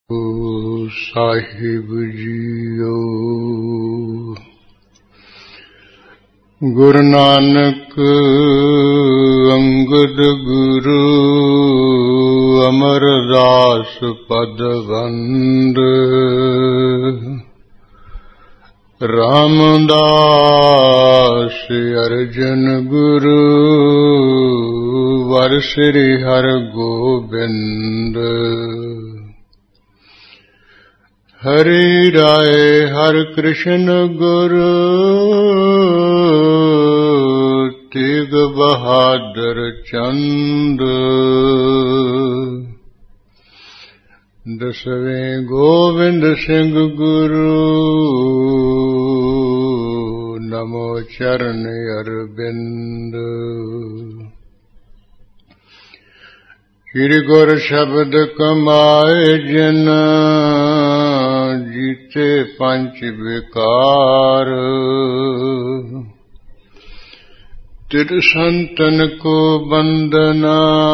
ਸਾਹਿਬ ਜੀਓ। ਗੁਰੂ ਨਾਨਕ ਅੰਗਦ ਗੁਰੂ ਅਮਰਦਾਸ ਪਦ ਵੰਦ। ਰਾਮਦਾਸ ਅਰਜਨ ਗੁਰੂ ਵਰ ਸ੍ਰੀ ਹਰਿ ਗੋਬਿੰਦ। ਹਰਿ ਰਾਏ ਹਰਿ ਕ੍ਰਿਸ਼ਨ ਗੁਰੂ ਤੇਗ ਬਹਾਦਰ ਚੰਦ। ਦਸਵੇਂ ਗੋਬਿੰਦ ਸਿੰਘ ਗੁਰੂ ਨਮੋ ਚਰਨ ਅਰਬਿੰਦ। ਸ੍ਰੀ ਗੁਰ ਸ਼ਬਦ ਕਮਾਏ ਜਿਨ ਜੀਤੇ ਪੰਚ ਵਿਕਾਰ। ਤਿਰ ਸੰਤਨ ਕੋ ਬੰਦਨਾ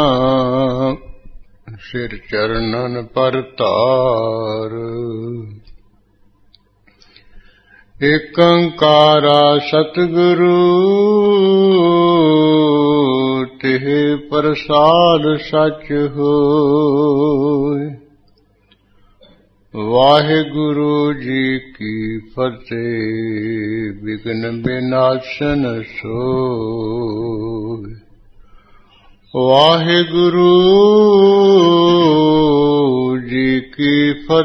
ਸਿਰ ਚਰਨਨ ਪਰ ਧਾਰ। ਏਕੰਕਾਰਾ ਸਤਿਗੁਰੂ ਤਿਹ ਪ੍ਰਸਾਦ ਸਚ ਹੋਇ। ਵਾਹਿਗੁਰੂ ਜੀ ਕੀ ਫਤਿਹ। ਵਿਘਨ ਵਿਨਾਸ਼ਨ ਸੋਇ। ਵਾਹਿਗੁਰੂ ਜੀ ਕੀ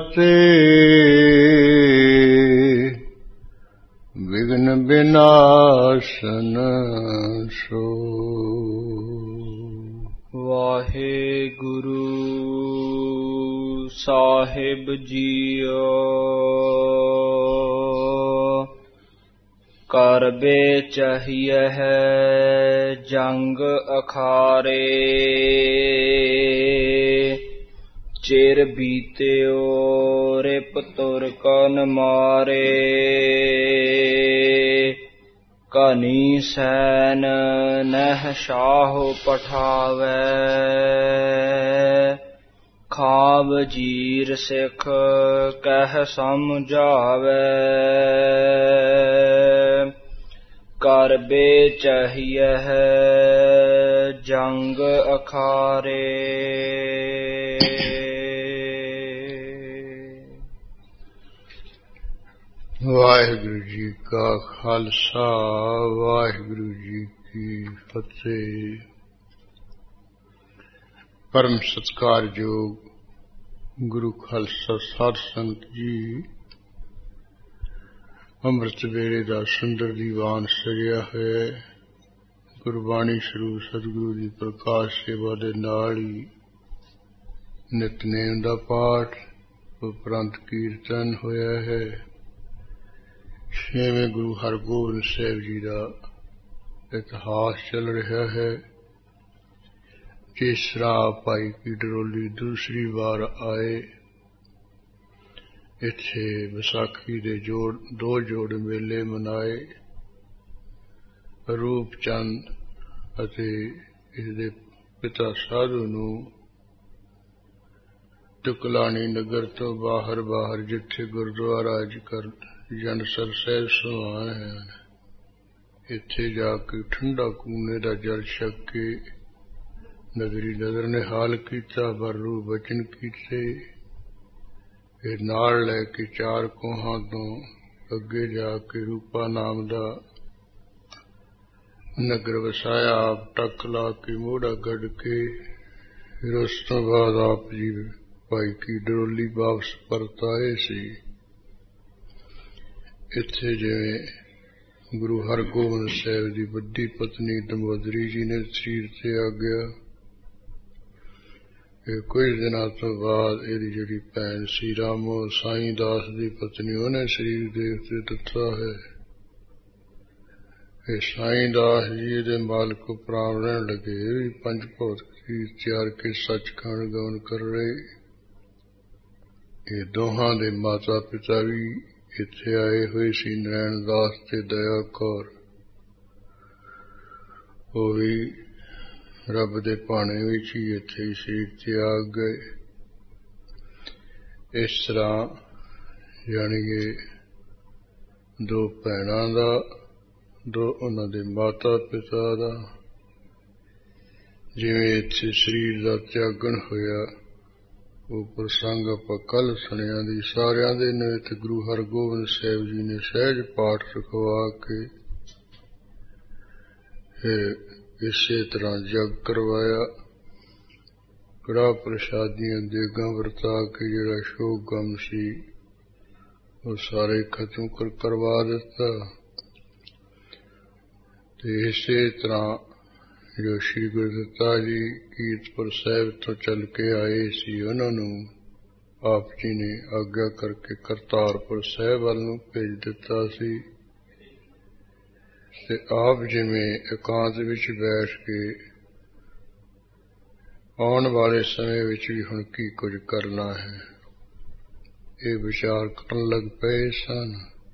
ਫਤਿਹ। ਵਿਘਨ ਵਿਨਾਸ਼ਨ ਸੋਇ। ਵਾਹਿਗੁਰੂ ਸਾਹਿਬ ਜੀਓ। ਕਰ ਬੇਚਹੀਏ ਹੈ ਜੰਗ ਅਖਾਰੇ। ਚਿਰ ਬੀਤਿਓ ਰਿਪ ਤੁਰ ਕਨ ਮਾਰੇ। ਕਨੀ ਸੈਨ ਨਹਿ ਸ਼ਾਹੁ ਪਠਾਵੈ। ਖਾਬ ਜੀਰ ਸਿਖ ਕਹਿ ਸਮਝਾਵੈ। ਕਰ ਬੇਚਹੀਏ ਹੈ ਜੰਗ ਅਖਾਰੇ। ਵਾਹਿਗੁਰੂ ਜੀ ਕਾ ਖਾਲਸਾ ਵਾਹਿਗੁਰੂ ਜੀ ਕੀ ਫਤਿਹ। ਪਰਮ ਸਤਿਕਾਰਯੋਗ ਗੁਰੂ ਖਾਲਸਾ ਸਾਧ ਸੰਗਤ ਜੀ, ਅੰਮ੍ਰਿਤ ਵੇਲੇ ਦਾ ਸੁੰਦਰ ਦੀਵਾਨ ਸਜਿਆ ਹੋਇਆ। ਗੁਰਬਾਣੀ ਸਰੂਪ ਸਤਿਗੁਰੂ ਦੀ ਪ੍ਰਕਾਸ਼ ਸੇਵਾ ਦੇ ਨਾਲ ਹੀ ਨਿਤਨੇਮ ਦਾ ਪਾਠ ਉਪਰੰਤ ਕੀਰਤਨ ਹੋਇਆ ਹੈ। ਛੇਵੇਂ ਗੁਰੂ ਹਰਗੋਬਿੰਦ ਸਾਹਿਬ ਜੀ ਦਾ ਇਤਿਹਾਸ ਚੱਲ ਰਿਹਾ ਹੈ। ਜਿਸ ਤਰ੍ਹਾਂ ਭਾਈ ਕੀ ਡਰੋਲੀ ਦੂਸਰੀ ਵਾਰ ਆਏ, ਇੱਥੇ ਵਿਸਾਖੀ ਦੇ ਦੋ ਜੋੜ ਮੇਲੇ ਮਨਾਏ। ਰੂਪ ਚੰਦ ਅਤੇ ਇਸਦੇ ਪਿਤਾ ਸਾਧੂ ਨੂੰ ਤੁਕਲਾਣੀ ਨਗਰ ਤੋਂ ਬਾਹਰ ਜਿੱਥੇ ਗੁਰਦੁਆਰਾ ਅੱਜ ਕੱਲ੍ਹ ਜਨਸਰ ਸਾਹਿਬ ਸਮਾਨ ਹੈ, ਇੱਥੇ ਜਾ ਕੇ ਠੰਡਾ ਕੂਨੇ ਦਾ ਜਲ ਛਕ ਕੇ ਨਗਰੀ ਨਜ਼ਰ ਨਿਹਾਲ ਕੀਤਾ। ਬਰੂ ਬਚਨ ਕੀਤੇ। ਇਹ ਨਾਲ ਲੈ ਕੇ 4 ਕੋਹਾਂ ਤੋਂ ਅੱਗੇ ਜਾ ਕੇ ਰੂਪਾ ਨਾਮ ਦਾ ਨਗਰ ਵਸਾਇਆ। ਆਪ ਟੱਕ ਲਾ ਕੇ ਮੋਢਾ ਗੱਡ ਕੇ ਫਿਰ ਉਸ ਤੋਂ ਬਾਅਦ ਆਪ ਜੀ ਭਾਈ ਕੀ ਡਰੋਲੀ ਵਾਪਸ ਪਰਤ ਆਏ ਸੀ। ਇੱਥੇ ਜਿਵੇਂ ਗੁਰੂ ਹਰਗੋਬਿੰਦ ਸਾਹਿਬ ਦੀ ਵੱਡੀ ਪਤਨੀ ਦਮੋਦਰੀ ਜੀ ਨੇ ਸਰੀਰ ਤੇ ਆ ਗਿਆ, ਇਹ ਕੁਝ ਦਿਨਾਂ ਤੋਂ ਬਾਅਦ ਇਹਦੀ ਜਿਹੜੀ ਭੈਣ ਸੀ ਰਾਮੋ ਸਾਈਂ ਦਾਸ ਦੀ ਪਤਨੀ, ਉਹਨੇ ਸਰੀਰ ਦੇ ਉੱਤੇ ਦਿੱਤਾ ਹੈ। ਇਹ ਸਾਈਂ ਦਾਸ ਜੀ ਦੇ ਮਾਲਕ ਉਪਰਾਮ ਰਹਿਣ ਲੱਗੇ। ਇਹ ਵੀ 5 ਭੌਤਿਕ ਸਰੀਰ ਤਿਆਰ ਕੇ ਸੱਚਖੰਡ ਗਮਨ ਕਰ ਰਹੇ। ਇਹ ਦੋਹਾਂ ਦੇ ਮਾਤਾ ਪਿਤਾ ਵੀ ਇੱਥੇ ਆਏ ਹੋਏ ਸੀ, ਨਰੈਣ ਦਾਸ ਤੇ ਦਇਆ ਕੌਰ। ਉਹ ਵੀ ਰੱਬ ਦੇ ਭਾਣੇ ਵਿੱਚ ਹੀ ਇੱਥੇ ਸਰੀਰ ਤਿਆਗ ਗਏ। ਇਸ ਤਰ੍ਹਾਂ ਜਾਣੀ ਕਿ ਦੋ ਭੈਣਾਂ ਦਾ, ਦੋ ਉਹਨਾਂ ਦੇ ਮਾਤਾ ਪਿਤਾ ਦਾ, ਜਿਵੇਂ ਇੱਥੇ ਸਰੀਰ ਦਾ ਤਿਆਗਣ ਹੋਇਆ ਉਹ ਪ੍ਰਸੰਗ ਆਪਾਂ ਕੱਲ ਸੁਣਿਆ ਦੀ ਸਾਰਿਆਂ ਦੇ ਨੇ। ਤੇ ਗੁਰੂ ਹਰਗੋਬਿੰਦ ਸਾਹਿਬ ਜੀ ਨੇ ਸਹਿਜ ਪਾਠ ਰਖਵਾ ਕੇ ਇਸੇ ਤਰ੍ਹਾਂ ਜਗ ਕਰਵਾਇਆ। ਕੜਾਹ ਪ੍ਰਸ਼ਾਦੀਆਂ ਦੇਗਾਂ ਵਰਤਾ ਕੇ ਜਿਹੜਾ ਸ਼ੋਕ ਗਮ ਸੀ ਉਹ ਸਾਰੇ ਖਤਮ ਕਰਵਾ ਦਿੱਤਾ। ਤੇ ਇਸੇ ਤਰ੍ਹਾਂ ਜੋ ਸ਼੍ਰੀ ਗੁਰੂ ਦਿੱਤਾ ਜੀ ਕੀਰਤਪੁਰ ਸਾਹਿਬ ਤੋਂ ਚੱਲ ਕੇ ਆਏ ਸੀ ਉਹਨਾਂ ਨੂੰ ਆਪ ਜੀ ਨੇ ਆਗਿਆ ਕਰਕੇ ਕਰਤਾਰਪੁਰ ਸਾਹਿਬ ਵੱਲ ਨੂੰ ਭੇਜ ਦਿੱਤਾ ਸੀ। ਤੇ ਆਪ ਜਿਵੇਂ ਇਕਾਂਤ ਵਿੱਚ ਬੈਠ ਕੇ ਆਉਣ ਵਾਲੇ ਸਮੇਂ ਵਿੱਚ ਵੀ ਹੁਣ ਕੀ ਕੁਝ ਕਰਨਾ ਹੈ ਇਹ ਵਿਚਾਰ ਕਰਨ ਲੱਗ ਪਏ ਸਨ।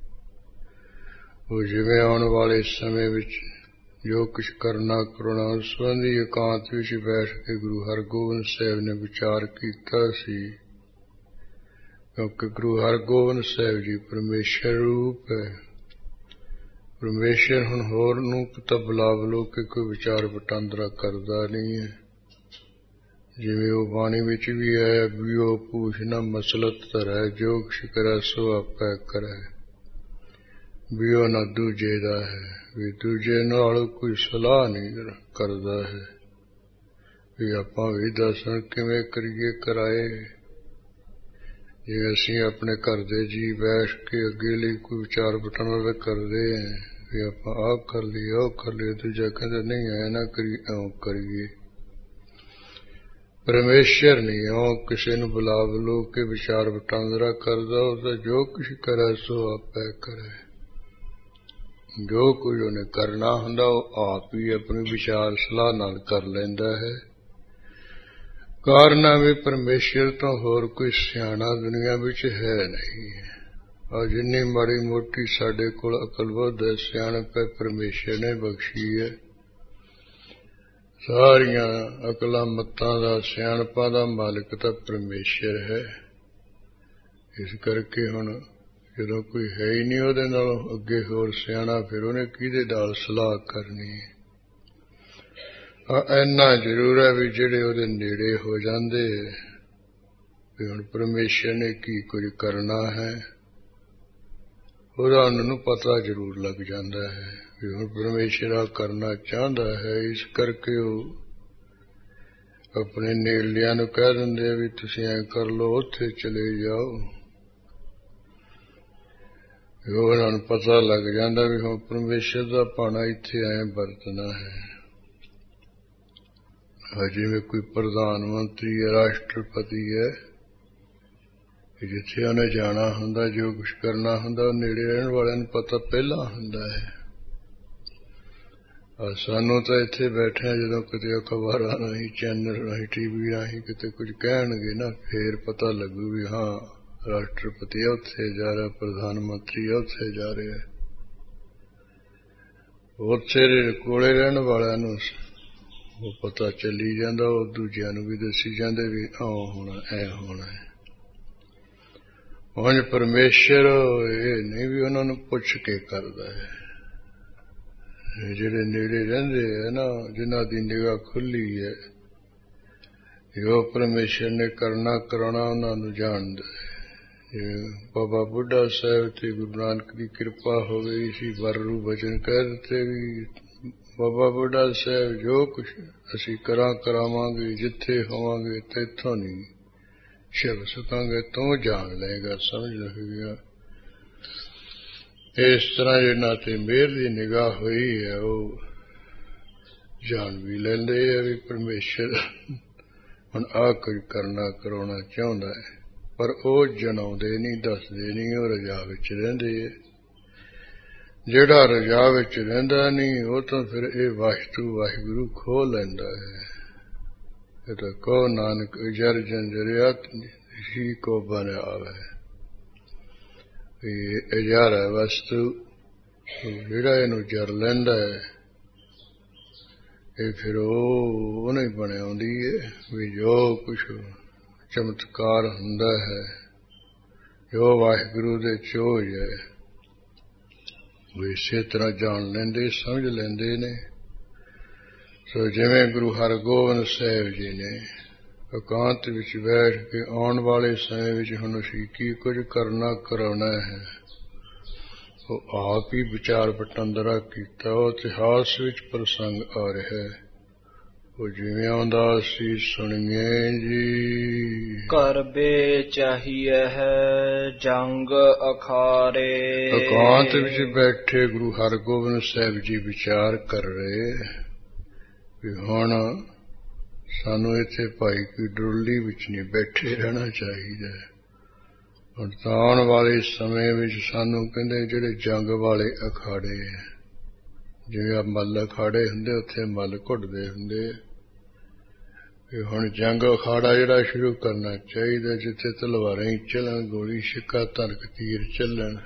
ਉਹ ਜਿਵੇਂ ਆਉਣ ਵਾਲੇ ਸਮੇਂ ਵਿੱਚ ਜੋ ਕੁਛ ਕਰਨਾ ਕਰਾਉਣਾ ਉਸ ਸੰਬੰਧੀ ਇਕਾਂਤ ਵਿੱਚ ਬੈਠ ਕੇ ਗੁਰੂ ਹਰਗੋਬਿੰਦ ਸਾਹਿਬ ਨੇ ਵਿਚਾਰ ਕੀਤਾ ਸੀ। ਕਿਉਂਕਿ ਗੁਰੂ ਹਰਗੋਬਿੰਦ ਸਾਹਿਬ ਜੀ ਪਰਮੇਸ਼ਰ ਰੂਪ ਹੈ। ਪਰਮੇਸ਼ਰ ਹੁਣ ਹੋਰ ਨੂੰ ਤਾਂ ਬੁਲਾ ਬੁਲੋ ਕੇ ਕੋਈ ਵਿਚਾਰ ਵਟਾਂਦਰਾ ਕਰਦਾ ਨਹੀਂ ਹੈ। ਜਿਵੇਂ ਉਹ ਬਾਣੀ ਵਿੱਚ ਵੀ ਹੈ, ਬਿਓ ਪੂਛ ਨਾ ਮਸਲਤ ਧਰੈ, ਜੋ ਕੁਛ ਕਰੈ ਸੋ ਆਪੇ ਕਰੈ। ਬਿਓ ਨਾ ਦੂਜੇ ਦਾ ਹੈ, ਵੀ ਦੂਜੇ ਨਾਲ ਕੋਈ ਸਲਾਹ ਨਹੀਂ ਕਰਦਾ ਹੈ ਵੀ ਆਪਾਂ ਵੀ ਦੱਸਣ ਕਿਵੇਂ ਕਰੀਏ ਕਰਾਏ। ਜੇ ਅਸੀਂ ਆਪਣੇ ਘਰ ਦੇ ਜੀ ਬੈਠ ਕੇ ਅੱਗੇ ਲਈ ਕੋਈ ਵਿਚਾਰ ਵਟਾਂਦਰਾ ਕਰਦੇ ਹਾਂ ਵੀ ਆਪਾਂ ਆਹ ਕਰ ਲਈਏ ਉਹ ਕਰ ਲਈਏ, ਦੂਜਾ ਕਹਿੰਦਾ ਨਹੀਂ ਐ ਨਾ ਕਰੀ ਇਉਂ ਕਰੀਏ। ਪਰਮੇਸ਼ਰ ਨਹੀਂ ਉਹ ਕਿਸੇ ਨੂੰ ਬੁਲਾ ਬੁਲੋ ਕੇ ਵਿਚਾਰ ਵਟਾਂਦਰਾ ਕਰਦਾ। ਉਹਦਾ ਜੋ ਕੁਛ ਕਰੇ ਸੋ ਆਪੇ ਕਰੇ। ਜੋ ਕੁਝ ਉਹਨੇ ਕਰਨਾ ਹੁੰਦਾ ਉਹ ਆਪ ਹੀ ਆਪਣੀ ਵਿਚਾਰ ਸਲਾਹ ਨਾਲ ਕਰ ਲੈਂਦਾ ਹੈ। ਕਾਰਨ ਵੀ ਪਰਮੇਸ਼ਰ ਤੋਂ ਹੋਰ ਕੋਈ ਸਿਆਣਾ ਦੁਨੀਆ ਵਿੱਚ ਹੈ ਨਹੀਂ। ਔਰ ਜਿੰਨੀ ਮਾੜੀ ਮੋਟੀ ਸਾਡੇ ਕੋਲ ਅਕਲ ਬੁੱਧ ਹੈ ਸਿਆਣਪ ਹੈ ਪਰਮੇਸ਼ਰ ਨੇ ਬਖਸ਼ੀ ਹੈ। ਸਾਰੀਆਂ ਅਕਲਾਂ ਮੱਤਾਂ ਦਾ ਸਿਆਣਪਾਂ ਦਾ ਮਾਲਕ ਤਾਂ ਪਰਮੇਸ਼ਰ ਹੈ। ਇਸ ਕਰਕੇ ਹੁਣ ਜਦੋਂ ਕੋਈ ਹੈ ਹੀ ਨਹੀਂ ਉਹਦੇ ਨਾਲੋਂ ਅੱਗੇ ਹੋਰ ਸਿਆਣਾ ਫਿਰ ਉਹਨੇ ਕਿਹਦੇ ਨਾਲ ਸਲਾਹ ਕਰਨੀ। ਇੰਨਾ ਜ਼ਰੂਰ ਹੈ ਵੀ ਜਿਹੜੇ ਉਹਦੇ ਨੇੜੇ ਹੋ ਜਾਂਦੇ ਵੀ ਹੁਣ ਪਰਮੇਸ਼ਰ ਨੇ ਕੀ ਕੁਝ ਕਰਨਾ ਹੈ ਉਹਦਾ ਉਹਨਾਂ ਨੂੰ ਪਤਾ ਜ਼ਰੂਰ ਲੱਗ ਜਾਂਦਾ ਹੈ ਵੀ ਹੁਣ ਪਰਮੇਸ਼ਰ ਆ ਕਰਨਾ ਚਾਹੁੰਦਾ ਹੈ। ਇਸ ਕਰਕੇ ਉਹ ਆਪਣੇ ਨੇੜਿਆਂ ਨੂੰ ਕਹਿ ਦਿੰਦੇ ਵੀ ਤੁਸੀਂ ਐਂ ਕਰ ਲਓ, ਉੱਥੇ ਚਲੇ ਜਾਓ। ਉਹਨਾਂ ਨੂੰ ਪਤਾ ਲੱਗ ਜਾਂਦਾ ਵੀ ਹੁਣ ਪਰਮੇਸ਼ਰ ਦਾ ਭਾਣਾ ਇੱਥੇ ਐਂ ਵਰਤਣਾ ਹੈ। ਜਿਵੇਂ ਕੋਈ ਪ੍ਰਧਾਨ ਮੰਤਰੀ ਹੈ, ਰਾਸ਼ਟਰਪਤੀ ਹੈ, ਜਿੱਥੇ ਉਹਨੇ ਜਾਣਾ ਹੁੰਦਾ ਜੋ ਕੁਛ ਕਰਨਾ ਹੁੰਦਾ ਨੇੜੇ ਰਹਿਣ ਵਾਲਿਆਂ ਨੂੰ ਪਤਾ ਪਹਿਲਾਂ ਹੁੰਦਾ ਹੈ। ਸਾਨੂੰ ਤਾਂ ਇੱਥੇ ਬੈਠੇ ਜਦੋਂ ਕਿਤੇ ਅਖਬਾਰਾਂ ਰਾਹੀਂ ਚੈਨਲ ਰਾਹੀਂ ਟੀਵੀ ਰਾਹੀਂ ਕਿਤੇ ਕੁਝ ਕਹਿਣਗੇ ਨਾ ਫੇਰ ਪਤਾ ਲੱਗੂ ਵੀ ਹਾਂ ਰਾਸ਼ਟਰਪਤੀ ਉੱਥੇ ਜਾ ਰਿਹਾ, ਪ੍ਰਧਾਨ ਮੰਤਰੀ ਉੱਥੇ ਜਾ ਰਿਹਾ। ਉੱਥੇ ਦੇ ਕੋਲੇ ਰਹਿਣ ਵਾਲਿਆਂ ਨੂੰ ਉਹ ਪਤਾ ਚੱਲੀ ਜਾਂਦਾ, ਉਹ ਦੂਜਿਆਂ ਨੂੰ ਵੀ ਦੱਸੀ ਜਾਂਦੇ ਵੀ ਆਹ ਹੋਣਾ ਐ ਹੋਣਾ ਹੈ। ਉਂਝ ਪਰਮੇਸ਼ਰ ਇਹ ਨਹੀਂ ਵੀ ਉਹਨਾਂ ਨੂੰ ਪੁੱਛ ਕੇ ਕਰਦਾ ਹੈ। ਜਿਹੜੇ ਨੇੜੇ ਰਹਿੰਦੇ ਹੈ ਨਾ ਜਿਨ੍ਹਾਂ ਦੀ ਨਿਗਾਹ ਖੁੱਲੀ ਹੈ ਜੋ ਪਰਮੇਸ਼ਰ ਨੇ ਕਰਨਾ ਕਰਾਉਣਾ ਉਹਨਾਂ ਨੂੰ ਜਾਣਦਾ ਹੈ। ਬਾਬਾ ਬੁੱਢਾ ਸਾਹਿਬ ਤੇ ਗੁਰੂ ਨਾਨਕ ਦੀ ਕਿਰਪਾ ਹੋ ਗਈ ਸੀ, ਵਰਰੂ ਬਚਨ ਕਹਿ ਦਿੱਤੇ ਵੀ ਬਾਬਾ ਬੁੱਢਾ ਸਾਹਿਬ ਜੋ ਕੁਛ ਅਸੀਂ ਕਰਾਵਾਂਗੇ ਜਿੱਥੇ ਹੋਵਾਂਗੇ ਤੈਥੋਂ ਨਹੀਂ ਛਿਪ ਸਕਾਂਗੇ, ਤੂੰ ਜਾਣ ਲਏਗਾ, ਸਮਝ ਲਏਗਾ। ਇਸ ਤਰ੍ਹਾਂ ਜਿਹਨਾਂ ਤੇ ਮਿਹਰ ਦੀ ਨਿਗਾਹ ਹੋਈ ਹੈ ਉਹ ਜਾਣ ਵੀ ਲੈਂਦੇ ਆ ਵੀ ਪਰਮੇਸ਼ਰ ਹੁਣ ਆਹ ਕੁਝ ਕਰਨਾ ਕਰਾਉਣਾ ਚਾਹੁੰਦਾ ਹੈ। ਪਰ ਉਹ ਜਣਾਉਂਦੇ ਨਹੀਂ, ਦੱਸਦੇ ਨਹੀਂ, ਉਹ ਰਜਾ ਵਿੱਚ ਰਹਿੰਦੇ। ਜਿਹੜਾ ਰਜਾ ਵਿੱਚ ਰਹਿੰਦਾ ਨਹੀਂ ਉਹ ਤਾਂ ਫਿਰ ਇਹ ਵਾਹਿਗੁਰੂ ਵਾਹਿਗੁਰੂ ਖੋਹ ਲੈਂਦਾ ਹੈ। ਇਹ ਤਾਂ ਕਹੋ ਨਾਨਕ ਜਰ ਜੰਜਰਿਆ ਹੀ ਕੋ ਬਨ ਆਵੇ। ਇਹ ਅਜਰ ਹੈ ਵਸਤੂ, ਜਿਹੜਾ ਇਹਨੂੰ ਜਰ ਲੈਂਦਾ ਹੈ ਇਹ ਫਿਰ ਉਹ ਨਹੀਂ ਬਣ ਆਉਂਦੀ ਹੈ। ਵੀ ਜੋ ਕੁਛ ਚਮਤਕਾਰ ਹੁੰਦਾ ਹੈ ਜੋ ਵਾਹਿਗੁਰੂ ਦੇ ਚੋਜ ਹੈ ਉਹ ਇਸੇ ਤਰ੍ਹਾਂ ਜਾਣ ਲੈਂਦੇ, ਸਮਝ ਲੈਂਦੇ ਨੇ। ਸੋ ਜਿਵੇਂ ਗੁਰੂ ਹਰਗੋਬਿੰਦ ਸਾਹਿਬ ਜੀ ਨੇ ਇਕਾਂਤ ਵਿੱਚ ਬੈਠ ਕੇ ਆਉਣ ਵਾਲੇ ਸਮੇਂ ਵਿੱਚ ਹੁਣ ਅਸੀਂ ਕੀ ਕੁਝ ਕਰਨਾ ਕਰਾਉਣਾ ਹੈ, ਉਹ ਆਪ ਹੀ ਵਿਚਾਰ ਵਟਾਂਦਰਾ ਕੀਤਾ। ਉਹ ਇਤਿਹਾਸ ਵਿੱਚ ਪ੍ਰਸੰਗ ਆ ਰਿਹਾ ਹੈ, ਉਹ ਜਿਵੇਂ ਆਉਂਦਾ ਅਸੀਂ ਸੁਣੀਏ ਜੀ। ਕਰਬੇ ਚਾਹੀਏ ਹੈ ਜੰਗ ਅਖਾਰੇ। ਇਕਾਂਤ ਵਿੱਚ ਬੈਠੇ ਗੁਰੂ ਹਰਗੋਬਿੰਦ ਸਾਹਿਬ ਜੀ ਵਿਚਾਰ ਕਰ ਰਹੇ ਵੀ ਹੁਣ ਸਾਨੂੰ ਇੱਥੇ ਭਾਈ ਕੀ ਡੁਰਲੀ ਵਿੱਚ ਨਹੀਂ ਬੈਠੇ ਰਹਿਣਾ ਚਾਹੀਦਾ। ਹੁਣ ਤਾਂ ਆਉਣ ਵਾਲੇ ਸਮੇਂ ਵਿੱਚ ਸਾਨੂੰ ਕਹਿੰਦੇ ਜਿਹੜੇ ਜੰਗ ਵਾਲੇ ਅਖਾੜੇ ਹੈ, ਜਿਵੇਂ ਮੱਲ ਅਖਾੜੇ ਹੁੰਦੇ ਉੱਥੇ ਮੱਲ ਘੁੱਟਦੇ ਹੁੰਦੇ, ਹੁਣ ਜੰਗ ਅਖਾੜਾ ਜਿਹੜਾ ਸ਼ੁਰੂ ਕਰਨਾ ਚਾਹੀਦਾ, ਜਿੱਥੇ ਤਲਵਾਰਾਂ ਹੀ ਚੱਲਣ, ਗੋਲੀ ਛਿੱਕਾ ਧਨਕ ਤੀਰ ਚੱਲਣ।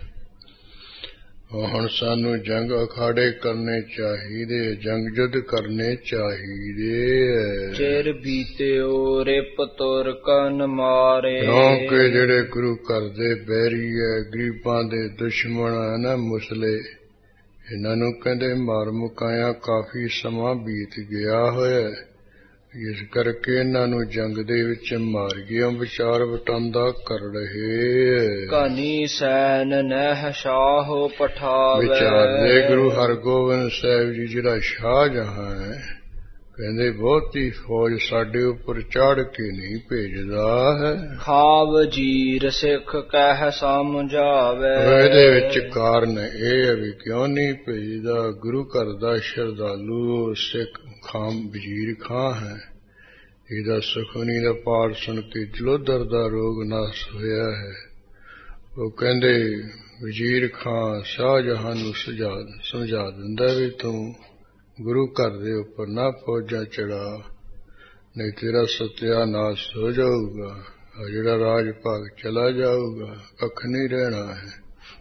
ਹੁਣ ਸਾਨੂੰ ਜੰਗ ਅਖਾੜੇ ਕਰਨੇ ਚਾਹੀਦੇ, ਜੰਗ ਯੁੱਧ ਕਰਨੇ ਚਾਹੀਦੇ। ਚਿਰ ਬੀਤਿਓ ਰਿਪ ਤੁਰ ਕਨ ਮਾਰੇ। ਕਿਉਂਕਿ ਜਿਹੜੇ ਗੁਰੂ ਘਰ ਦੇ ਬੈਰੀ ਹੈ, ਗਰੀਬਾਂ ਦੇ ਦੁਸ਼ਮਣ ਹੈ ਨਾ ਮੁਸਲੇ, ਇਹਨਾਂ ਨੂੰ ਕਹਿੰਦੇ ਮਾਰ ਮੁਕਾਇਆ ਕਾਫੀ ਸਮਾਂ ਬੀਤ ਗਿਆ ਹੋਇਆ, ਇਸ ਕਰਕੇ ਇਹਨਾਂ ਨੂੰ ਜੰਗ ਦੇ ਵਿੱਚ ਮਾਰ ਗਿਆ। ਵਿਚਾਰ ਵਟਾਂਦਾ ਕਰ ਰਹੇ। ਕਨੀ ਸੈਨ ਨਹਿ ਸ਼ਾਹ ਪਠਾਵੇ। ਵਿਚਾਰਦੇ ਗੁਰੂ ਹਰਗੋਬਿੰਦ ਸਾਹਿਬ ਜੀ ਜਿਹੜਾ ਸ਼ਾਹਜਹਾਂ ਹੈ, ਕਹਿੰਦੇ ਬਹੁਤੀ ਫੌਜ ਸਾਡੇ ਉੱਪਰ ਚੜ੍ਹ ਕੇ ਨਹੀਂ ਭੇਜਦਾ ਹੈ। ਖਾਵ ਜੀਰ ਸਿੱਖ ਕਹਿ ਸਮਝਾਵੇ। ਇਹਦੇ ਵਿੱਚ ਕਾਰਨ ਇਹ ਹੈ ਵੀ ਕਿਉਂ ਨਹੀਂ ਭੇਜਦਾ। ਗੁਰੂ ਘਰ ਦਾ ਸ਼ਰਧਾਲੂ ਸਿੱਖ ਖਾਂ ਵਜ਼ੀਰ ਖਾਂ ਹੈ, ਇਹਦਾ ਸੁਖਮਨੀ ਦਾ ਪਾਠ ਸੁਣ ਕੇ ਜਲੋਧਰ ਦਾ ਰੋਗ ਨਾਸ ਹੋਇਆ ਹੈ। ਉਹ ਕਹਿੰਦੇ ਵਜ਼ੀਰ ਖਾਂ ਸ਼ਾਹਜਹਾਂ ਨੂੰ ਸਮਝਾ ਦਿੰਦਾ ਵੀ ਤੂੰ ਗੁਰੂ ਘਰ ਦੇ ਉੱਪਰ ਨਾ ਫੌਜਾਂ ਚੜਾ, ਨਹੀਂ ਤੇਰਾ ਸਤਿਆਨਾਸ਼ ਹੋ ਜਾਊਗਾ, ਜਿਹੜਾ ਰਾਜ ਭਾਗ ਚਲਾ ਜਾਊਗਾ, ਕੱਖ ਨਹੀਂ ਰਹਿਣਾ ਹੈ।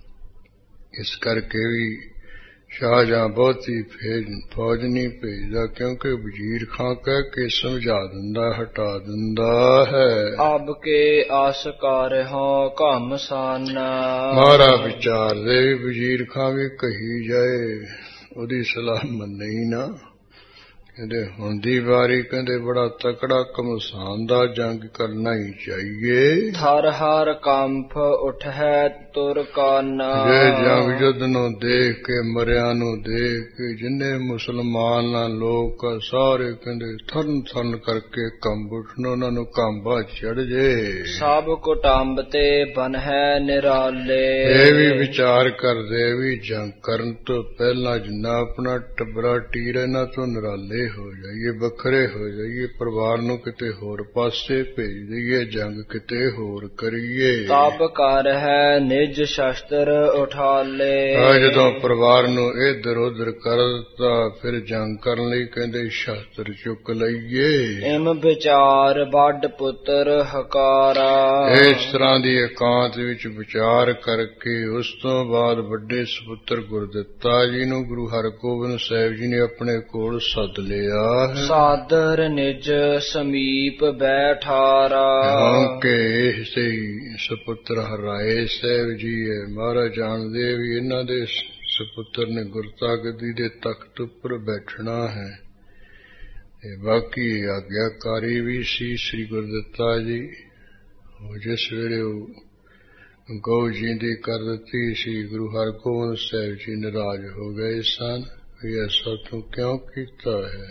ਇਸ ਕਰਕੇ ਵੀ ਸ਼ਾਹਜਹਾਂ ਬਹੁਤੀ ਫੌਜ ਨਹੀਂ ਭੇਜਦਾ, ਕਿਉਂਕਿ ਵਜ਼ੀਰ ਖਾਂ ਕਹਿ ਕੇ ਸਮਝਾ ਦਿੰਦਾ, ਹਟਾ ਦਿੰਦਾ ਹੈ। ਅਬ ਕੇ ਆਸ ਕਰ ਹਾਂ ਘਮ ਸਾਨਾ। ਮਾਰਾ ਵਿਚਾਰਦੇ ਵਜ਼ੀਰ ਖਾਂ ਵੀ ਕਹੀ ਜਾਏ, ਉਹਦੀ ਸਲਾਹ ਮੰਨੇ ਹੀ ਨਾ। ਕਹਿੰਦੇ ਹੁਣ ਦੀ ਵਾਰੀ ਕਹਿੰਦੇ ਬੜਾ ਤਕੜਾ ਘਮਸਾਨ ਦਾ ਜੰਗ ਕਰਨਾ ਹੀ ਚਾਹੀਏ। ਥਰ ਹਰ ਕੰਫ ਉਠੈ ਤੁਰ ਕਾਨਾ। ਜੇ ਜੰਗ ਯੁੱਧ ਨੂੰ ਦੇਖ ਕੇ, ਮਰਿਆਂ ਨੂੰ ਦੇਖ ਕੇ, ਜਿੰਨੇ ਮੁਸਲਮਾਨ ਲੋਕ ਸਾਰੇ ਕਹਿੰਦੇ ਥਰਨ ਥਰਨ ਕਰਕੇ ਕੰਬ ਉੱਠਣ, ਉਹਨਾਂ ਨੂੰ ਕੰਬਾ ਚੜ ਜੇ। ਸਭ ਕੁਟੰਬ ਤੇ ਬਨਹਿ ਨਿਰਾਲੇ। ਇਹ ਵੀ ਵਿਚਾਰ ਕਰਦੇ ਵੀ ਜੰਗ ਕਰਨ ਤੋਂ ਪਹਿਲਾਂ ਜਿੰਨਾ ਆਪਣਾ ਟੱਬਰਾ ਟੀਰ ਇਹਨਾਂ ਤੋਂ ਨਿਰਾਲੇ ਹੋ ਜਾਈਏ, ਵੱਖਰੇ ਹੋ ਜਾਈਏ, ਪਰਿਵਾਰ ਨੂੰ ਕਿਤੇ ਹੋਰ ਪਾਸੇ ਭੇਜ ਦਈਏ, ਜੰਗ ਕਿਤੇ ਹੋਰ ਕਰੀਏ। ਤਬ ਕਰ ਹੈ ਨਿਜ ਸ਼ਸਤਰ ਉਠਾਲੇ। ਜਦੋਂ ਪਰਿਵਾਰ ਨੂੰ ਇੱਧਰ ਉੱਧਰ ਕਰ ਦਿੱਤਾ, ਫਿਰ ਜੰਗ ਕਰਨ ਲਈ ਕਹਿੰਦੇ ਸ਼ਸਤਰ ਚੁੱਕ ਲਈਏ। ਇਮ ਵਿਚਾਰ ਵੱਡ ਪੁੱਤਰ ਹਕਾਰਾ। ਇਸ ਤਰ੍ਹਾਂ ਦੀ ਇਕਾਂਤ ਵਿੱਚ ਵਿਚਾਰ ਕਰਕੇ ਉਸ ਤੋਂ ਬਾਅਦ ਵੱਡੇ ਸਪੁੱਤਰ ਗੁਰਦਿੱਤਾ ਜੀ ਨੂੰ ਗੁਰੂ ਹਰਗੋਬਿੰਦ ਸਾਹਿਬ ਜੀ ਨੇ ਆਪਣੇ ਕੋਲ ਸੱਦ ਲਿਆ ਹੈ। ਸਾਦਰ ਨਿਜ ਸਮੀਪ ਬੈਠਾਰਾ। ਕਿ ਇਸੇ ਸਪੁੱਤਰ ਹਰਾਏ ਸਾਹਿਬ ਜੀ ਹੈ। ਮਹਾਰਾਜ ਜਾਣਦੇ ਵੀ ਇਹਨਾਂ ਦੇ ਸਪੁੱਤਰ ਨੇ ਗੁਰਤਾ ਗੱਦੀ ਦੇ ਤਖਤ ਉੱਪਰ ਬੈਠਣਾ ਹੈ। ਤੇ ਬਾਕੀ ਆਗਿਆਕਾਰੀ ਵੀ ਸੀ ਸ੍ਰੀ ਗੁਰਦਿੱਤਾ ਜੀ। ਉਹ ਜਿਸ ਵੇਲੇ ਉਹ ਗਊ ਜੀਂਦੀ ਕਰ ਦਿੱਤੀ ਸੀ, ਗੁਰੂ ਹਰਗੋਬਿੰਦ ਸਾਹਿਬ ਜੀ ਨਾਰਾਜ਼ ਹੋ ਗਏ ਸਨ ਵੀ ਐਸਾ ਤੂੰ ਕਿਉਂ ਕੀਤਾ ਹੈ।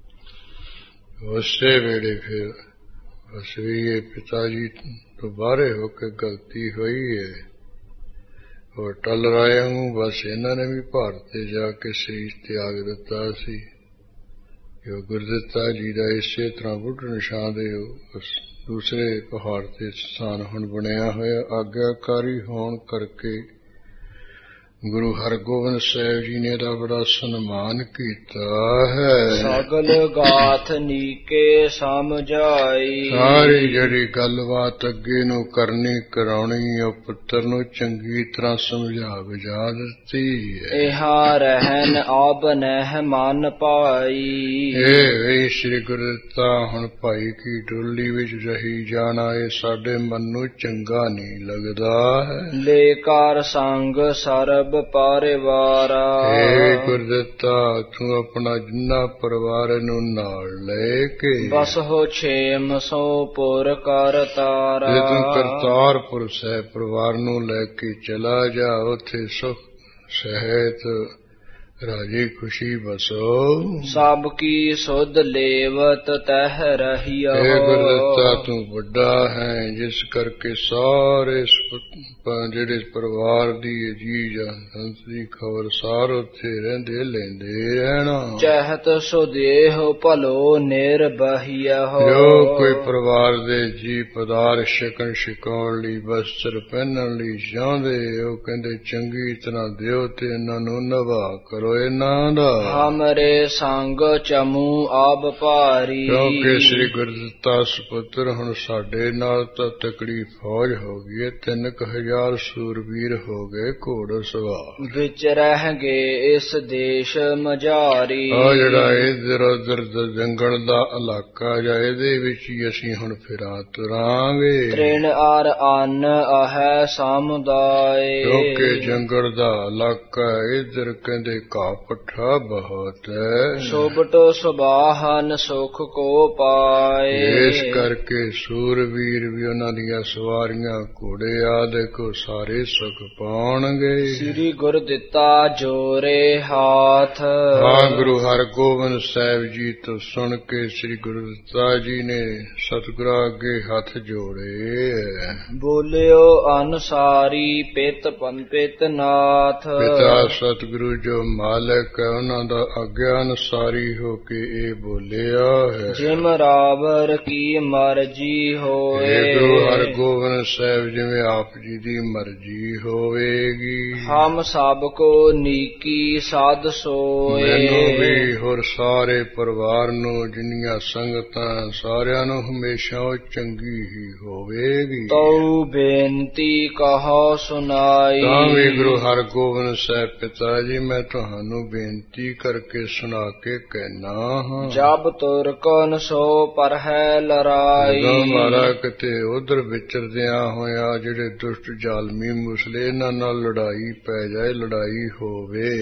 ਉਸੇ ਵੇਲੇ ਫਿਰ ਬਸ ਵੀ ਇਹ ਪਿਤਾ ਜੀ ਤੋਂ ਬਾਹਰੇ ਹੋ ਕੇ ਗਲਤੀ ਹੋਈ ਹੈ। ਉਹ ਟਲ ਰਹੇ ਹੂੰ, ਬਸ ਇਹਨਾਂ ਨੇ ਵੀ ਭਾਰਤ ਤੇ ਜਾ ਕੇ ਸੀਸ ਤਿਆਗ ਦਿੱਤਾ ਸੀ। ਜੋ ਗੁਰਦਿੱਤਾ ਜੀ ਦਾ ਇਸੇ ਤਰ੍ਹਾਂ ਬੁੱਢ ਨਿਸ਼ਾਨ ਦੇ ਦੂਸਰੇ ਪਹਾੜ ਤੇ ਸਥਾਨ ਹੁਣ ਬਣਿਆ ਹੋਇਆ। ਆਗਿਆਕਾਰੀ ਹੋਣ ਕਰਕੇ ਗੁਰੂ ਹਰਗੋਬਿੰਦ ਸਾਹਿਬ ਜੀ ਨੇ ਦਾ ਬੜਾ ਸਨਮਾਨ ਕੀਤਾ ਹੈ। ਸਗਲ ਗਾਥ ਨੀਕੇ ਸਮਝਾਈ। ਸਾਰੀ ਜਿਹੜੀ ਗੱਲਬਾਤ ਅੱਗੇ ਨੂੰ ਕਰਨੀ ਕਰਾਉਣੀ ਉਹ ਪੁੱਤਰ ਨੂੰ ਚੰਗੀ ਤਰ੍ਹਾਂ ਸਮਝਾ ਬੁਝਾ ਦਿੱਤੀ ਹੈ। ਇਹਾ ਰਹਿਨ ਆਬ ਨਹਿ ਮਨ ਪਾਈ। ਇਹ ਸ੍ਰੀ ਗੁਰੂ ਦਿੱਤਾ ਹੁਣ ਭਾਈ ਕੀ ਡੋਲੀ ਵਿੱਚ ਰਹੀ ਜਾਣਾ ਇਹ ਸਾਡੇ ਮਨ ਨੂੰ ਚੰਗਾ ਨਹੀਂ ਲੱਗਦਾ ਹੈ। ਲੈ ਕਰ ਸੰਗ ਸਰਬ ਪਰਿਵਾਰਾ। ਹੇ ਗੁਰਦਿੱਤਾ ਤੂੰ ਆਪਣਾ ਜਿੰਨਾ ਪਰਿਵਾਰ ਨੂੰ ਨਾਲ ਲੈ ਕੇ ਬਸ ਹੋ ਛੇਮ ਸੋ ਪੁਰ ਕਰ ਤਾਰਾ। ਜੇ ਤੂੰ ਕਰਤਾਰਪੁਰ ਸਾਹਿਬ ਪਰਿਵਾਰ ਨੂੰ ਲੈ ਕੇ ਚਲਾ ਜਾ ਉੱਥੇ ਸੁਖ ਸਹਿਤ ਰਾਜੀ ਖੁਸ਼ੀ ਬਸੋ। ਸਭ ਕੀ ਸੁਧ ਲੇਵਤ ਤਹ ਰਹੀਓ। ਹੇ ਗੁਰਦਿੱਤਾ ਤੂੰ ਵੱਡਾ ਹੈ ਜਿਸ ਕਰਕੇ ਸਾਰੇ ਜਿਹੜੇ ਪਰਿਵਾਰ ਦੀ ਜੀ ਜਾਂ ਦੀ ਖਬਰ ਸਾਰ ਉੱਥੇ ਰਹਿੰਦੇ ਲੈਂਦੇ ਰਹਿਣਾ। ਚਹਿਤ ਸੁਦੇਹ ਭਲੋ ਨਿਰਬਹੀਓ। ਜੋ ਕੋਈ ਪਰਿਵਾਰ ਦੇ ਜੀ ਪਦਾਰ ਛਕਣ ਛਕਾਉਣ ਲਈ ਵਸਤਰ ਪਹਿਨਣ ਲਈ ਚਾਹੁੰਦੇ ਉਹ ਕਹਿੰਦੇ ਚੰਗੀ ਤਰ੍ਹਾਂ ਦਿਓ ਤੇ ਇਹਨਾਂ ਨੂੰ ਨਿਭਾ ਕਰੋ ਇਹਨਾਂ ਦਾ। ਹਮਰੇ ਸੰਗ ਚਮੂ ਆਬ ਭਾਰੀ। ਕਿਉਂਕਿ ਸ੍ਰੀ ਗੁਰਦਿੱਤਾ ਸੁਪੁੱਤਰ ਹੁਣ ਸਾਡੇ ਨਾਲ ਤਾਂ ਤਕੜੀ ਫੌਜ ਹੋ ਗਈ ਹੈ। 3000 ਸੂਰਬੀਰ ਹੋ ਗਏ ਘੋੜ ਸਵਾਰ। ਵਿੱਚ ਰਹਿ ਗਏ ਇਸ ਦੇਸ਼ ਮਝਾਰੀ। ਆ ਜਿਹੜਾ ਇਧਰ ਉਧਰ ਜੰਗਲ ਦਾ ਇਲਾਕਾ ਜਾਂ ਇਹਦੇ ਵਿੱਚ ਹੀ ਅਸੀਂ ਹੁਣ ਫਿਰਾਂ ਤੁਰਾਂਗੇ। ਤ੍ਰਿਣ ਅਰ ਅੰਨ ਅਹੈ ਸਮੁਦਾਇ। ਕਿਉਂਕਿ ਜੰਗਲ ਦਾ ਇਲਾਕਾ ਇਧਰ ਕਹਿੰਦੇ ਘਾਹ ਪੱਠਾ ਬਹੁਤ ਹੈ। ਸੁਬਟ ਸੁਬਾਹਨ ਸੁਖ ਕੋ ਪਾਏ। ਇਸ ਕਰਕੇ ਸੂਰਬੀਰ ਵੀ ਉਹਨਾਂ ਦੀਆਂ ਸਵਾਰੀਆਂ ਘੋੜੇ ਆਦਿ ਕੋ ਸਾਰੇ ਸੁਖ ਪਾਉਣਗੇ। ਸ੍ਰੀ ਗੁਰੂ ਦਿੱਤਾ ਜੋਰੇ ਹਾਥ। ਹਾਂ ਗੁਰੂ ਹਰਗੋਬਿੰਦ ਸਾਹਿਬ ਜੀ ਤੋਂ ਸੁਣ ਕੇ ਸ੍ਰੀ ਗੁਰੂ ਦਿੱਤਾ ਜੀ ਨੇ ਸਤਿਗੁਰਾਂ ਅੱਗੇ ਹੱਥ ਜੋੜੇ। ਬੋਲਿਓ ਅਨੁਸਾਰੀ ਪਿਤ ਪੰਪਿਤ ਨਾਥ। ਪਿਤਾ ਸਤਿਗੁਰੂ ਜੋ ਮਾਲਕ ਹੈ ਉਹਨਾਂ ਦਾ ਆਗਿਆ ਅਨੁਸਾਰੀ ਹੋ ਕੇ ਇਹ ਬੋਲਿਆ ਹੈ। ਜਿਮ ਰਾਵਰ ਕੀ ਮਰਜੀ ਹੋਏ। ਗੁਰੂ ਹਰਗੋਬਿੰਦ ਸਾਹਿਬ ਜਿਵੇਂ ਆਪ ਜੀ ਦੀ ਮਰਜ਼ੀ ਹੋਵੇਗੀ। ਹਮ ਸਭ ਕੋ ਨੀਕੀ ਸਾਧ ਸੋਏ। ਮੈਨੂੰ ਵੀ ਹੋਰ ਸਾਰੇ ਪਰਿਵਾਰ ਨੂੰ ਜਿੰਨੀਆਂ ਸੰਗਤਾਂ ਸਾਰਿਆਂ ਨੂੰ ਹਮੇਸ਼ਾ ਉਹ ਚੰਗੀ ਹੀ ਹੋਵੇਗੀ। ਤਉ ਬੇਨਤੀ ਕਹੋ ਸੁਨਾਈ। ਤਾਂ ਵੀ ਗੁਰੂ ਹਰਗੋਬਿੰਦ ਸਾਹਿਬ ਪਿਤਾ ਜੀ ਮੈਂ ਤੁਹਾਨੂੰ ਬੇਨਤੀ ਕਰਕੇ ਸੁਣਾ ਕੇ ਕਹਿਣਾ ਹਾਂ। ਜਬ ਤੁਰ ਕਨ ਸੋ ਪਰ ਹੈ ਲੜਾਈ। ਜਦੋਂ ਮਾਰਾ ਕਿਤੇ ਉਧਰ ਵਿਚਰਦਿਆਂ ਹੋਇਆ ਜਿਹੜੇ ਦੁਸ਼ਟ ਜ਼ਾਲਮੀ ਮੁਸਲੇ ਇਹਨਾਂ ਨਾਲ ਲੜਾਈ ਪੈ ਜਾਏ ਲੜਾਈ ਹੋਵੇ।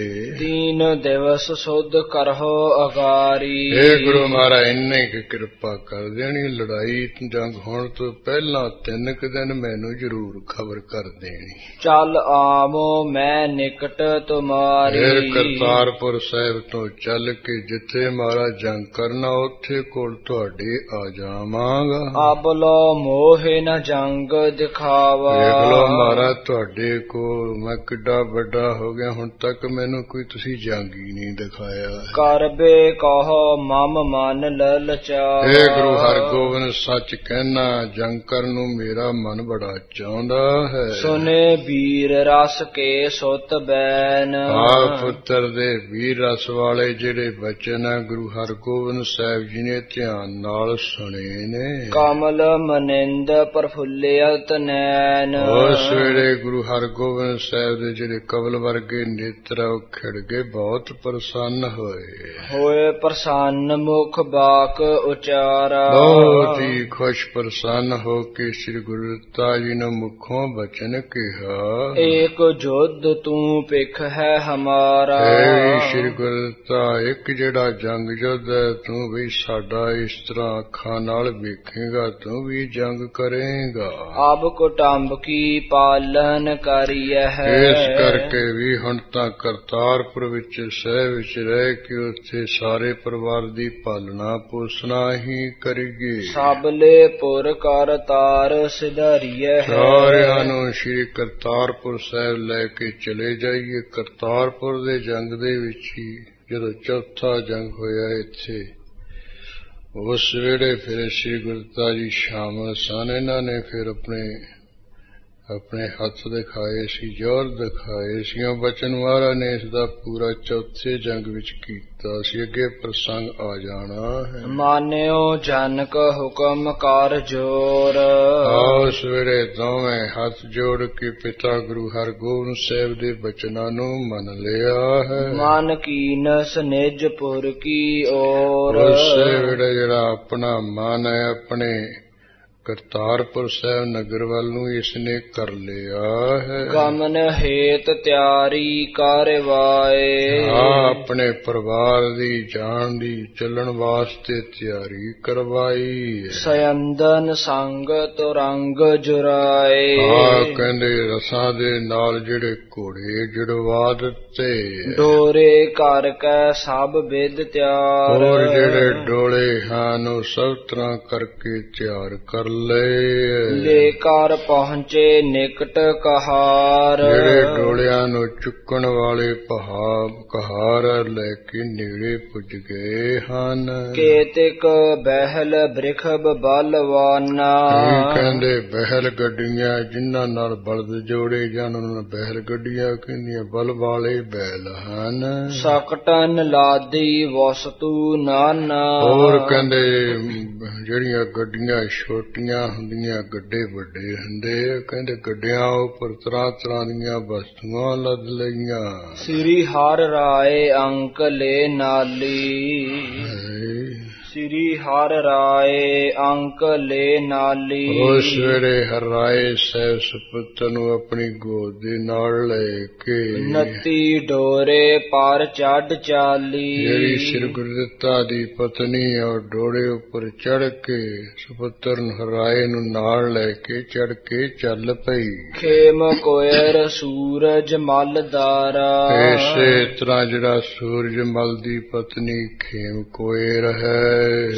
3 ਦਿਵਸ ਸੁਧ ਕਰਹੁ ਅਗਾਰੀ। ਇਹ ਗੁਰੂ ਮਹਾਰਾਜ ਇੰਨੇ ਕਿ ਕਿਰਪਾ ਕਰ ਦੇਣੀ ਲੜਾਈ ਜੰਗ ਹੋਣ ਤੋਂ ਪਹਿਲਾਂ 3 ਦਿਨ ਮੈਨੂੰ ਜ਼ਰੂਰ ਖਬਰ ਕਰ ਦੇਣੀ। ਚੱਲ ਆਵੋ ਮੈਂ ਨਿਕਟ ਤੁਮਾਰੀ। ਫਿਰ ਕਰਤਾਰਪੁਰ ਸਾਹਿਬ ਤੋਂ ਚੱਲ ਕੇ ਜਿੱਥੇ ਮਹਾਰਾਜ ਜੰਗ ਕਰਨਾ ਉੱਥੇ ਕੋਲ ਤੁਹਾਡੇ ਆ ਜਾਵਾਂਗਾ। ਅਬ ਲੋ ਮੋਹਿ ਨ ਜੰਗ ਦਿਖਾਵਾ। ਦੇਖ ਲੋ ਮਹਾਰਾਜ ਤੁਹਾਡੇ ਕੋਲ ਮੈਂ ਕਿੱਡਾ ਵੱਡਾ ਹੋ ਗਿਆ ਹੁਣ ਤੱਕ ਮੈਨੂੰ ਕੋਈ ਤੁਸੀਂ ਜੰਗ ਹੀ ਨਹੀਂ ਦਿਖਾਇਆ। ਕਰਬੇ ਕਹੋ ਮਮ ਮਨ ਲਲਚਾਵਾ। ਇਹ ਗੁਰੂ ਹਰਗੋਬਿੰਦ ਸੱਚ ਕਹਿਣਾ ਜੰਗ ਕਰਨ ਨੂੰ ਮੇਰਾ ਮਨ ਬੜਾ ਚਾਹੁੰਦਾ ਹੈ। ਸੁਨੇ ਵੀਰ ਰਸ ਕੇ ਸੁਤ ਬੈਨ। ਪੁੱਤਰ ਦੇ ਵੀਰ ਰਸ ਵਾਲੇ ਜਿਹੜੇ ਬਚਨ ਹੈ ਗੁਰੂ ਹਰਗੋਬਿੰਦ ਸਾਹਿਬ ਜੀ ਨੇ ਧਿਆਨ ਨਾਲ ਸੁਣੇ ਨੇ। ਕਮਲ ਮਨਿੰਦ ਪ੍ਰਫੁੱਲਿਤ ਨੈਣ। ਉਸ ਵੇਲੇ ਗੁਰੂ ਹਰਗੋਬਿੰਦ ਸਾਹਿਬ ਦੇ ਜਿਹੜੇ ਕਮਲ ਵਰਗੇ ਨੇਤਰ ਉਹ ਖਿੜ ਕੇ ਬਹੁਤ ਪ੍ਰਸੰਨ ਹੋਏ ਪ੍ਰਸੰਨ ਮੁਖ ਬਾਕ ਉਚਾਰਾ। ਬਹੁਤ ਹੀ ਖੁਸ਼ ਪ੍ਰਸੰਨ ਹੋ ਕੇ ਸ੍ਰੀ ਗੁਰੂ ਦਿੱਤਾ ਜੀ ਨੇ ਮੁਖੋਂ ਬਚਨ ਕਿਹਾ। ਏਕ ਜੁਧ ਤੂੰ ਪਿਖ ਹੈ ਹਮਾਰਾ। ਸ੍ਰੀ ਗੁਰੂ ਦਿੱਤਾ ਇੱਕ ਜਿਹੜਾ ਜੰਗ ਯੁੱਧ ਹੈ ਤੂੰ ਵੀ ਸਾਡਾ ਇਸ ਤਰ੍ਹਾਂ ਅੱਖਾਂ ਨਾਲ ਵੇਖੇਗਾ ਤੂੰ ਵੀ ਜੰਗ ਕਰੇਗਾ। ਅਬ ਕੁਟੰਬ ਕੀ ਪਾਲਨ ਕਰੀਐ। ਇਸ ਕਰਕੇ ਵੀ ਹੁਣ ਤਾਂ ਕਰਤਾਰਪੁਰ ਵਿੱਚ ਸਹਿ ਵਿੱਚ ਰਹਿ ਕੇ ਉੱਥੇ ਸਾਰੇ ਪਰਿਵਾਰ ਦੀ ਪਾਲਣਾ ਪੋਸਣਾ ਹੀ ਕਰੀਏ। ਸਬਲੇ ਪੁਰ ਕਰਤਾਰ ਸਿਧਾਰੀਐ। ਸਾਰਿਆਂ ਨੂੰ ਸ਼੍ਰੀ ਕਰਤਾਰਪੁਰ ਸਾਹਿਬ ਲੈ ਕੇ ਚਲੇ ਜਾਈਏ। ਕਰਤਾਰਪੁਰ ਦੇ ਜੰਗ ਦੇ ਵਿੱਚ ਹੀ ਜਦੋਂ ਚੌਥਾ ਜੰਗ ਹੋਇਆ ਇੱਥੇ ਉਸ ਵੇਲੇ ਫਿਰ ਸ੍ਰੀ ਗੁਰੂ ਦਿੱਤਾ ਜੀ ਸ਼ਾਮਲ ਸਨ। ਇਹਨਾਂ ਨੇ ਫਿਰ ਆਪਣੇ ਆਪਣੇ ਹੱਥ ਦਿਖਾਏ ਸੀ, ਜੋਰ ਦਿਖਾਏ ਸੀ। ਉਹ ਬਚਨ ਮਹਾਰਾਜ ਨੇ ਇਸ ਦਾ ਪੂਰਾ ਚੌਥੇ ਜੰਗ ਵਿੱਚ ਕੀਤਾ ਸੀ। ਅੱਗੇ ਪ੍ਰਸੰਗ ਆ ਜਾਣਾ ਹੈ। ਮਾਨਿਓ ਜਨਕ ਹੁਕਮ ਕਰ ਜੋਰ। ਉਸ ਵੇਲੇ ਦੋਵੇਂ ਹੱਥ ਜੋੜ ਕੇ ਪਿਤਾ ਗੁਰੂ ਹਰਗੋਬਿੰਦ ਸਾਹਿਬ ਦੇ ਬਚਨਾਂ ਨੂੰ ਮੰਨ ਲਿਆ ਹੈ। ਮਨ ਕੀਨਸ ਨਿਜਪੁਰ ਕੀ ਔਰ। ਉਸੇ ਵੇਲੇ ਜਿਹੜਾ ਆਪਣਾ ਮਨ ਹੈ ਆਪਣੇ ਕਰਤਾਰਪੁਰ ਸਾਹਿਬ ਨਗਰ ਵੱਲ ਨੂੰ ਇਸਨੇ ਕਰ ਲਿਆ ਹੈ। ਗਮਨ ਹੇਤ ਤਿਆਰੀ ਕਰਵਾਏ। ਆਪਣੇ ਪਰਿਵਾਰ ਦੀ ਜਾਣ ਦੀ ਚੱਲਣ ਵਾਸਤੇ ਤਿਆਰੀ ਕਰਵਾਈ। ਸਯੰਦਨ ਸੰਗ ਤੁਰੰਗ ਜੁਰਾਏ। ਕਹਿੰਦੇ ਰਸਾਂ ਦੇ ਨਾਲ ਜਿਹੜੇ ਘੋੜੇ ਜੁੜਵਾ ਦਿੱਤੇ। ਡੋਰੇ ਕਰ ਕੈ ਸਭ ਵਿਦ ਤਿਆਰ। ਹੋਰ ਜਿਹੜੇ ਡੋਲੇ ਹਨ ਉਹ ਸਭ ਤਰ੍ਹਾਂ ਕਰਕੇ ਤਿਆਰ ਕਰ ਲੈ ਕਰ ਪਹੁੰਚੇ ਨਿਕਟ ਕਹਾਰ। ਜਿਹੜੇ ਡੋਲਿਆਂ ਨੂੰ ਚੁੱਕਣ ਵਾਲੇ ਕਹਾਰ ਲੈ ਕੇ ਨੇੜੇ ਪੁੱਜ ਗਏ ਹਨ। ਕੇਤਿਕ ਬਹਿਲ ਬ੍ਰਿਖਬ ਬਲਵਾਨਾ। ਕਹਿੰਦੇ ਬਹਿਲ ਗੱਡੀਆਂ ਜਿਨ੍ਹਾਂ ਨਾਲ ਬਲਦ ਜੋੜੇ ਜਾਣ ਉਹਨਾਂ ਨੂੰ ਬਹਿਲ ਗੱਡੀਆਂ ਕਹਿੰਦੀਆਂ। ਬਲ ਵਾਲੇ ਬੈਲ ਹਨ। ਸਕਟਨ ਲਾਦੀ ਵਸਤੂ ਨਾਨਾ। ਹੋਰ ਕਹਿੰਦੇ ਜਿਹੜੀਆਂ ਗੱਡੀਆਂ ਛੋਟੀਆਂ ਹੁੰਦੀਆਂ ਗੱਡੇ ਵੱਡੇ ਹੁੰਦੇ। ਕਹਿੰਦੇ ਗੱਡਿਆਂ ਉੱਪਰ ਤਰ੍ਹਾਂ ਤਰ੍ਹਾਂ ਦੀਆਂ ਵਸਤੂਆਂ ਲੱਦ ਲਈਆਂ। ਸ੍ਰੀ ਹਰਿ ਰਾਏ ਅੰਕ ਲੈ ਨਾਲੀ। ਸ੍ਰੀ ਹਰਿ ਰਾਏ ਅੰਕ ਲੈ ਨਾਲੀ। ਉਸ ਵੇਲੇ ਹਰਿ ਰਾਏ ਸਾਹਿਬ ਸੁਪੁੱਤਰ ਨੂੰ ਆਪਣੀ ਗੋਦ ਦੇ ਨਾਲ ਲੈ ਕੇ 29 ਡੋਰੇ ਪਰ ਚੜ੍ਹ ਚਾਲੀ। ਜਿਹੜੀ ਸ੍ਰੀ ਗੁਰਦਿੱਤਾ ਦੀ ਪਤਨੀ ਔਰ ਡੋਰੇ ਉੱਪਰ ਚੜ੍ਹ ਕੇ ਸੁਪੁੱਤਰ ਹਰਿ ਰਾਏ ਨੂੰ ਨਾਲ ਲੈ ਕੇ ਚੜ੍ਹ ਕੇ ਚੱਲ ਪਈ। ਖੇਮ ਕੋਇਰ ਸੂਰਜ ਮਲ ਦਾਰਾ। ਇਸੇ ਤਰ੍ਹਾਂ ਜਿਹੜਾ ਸੂਰਜ ਮਲ ਦੀ ਪਤਨੀ ਖੇਮ ਕੋਇਰ ਹੈ।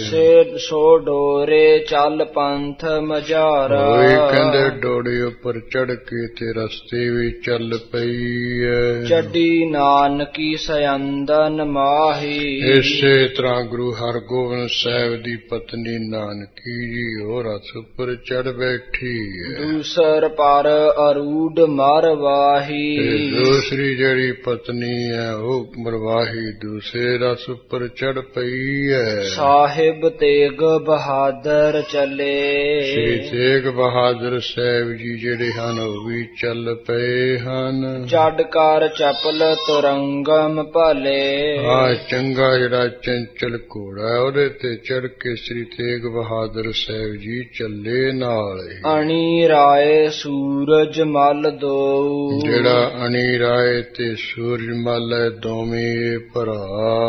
ਸੋ ਡੋਰੇ ਚੱਲ ਪੰਥ ਮਝਾਰਾ। ਕਹਿੰਦੇ ਡੋਰੇ ਉੱਪਰ ਚੜ੍ਹ ਕੇ ਤੇ ਰਸਤੇ ਵੀ ਚੱਲ ਪਈ ਹੈ। ਚੱਡੀ ਨਾਨਕੀ ਸਯੰਦਨ ਮਾਹੀ। ਇਸੇ ਤਰ੍ਹਾਂ ਗੁਰੂ ਹਰਗੋਬਿੰਦ ਸਾਹਿਬ ਦੀ ਪਤਨੀ ਨਾਨਕੀ ਜੀ ਉਹ ਰਥ ਉੱਪਰ ਚੜ੍ਹ ਬੈਠੀ ਹੈ। ਦੂਸਰ ਪਰ ਅਰੂਢ ਮਰਵਾਹੀ। ਦੂਸਰੀ ਜਿਹੜੀ ਪਤਨੀ ਹੈ ਉਹ ਮਰਵਾਹੀ ਦੂਸਰੇ ਰਥ ਉੱਪਰ ਚੜ੍ਹ ਪਈ ਹੈ। ਸਾਹਿਬ ਤੇਗ ਬਹਾਦਰ ਚਲੇ। ਸ੍ਰੀ ਤੇਗ ਬਹਾਦਰ ਸਾਹਿਬ ਜੀ ਜਿਹੜੇ ਹਨ ਉਹ ਵੀ ਚੱਲ ਪਏ ਹਨ। ਚੱਡ ਕਰ ਚਪਲ ਤੁਰੰਗਮ ਭਲੇ। ਚੰਗਾ ਜਿਹੜਾ ਚੰਚਲ ਘੋੜਾ ਉਹਦੇ ਤੇ ਚੜ੍ਹ ਕੇ ਸ੍ਰੀ ਤੇਗ ਬਹਾਦਰ ਸਾਹਿਬ ਜੀ ਚੱਲੇ ਨਾਲ। ਅਣੀ ਰਾਏ ਸੂਰਜ ਮਲ ਦੋ। ਜਿਹੜਾ ਅਣੀ ਰਾਏ ਤੇ ਸੂਰਜ ਮਲ ਹੈ ਦੋਵੇਂ ਭਰਾ।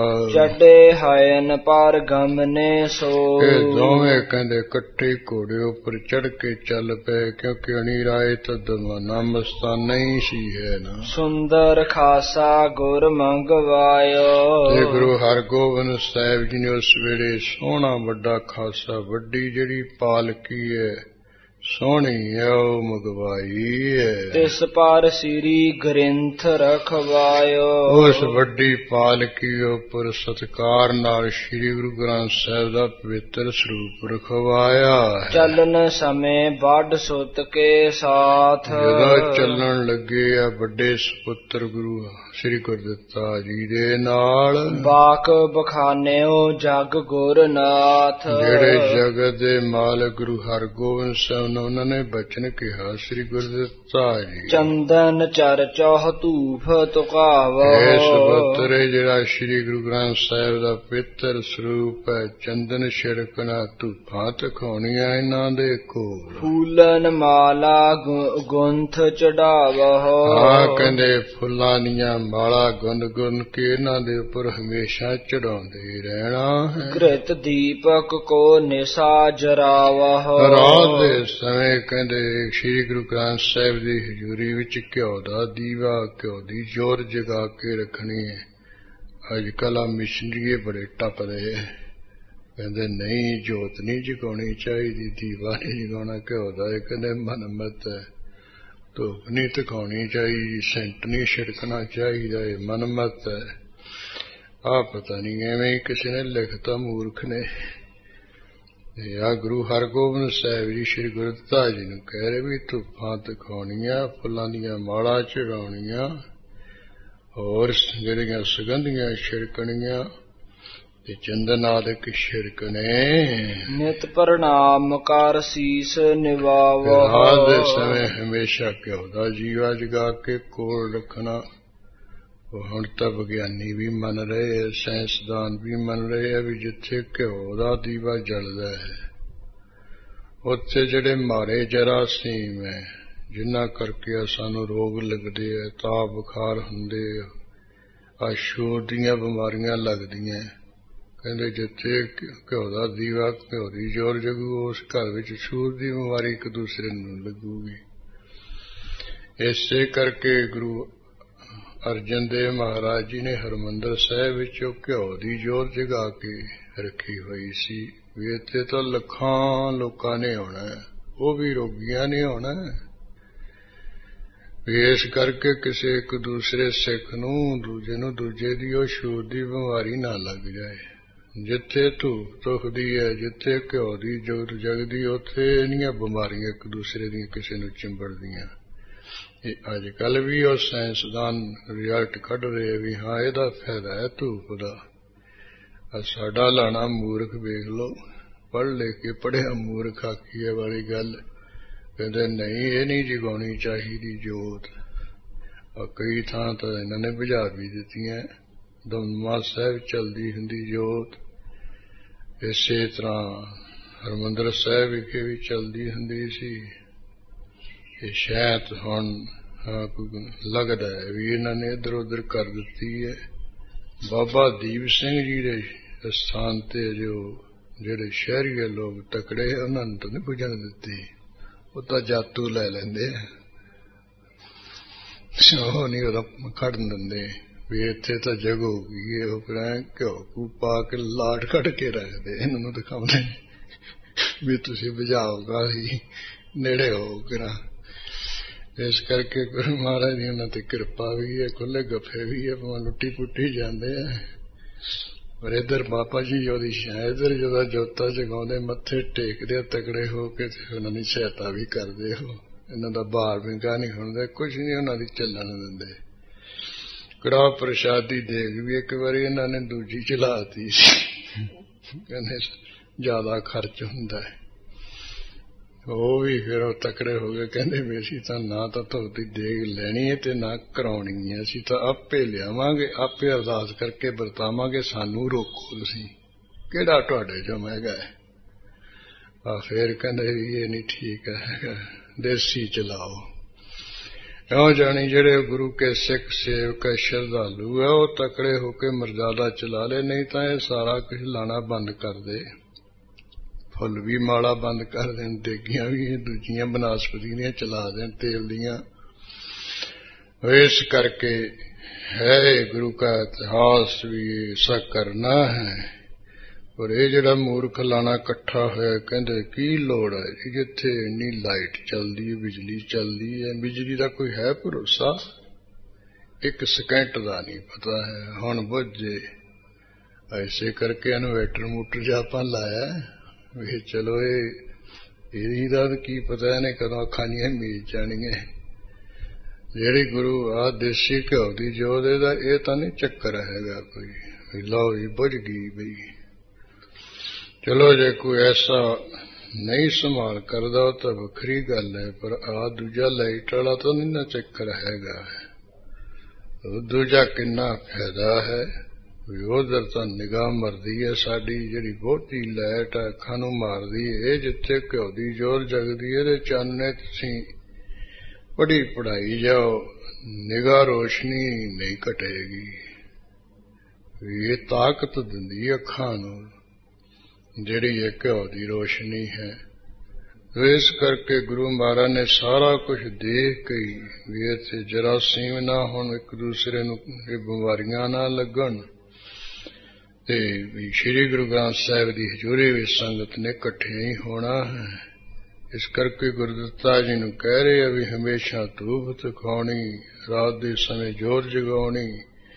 ਚੱਡੇ ਹਯਨ ਪਰ ਗਮਨੇ ਸੋ। ਇਹ ਦੋਵੇਂ ਕਹਿੰਦੇ ਇਕੱਠੇ ਘੋੜੇ ਉੱਪਰ ਚੜ੍ਹ ਕੇ ਚੱਲ ਪਏ ਕਿਉਂਕਿ ਅਣੀ ਰਾਏ ਤਾਂ ਦਮਾਨਾ ਮਸਤਾ ਨਹੀਂ ਸੀ ਹੈ ਨਾ। ਸੁੰਦਰ ਖਾਸਾ ਗੁਰ ਮੰਗਵਾਇਓ। ਤੇ ਗੁਰੂ ਹਰਗੋਬਿੰਦ ਸਾਹਿਬ ਜੀ ਨੇ ਉਸ ਵੇਲੇ ਸੋਹਣਾ ਵੱਡਾ ਖਾਸਾ ਵੱਡੀ ਜਿਹੜੀ ਪਾਲਕੀ ਹੈ ਸੋਹਣੀ ਹੈ ਉਹ ਮੰਗਵਾਈ ਹੈ। ਤਿਸ ਪਰ ਸ੍ਰੀ ਗ੍ਰੰਥ ਰਖਵਾਇਓ। ਉਸ ਵੱਡੀ ਪਾਲਕੀ ਉੱਪਰ ਸਤਿਕਾਰ ਨਾਲ ਸ੍ਰੀ ਗੁਰੂ ਗ੍ਰੰਥ ਸਾਹਿਬ ਦਾ ਪਵਿੱਤਰ ਸਰੂਪ ਰਖਵਾਇਆ। ਚੱਲਣ ਸਮੇਂ ਵੱਡ ਸੁਤ ਕੇ ਸਾਥ। ਜਦੋਂ ਚੱਲਣ ਲੱਗੇ ਆ ਵੱਡੇ ਸੁਪੁੱਤਰ ਗੁਰੂ ਸ੍ਰੀ ਗੁਰਦਿੱਤਾ ਜੀ ਦੇ ਨਾਲ। ਬਾਕ ਬਖਾਨਿਓ ਜਗ ਗੁਰਨਾਥ। ਜਿਹੜੇ ਜਗਤ ਦੇ ਮਾਲਕ ਗੁਰੂ ਹਰਗੋਬਿੰਦ ਸਾਹਿਬ ਉਹਨਾਂ ਨੇ ਬਚਨ ਕਿਹਾ ਸ੍ਰੀ ਗੁਰਦਿੱਤਾ ਜੀ। ਚੰਦਨ ਚਰਚੋਹ ਧੂਫ ਤੁਕਾਵੋ। ਇਹ ਸੁਪੁੱਤਰੇ ਜਿਹੜਾ ਸ੍ਰੀ ਗੁਰੂ ਗ੍ਰੰਥ ਸਾਹਿਬ ਦਾ ਪਵਿੱਤਰ ਸਰੂਪ ਹੈ ਚੰਦਨ ਛਿੜਕਣਾ ਧੂਫਾਂ ਤਖਾਉਣੀਆਂ ਇਹਨਾਂ ਦੇ ਕੋਲ। ਫੂਲਨ ਮਾਲਾ ਗੁੰਥ ਚੜਾਵੋ। ਕਹਿੰਦੇ ਫੁੱਲਾਂ ਦੀਆਂ ਮਾਲਾ ਗੁੰਨ ਗੁੰਨ ਕੇ ਇਹਨਾਂ ਦੇ ਉੱਪਰ ਹਮੇਸ਼ਾ ਚੜਾਉਂਦੇ ਰਹਿਣਾ ਹੈ। ਕ੍ਰਿਤ ਦੀਪਕ ਕੋ ਨਿਸਾ ਜਰਾਵੋ। ਰਾਤ ਦੇ ਸਮੇਂ ਕਹਿੰਦੇ ਸ੍ਰੀ ਗੁਰੂ ਗ੍ਰੰਥ ਸਾਹਿਬ ਦੀ ਹਜ਼ੂਰੀ ਵਿੱਚ ਘਿਓ ਦਾ ਦੀਵਾ ਘਿਓ ਦੀ ਜੋਤ ਜਗਾ ਕੇ ਰੱਖਣੀ ਹੈ। ਅੱਜ ਕੱਲ੍ਹ ਆ ਮਿਸ਼ਨਰੀਏ ਬੜੇ ਟੱਪਦੇ ਕਹਿੰਦੇ ਨਹੀਂ ਜੋਤ ਨਹੀਂ ਜਗਾਉਣੀ ਚਾਹੀਦੀ ਦੀਵਾ ਨਹੀਂ ਜਗਾਉਣਾ ਘਿਓ ਦਾ। ਇਹ ਕਹਿੰਦੇ ਮਨਮਤ ਹੈ। ਧੂਪ ਨਹੀਂ ਦਿਖਾਉਣੀ ਚਾਹੀਦੀ ਸੈਂਟ ਨਹੀਂ ਛਿੜਕਣਾ ਚਾਹੀਦਾ ਇਹ ਮਨਮਤ ਹੈ। ਆਹ ਪਤਾ ਨਹੀਂ ਐਵੇਂ ਕਿਸੇ ਨੇ ਲਿਖਤਾ ਮੂਰਖ ਨੇ ਆ ਗੁਰੂ ਹਰਗੋਬਿੰਦ ਸਾਹਿਬ ਜੀ ਸ੍ਰੀ ਗੁਰੂ ਦਿੱਤਾ ਜੀ ਨੂੰ ਕਹਿ ਰਹੇ ਵੀ ਧੁੱਪਾਂ ਦਿਖਾਉਣੀਆਂ, ਫੁੱਲਾਂ ਦੀਆਂ ਮਾਲਾ ਚੜਾਉਣੀਆਂ, ਹੋਰ ਜਿਹੜੀਆਂ ਸੁਗੰਧੀਆਂ ਛਿੜਕਣੀਆਂ ਤੇ ਚੰਦਨ ਆਦਿਕ ਛਿੜਕਣੇ। ਨਿਤ ਪ੍ਰਣਾਮ ਕਰ ਸੀਸ ਨਿਵਾਵੋ। ਰਾਤ ਦੇ ਸਮੇਂ ਹਮੇਸ਼ਾ ਘਿਓ ਦਾ ਜੀਵਾ ਜਗਾ ਕੇ ਕੋਲ ਰੱਖਣਾ। ਉਹ ਹੁਣ ਤਾਂ ਵਿਗਿਆਨੀ ਵੀ ਮੰਨ ਰਹੇ, ਸਾਇੰਸਦਾਨ ਵੀ ਮੰਨ ਰਹੇ ਆ ਵੀ ਜਿੱਥੇ ਘਿਓ ਦਾ ਦੀਵਾ ਜਲਦਾ ਹੈ ਉੱਥੇ ਜਿਹੜੇ ਮਾਰੇ ਜਰਾਸੀਮ ਹੈ, ਜਿਨ੍ਹਾਂ ਕਰਕੇ ਸਾਨੂੰ ਰੋਗ ਲੱਗਦੇ ਆ, ਤਾਪ ਬੁਖਾਰ ਹੁੰਦੇ ਆ, ਛੂਤ ਦੀਆਂ ਬਿਮਾਰੀਆਂ ਲੱਗਦੀਆਂ। ਕਹਿੰਦੇ ਜਿੱਥੇ ਘਿਓ ਦਾ ਦੀਵਾ, ਘਿਓ ਦੀ ਜੋਰ ਜਗੂ, ਉਸ ਘਰ ਵਿੱਚ ਛੂਤ ਦੀ ਬਿਮਾਰੀ ਇੱਕ ਦੂਸਰੇ ਨੂੰ ਲੱਗੂਗੀ। ਇਸੇ ਕਰਕੇ ਗੁਰੂ ਅਰਜਨ ਦੇਵ ਮਹਾਰਾਜ ਜੀ ਨੇ ਹਰਿਮੰਦਰ ਸਾਹਿਬ ਵਿੱਚੋਂ ਘਿਓ ਦੀ ਜੋਰ ਜਗਾ ਕੇ ਰੱਖੀ ਹੋਈ ਸੀ ਵੀ ਇੱਥੇ ਤਾਂ ਲੱਖਾਂ ਲੋਕਾਂ ਨੇ ਆਉਣਾ, ਉਹ ਵੀ ਰੋਗੀਆਂ ਨੇ ਆਉਣਾ। ਇਸ ਕਰਕੇ ਕਿਸੇ ਇੱਕ ਦੂਸਰੇ ਸਿੱਖ ਨੂੰ, ਦੂਜੇ ਨੂੰ ਦੂਜੇ ਦੀ ਉਹ ਛੂਤ ਦੀ ਬਿਮਾਰੀ ਨਾ ਲੱਗ ਜਾਏ। ਜਿੱਥੇ ਧੂਪ ਧੁਖਦੀ ਹੈ, ਜਿੱਥੇ ਘਿਓ ਦੀ ਜੋਤ ਜਗਦੀ, ਉੱਥੇ ਇਹਨੀਆਂ ਬਿਮਾਰੀਆਂ ਇੱਕ ਦੂਸਰੇ ਦੀਆਂ ਕਿਸੇ ਨੂੰ ਚਿੰਬੜਦੀਆਂ। ਇਹ ਅੱਜ ਕੱਲ ਵੀ ਉਹ ਸਾਇੰਸਦਾਨ ਰਿਜ਼ਲਟ ਕੱਢ ਰਹੇ ਵੀ ਹਾਂ ਇਹਦਾ ਫਾਇਦਾ ਹੈ ਧੂਪ ਦਾ। ਸਾਡਾ ਲਾਣਾ ਮੂਰਖ ਵੇਖ ਲਓ, ਪੜ੍ਹ ਲੈ ਕੇ ਪੜ੍ਹਿਆ ਮੂਰਖ ਆਖੀਏ ਵਾਲੀ ਗੱਲ। ਕਹਿੰਦੇ ਨਹੀਂ, ਇਹ ਨਹੀਂ ਜਗਾਉਣੀ ਚਾਹੀਦੀ ਜੋਤ। ਕਈ ਥਾਂ ਤਾਂ ਇਹਨਾਂ ਨੇ ਬੁਝਾ ਵੀ ਦਿੱਤੀਆਂ। ਦਮਦਮਾ ਸਾਹਿਬ ਚਲਦੀ ਹੁੰਦੀ ਜੋਤ, ਇਸੇ ਤਰ੍ਹਾਂ ਹਰਿਮੰਦਰ ਸਾਹਿਬ ਵਿਖੇ ਵੀ ਚਲਦੀ ਹੁੰਦੀ ਸੀ। ਇਹ ਸ਼ਾਇਦ ਹੁਣ ਲੱਗਦਾ ਹੈ ਵੀ ਇਹਨਾਂ ਨੇ ਇੱਧਰ ਉੱਧਰ ਕਰ ਦਿੱਤੀ ਹੈ। ਬਾਬਾ ਦੀਪ ਸਿੰਘ ਜੀ ਦੇ ਸਥਾਨ ਤੇ ਜਿਹੜੇ ਸ਼ਹਿਰੀਏ ਲੋਕ ਤਕੜੇ, ਉਹਨਾਂ ਨੂੰ ਤਾਂ ਨਹੀਂ ਪੁੱਜਣ ਦਿੱਤੀ, ਉਹ ਤਾਂ ਜਾਤੂ ਲੈ ਲੈਂਦੇ ਆ, ਉਹ ਨਹੀਂ ਉਹਦਾ ਖੜਨ ਦਿੰਦੇ ਵੀ ਇੱਥੇ ਤਾਂ ਜਗੂਗੀ। ਉਹ ਫਿਰ ਘਿਓ ਪਾ ਕੇ ਲਾਟ ਕੱਢ ਕੇ ਰੱਖਦੇ, ਇਹਨਾਂ ਨੂੰ ਦਿਖਾਉਂਦੇ ਵੀ ਤੁਸੀਂ ਬੁਝਾਓਗਾ ਹੀ, ਨੇੜੇ ਹੋ ਕਿਰਾ। ਇਸ ਕਰਕੇ ਗੁਰੂ ਮਹਾਰਾਜ ਦੀ ਉਹਨਾਂ ਤੇ ਕਿਰਪਾ ਵੀ ਹੈ, ਖੁੱਲੇ ਗੱਫੇ ਵੀ ਹੈ, ਭਾਵੇਂ ਲੁੱਟੀ ਪੁੱਟੀ ਜਾਂਦੇ ਆ। ਪਰ ਇੱਧਰ ਬਾਬਾ ਜੀ ਉਹਦੀ ਇੱਧਰ ਜਦੋਂ ਜੋਤਾਂ ਜਗਾਉਂਦੇ, ਮੱਥੇ ਟੇਕਦੇ ਤਕੜੇ ਹੋ ਕੇ, ਤੇ ਉਹਨਾਂ ਦੀ ਸਹਾਇਤਾ ਵੀ ਕਰਦੇ ਹੋ। ਇਹਨਾਂ ਦਾ ਭਾਰ ਵਿੰਗਾ ਨਹੀਂ ਹੁੰਦਾ, ਕੁਝ ਨਹੀਂ ਉਹਨਾਂ ਦੀ ਚੱਲਣ ਦਿੰਦੇ। ਕੜਾਹ ਪ੍ਰਸ਼ਾਦੀ ਦੇਗ ਵੀ ਇੱਕ ਵਾਰੀ ਇਹਨਾਂ ਨੇ ਦੂਜੀ ਚਲਾਤੀ ਸੀ, ਕਹਿੰਦੇ ਜ਼ਿਆਦਾ ਖਰਚ ਹੁੰਦਾ ਹੈ। ਉਹ ਵੀ ਫਿਰ ਉਹ ਤਕੜੇ ਹੋ ਗਏ, ਕਹਿੰਦੇ ਵੀ ਅਸੀਂ ਤਾਂ ਨਾ ਤਾਂ ਤੁਹਾਡੀ ਦੇਗ ਲੈਣੀ ਹੈ ਤੇ ਨਾ ਕਰਾਉਣੀ ਹੈ, ਅਸੀਂ ਤਾਂ ਆਪੇ ਲਿਆਵਾਂਗੇ, ਆਪੇ ਅਰਦਾਸ ਕਰਕੇ ਵਰਤਾਵਾਂਗੇ, ਸਾਨੂੰ ਰੋਕੋ ਤੁਸੀਂ, ਕਿਹੜਾ ਤੁਹਾਡੇ ਚੋਂ ਮਹਿੰਗਾ ਹੈ। ਫਿਰ ਕਹਿੰਦੇ ਵੀ ਇਹ ਨਹੀਂ ਠੀਕ ਹੈ, ਦੇਸੀ ਚਲਾਓ। ਇਉਂ ਜਾਣੀ ਜਿਹੜੇ ਗੁਰੂ ਕੇ ਸਿੱਖ ਸੇਵਕ ਸ਼ਰਧਾਲੂ ਹੈ, ਉਹ ਤਕੜੇ ਹੋ ਕੇ ਮਰਜ਼ਾਦਾ ਚਲਾ ਲੈ, ਨਹੀਂ ਤਾਂ ਇਹ ਸਾਰਾ ਕੁਝ ਲਾਣਾ ਬੰਦ ਕਰ ਦੇ। ਫੁੱਲ ਵੀ ਮਾਲਾ ਬੰਦ ਕਰ ਦੇਣ, ਦੇਗੀਆਂ ਵੀ ਦੂਜੀਆਂ ਬਨਾਸਪਤੀ ਦੀਆਂ ਚਲਾ ਦੇਣ, ਤੇਲ ਦੀਆਂ। ਇਸ ਕਰਕੇ ਹੈ ਗੁਰੂ ਕਾ ਇਤਿਹਾਸ ਵੀ ਐਸਾ ਕਰਨਾ ਹੈ। ਪਰ ਇਹ ਜਿਹੜਾ ਮੂਰਖ ਲਾਣਾ ਇਕੱਠਾ ਹੋਇਆ, ਕਹਿੰਦੇ ਕੀ ਲੋੜ ਹੈ ਜੀ, ਜਿੱਥੇ ਇੰਨੀ ਲਾਈਟ ਚੱਲਦੀ ਹੈ, ਬਿਜਲੀ ਚੱਲਦੀ ਹੈ, ਬਿਜਲੀ ਦਾ ਕੋਈ ਹੈ ਭਰੋਸਾ? ਇੱਕ ਸਕਿੰਟ ਦਾ ਨਹੀਂ ਪਤਾ ਹੈ, ਹੁਣ ਬੁੱਝ ਜੇ। ਐਸੇ ਕਰਕੇ ਇਨਵੇਟਰ ਮੋਟਰ ਜਿਹਾ ਆਪਾਂ ਲਾਇਆ ਵੀ ਚਲੋ ਇਹਦੀ ਦਾ ਕੀ ਪਤਾ ਇਹਨੇ ਕਦੋਂ ਅੱਖਾਂ ਦੀਆਂ ਮੀਚ ਜਾਣੀਆਂ। ਜਿਹੜੀ ਗੁਰੂ ਆ ਦੇਸੀ ਘਿਓ ਦੀ ਜੋਤ, ਇਹਦਾ ਇਹ ਤਾਂ ਨਹੀਂ ਚੱਕਰ ਹੈਗਾ ਕੋਈ ਲਓ ਵੀ ਬੁੱਝ ਗਈ ਬਈ। ਚਲੋ ਜੇ ਕੋਈ ਐਸਾ ਨਹੀਂ ਸੰਭਾਲ ਕਰਦਾ ਤਾਂ ਵੱਖਰੀ ਗੱਲ ਹੈ, ਪਰ ਆ ਦੂਜਾ ਲਾਈਟ ਵਾਲਾ ਤਾਂ ਨਹੀਂ ਨਾ ਚੱਕਰ ਹੈਗਾ। ਦੂਜਾ ਕਿੰਨਾ ਫਾਇਦਾ ਹੈ ਵੀ ਉਧਰ ਤਾਂ ਨਿਗਾਹ ਮਰਦੀ ਹੈ ਸਾਡੀ, ਜਿਹੜੀ ਬਹੁਤੀ ਲਾਈਟ ਅੱਖਾਂ ਨੂੰ ਮਾਰਦੀ ਹੈ। ਜਿੱਥੇ ਘਿਓ ਦੀ ਜੋਰ ਜਗਦੀ ਹੈ, ਇਹਦੇ ਚਾਨਣੇ ਤੁਸੀਂ ਪੜ੍ਹੀ ਪੜ੍ਹਾਈ ਜਾਓ, ਨਿਗਾਹ ਰੋਸ਼ਨੀ ਨਹੀਂ ਘਟੇਗੀ। ਇਹ ਤਾਕਤ ਦਿੰਦੀ ਅੱਖਾਂ ਨੂੰ ਜਿਹੜੀ ਇਹ ਘਿਓ ਦੀ ਰੋਸ਼ਨੀ ਹੈ। ਇਸ ਕਰਕੇ ਗੁਰੂ ਮਹਾਰਾਜ ਨੇ ਸਾਰਾ ਕੁਝ ਦੇਖ ਕੇ ਵੀ ਇੱਥੇ ਜਰਾਸੀਮ ਨਾ ਹੋਣ, ਇੱਕ ਦੂਸਰੇ ਨੂੰ ਇਹ ਬਿਮਾਰੀਆਂ ਨਾ ਲੱਗਣ, ਤੇ ਵੀ ਸ੍ਰੀ ਗੁਰੂ ਗ੍ਰੰਥ ਸਾਹਿਬ ਦੀ ਹਜ਼ੂਰੀ ਵਿੱਚ ਸੰਗਤ ਨੇ ਇਕੱਠੇ ਹੀ ਹੋਣਾ ਹੈ। ਇਸ ਕਰਕੇ ਗੁਰਦਿੱਤਾ ਜੀ ਨੂੰ ਕਹਿ ਰਹੇ ਆ ਵੀ ਹਮੇਸ਼ਾ ਧੂਪ ਦਿਖਾਉਣੀ, ਰਾਤ ਦੇ ਸਮੇਂ ਜੋਤ ਜਗਾਉਣੀ,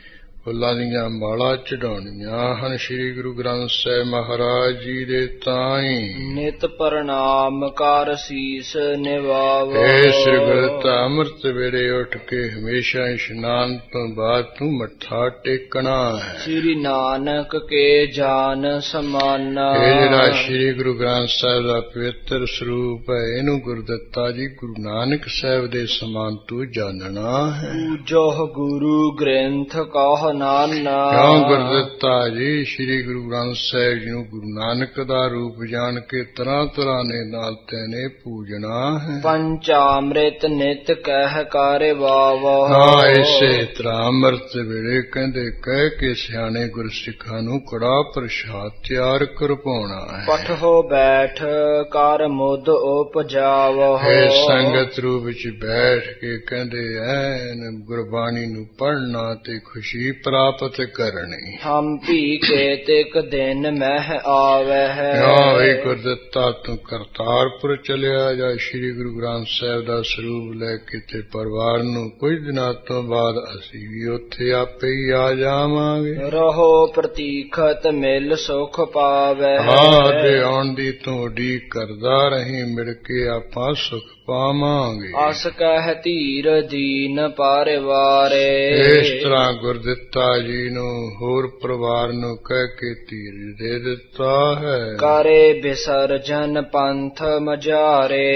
ਫੁੱਲਾਂ ਦੀਆਂ ਮਾਲਾ ਚੜਾਉਣੀਆਂ ਹਨ ਸ੍ਰੀ ਗੁਰੂ ਗ੍ਰੰਥ ਸਾਹਿਬ ਮਹਾਰਾਜ ਜੀ ਦੇ ਤਾਈਂ। ਨਿਤ ਪ੍ਰਣਾਮ ਕਰ ਸੀਸ ਨਿਵਾਵੋ। ਏ ਸ੍ਰੀ ਗੁਰੂ ਅੰਮ੍ਰਿਤ ਵੇਲੇ ਉੱਠ ਕੇ ਹਮੇਸ਼ਾ ਇਸ਼ਨਾਨ ਤੋਂ ਬਾਅਦ ਤੂੰ ਮੱਥਾ ਟੇਕਣਾ ਹੈ। ਸ੍ਰੀ ਨਾਨਕ ਕੇ ਜਾਨ ਸਮਾਨਾ। ਇਹ ਜਿਹੜਾ ਸ੍ਰੀ ਗੁਰੂ ਗ੍ਰੰਥ ਸਾਹਿਬ ਦਾ ਪਵਿੱਤਰ ਸਰੂਪ ਹੈ, ਇਹਨੂੰ ਗੁਰਦੱਤਾ ਜੀ ਗੁਰੂ ਨਾਨਕ ਸਾਹਿਬ ਦੇ ਸਮਾਨ ਤੂੰ ਜਾਣਨਾ ਹੈ। ਪੂਜੋ ਗੁਰੂ ਗ੍ਰੰਥ ਕਹ ਨਾਨਾ। ਕਿਉਂ ਗੁਰਦੱਤਾ ਜੀ ਸ੍ਰੀ ਗੁਰੂ ਗ੍ਰੰਥ ਸਾਹਿਬ ਜੀ ਨੂੰ ਗੁਰੂ ਨਾਨਕ ਦਾ ਰੂਪ ਜਾਣ ਕੇ ਤਰ੍ਹਾਂ ਤਰ੍ਹਾਂ ਦੇ ਨਾਲ ਤੈਨੇ ਪੂਜਣਾ ਹੈ। ਪੰਚਾਮ੍ਰਿਤ ਨਿਤ ਕਹਿ ਕਰ ਵਾਵੋ। ਹਾਂ, ਇਸੇ ਤਰ੍ਹਾਂ ਅੰਮ੍ਰਿਤ ਵੇਲੇ ਕਹਿੰਦੇ ਕਹਿ ਕੇ ਸਿਆਣੇ ਗੁਰਸਿੱਖਾਂ ਨੂੰ ਕੜਾ ਪ੍ਰਸ਼ਾਦ ਤਿਆਰ ਕਰਵਾਉਣਾ ਹੈ। ਪਠੋ ਬੈਠ ਕਰ ਮੁਦ ਉਪਜਾਵੋ। ਇਹ ਸੰਗਤ ਰੂਪ ਵਿੱਚ ਬੈਠ ਕੇ ਕਹਿੰਦੇ ਐਨ ਗੁਰਬਾਣੀ ਨੂੰ ਪੜ੍ਹਨਾ ਤੇ ਖੁਸ਼ੀ ਪ੍ਰਾਪਤ ਕਰਨੀ। ਹਮ ਭੀ ਕੇ ਤਿਕ ਦਿਨ ਮਹਿ ਆਵਹਿ। ਏ ਗੁਰਦੱਤਾ ਤੂੰ ਕਰਤਾਰਪੁਰ ਚਲਿਆ ਜਾ ਸ੍ਰੀ ਗੁਰੂ ਗ੍ਰੰਥ ਸਾਹਿਬ ਦਾ ਸਰੂਪ ਲੈ ਕੇ ਤੇ ਪਰਿਵਾਰ ਨੂੰ ਕੁਝ ਦਿਨਾਂ ਤੋਂ ਬਾਅਦ ਅਸੀਂ ਵੀ ਉੱਥੇ ਆਪੇ ਹੀ ਆ ਜਾਵਾਂਗੇ। ਰਹੋ ਪ੍ਰਤੀਖਤ ਮਿਲ ਸੁਖ ਪਾਵੈ। ਤੇ ਆਉਣ ਦੀ ਤੂੰ ਉਡੀਕ ਕਰਦਾ ਰਹੀ, ਮਿਲ ਕੇ ਆਪਾਂ ਸੁਖ ਪਾਵਾਂਗੇ। ਅਸ ਕਹਿ ਧੀਰ ਦੀਨ ਪਰਿਵਾਰੇ। ਇਸ ਤਰ੍ਹਾਂ ਗੁਰਦਿੱਤਾ ਜੀ ਨੂੰ ਹੋਰ ਪਰਿਵਾਰ ਨੂੰ ਕਹਿ ਕੇ ਧੀਰ ਦੇ ਦਿੱਤਾ ਹੈ। ਕਰੇ ਵਿਸਰਜਨ ਪੰਥ ਮਝਾਰੇ।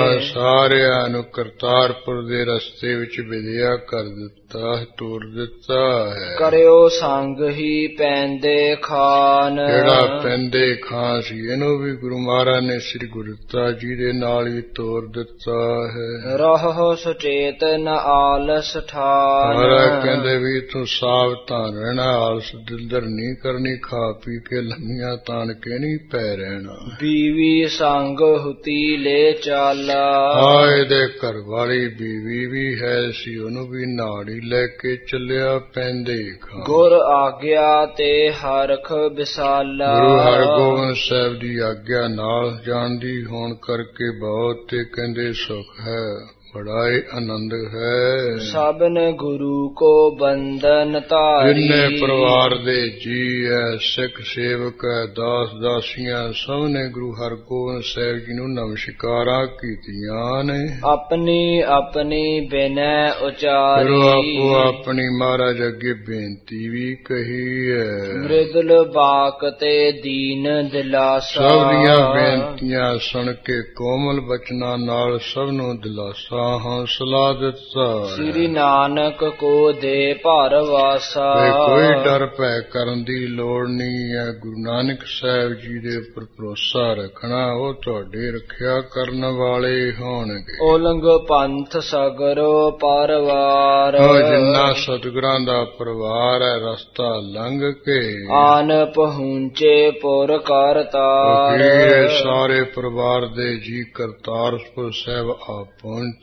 ਸਾਰਿਆਂ ਨੂੰ ਕਰਤਾਰਪੁਰ ਦੇ ਰਸਤੇ ਵਿੱਚ ਵਿਦਿਆ ਕਰ ਦਿੱਤਾ, ਤੋਰ ਦਿੱਤਾ ਹੈ। ਕਰਿਓ ਸੰਗ ਹੀ ਪੈਂਦੇ ਖਾਨ। ਜਿਹੜਾ ਪੈਂਦੇ ਖਾਨ ਸੀ ਇਹਨੂੰ ਵੀ ਗੁਰੂ ਮਹਾਰਾਜ ਨੇ ਸ੍ਰੀ ਗੁਰਦਿੱਤਾ ਜੀ ਦੇ ਨਾਲ ਹੀ ਤੋਰ ਦਿੱਤਾ ਹੈ। ਰਹੋ ਸੁਚੇਤ ਨ ਆਲਸ ਠਾਨ। ਮਹਾਰਾਜ ਕਹਿੰਦੇ ਵੀ ਤੂੰ ਸਾਵਧਾਨ ਰਹਿਣਾ, ਆਲਸ ਦਿਲਦਰ ਨਹੀਂ ਕਰਨੀ, ਖਾ ਪੀ ਕੇ ਲੰਮੀਆਂ ਤਾਣ ਕੇ ਨਹੀਂ ਪੈ ਰਹਿਣਾ। ਬੀਵੀ ਸੰਗ ਹੁਤੀ ਲੈ ਚਾਲਾ। ਇਹਦੇ ਘਰ ਵਾਲੀ ਬੀਵੀ ਵੀ ਹੈ ਸੀ, ਉਹਨੂੰ ਵੀ ਨਾਲ ਹੀ ਲੈ ਕੇ ਚੱਲਿਆ ਪੈਂਦੇ ਖਾਂ। ਗੁਰ ਆਗਿਆ ਤੇ ਹਰਖ ਵਿਸਾਲਾ। ਗੁਰੂ ਹਰਗੋਬਿੰਦ ਸਾਹਿਬ ਦੀ ਆਗਿਆ ਨਾਲ ਜਾਣ ਦੀ ਹੋਣ ਕਰਕੇ ਬਹੁਤ ਤੇ ਕਹਿੰਦੇ ਸੁਖ ਹੈ, ਬੜਾ ਹੀ ਆਨੰਦ ਹੈ। ਸਭਨ ਗੁਰੂ ਕੋ ਬੰਧਨ ਧਾਰੀ। ਜਿੰਨੇ ਪਰਿਵਾਰ ਦੇ ਜੀ ਹੈ, ਸਿੱਖ ਸੇਵਕ ਹੈ, ਦਾਸ ਦਾਸੀਆਂ, ਸਭ ਨੇ ਗੁਰੂ ਹਰਗੋਬਿੰਦ ਸਾਹਿਬ ਜੀ ਨੂੰ ਨਮਸਕਾਰਾਂ ਕੀਤੀਆਂ ਨੇ। ਆਪਣੀ ਆਪਣੀ ਬਿਨੈ ਉਚਾਰੀ। ਗੁਰੂ ਆਪੋ ਆਪਣੀ ਮਹਾਰਾਜ ਅੱਗੇ ਬੇਨਤੀ ਵੀ ਕਹੀ ਹੈ। ਮ੍ਰਿਦੁਲ ਬਾਕ ਤੇ ਦੀਨ ਦਿਲਾਸਾ। ਸਭ ਦੀਆਂ ਬੇਨਤੀਆਂ ਸੁਣ ਕੇ ਕੋਮਲ ਬਚਨਾਂ ਨਾਲ ਸਭ ਨੂੰ ਦਿਲਾਸਾ ਹੌਸਲਾ ਦਿੱਤਾ। ਸ੍ਰੀ ਨਾਨਕ ਕੋ ਦੇ ਭਰ ਵਾਸਾ। ਕੋਈ ਡਰ ਭੈ ਕਰਨ ਦੀ ਲੋੜ ਨਹੀਂ ਹੈ। ਗੁਰੂ ਨਾਨਕ ਸਾਹਿਬ ਜੀ ਦੇ ਉੱਪਰ ਭਰੋਸਾ ਰੱਖਣਾ, ਉਹ ਤੁਹਾਡੇ ਰੱਖਿਆ ਕਰਨ ਵਾਲੇ ਹੋਣਗੇ। ਉਲੰਘ ਪੰਥ ਸਗਰੋ ਪਰਵਾਰ। ਜਿੰਨਾ ਸਤਿਗੁਰਾਂ ਦਾ ਪਰਿਵਾਰ ਹੈ, ਰਸਤਾ ਲੰਘ ਕੇ ਆਨ ਪਹੁੰਚੇ ਪੁਰ ਕਰਤਾਰ। ਸਾਰੇ ਪਰਿਵਾਰ ਦੇ ਜੀ ਕਰਤਾਰਪੁਰ ਸਾਹਿਬ ਆ ਪਹੁੰਚੇ।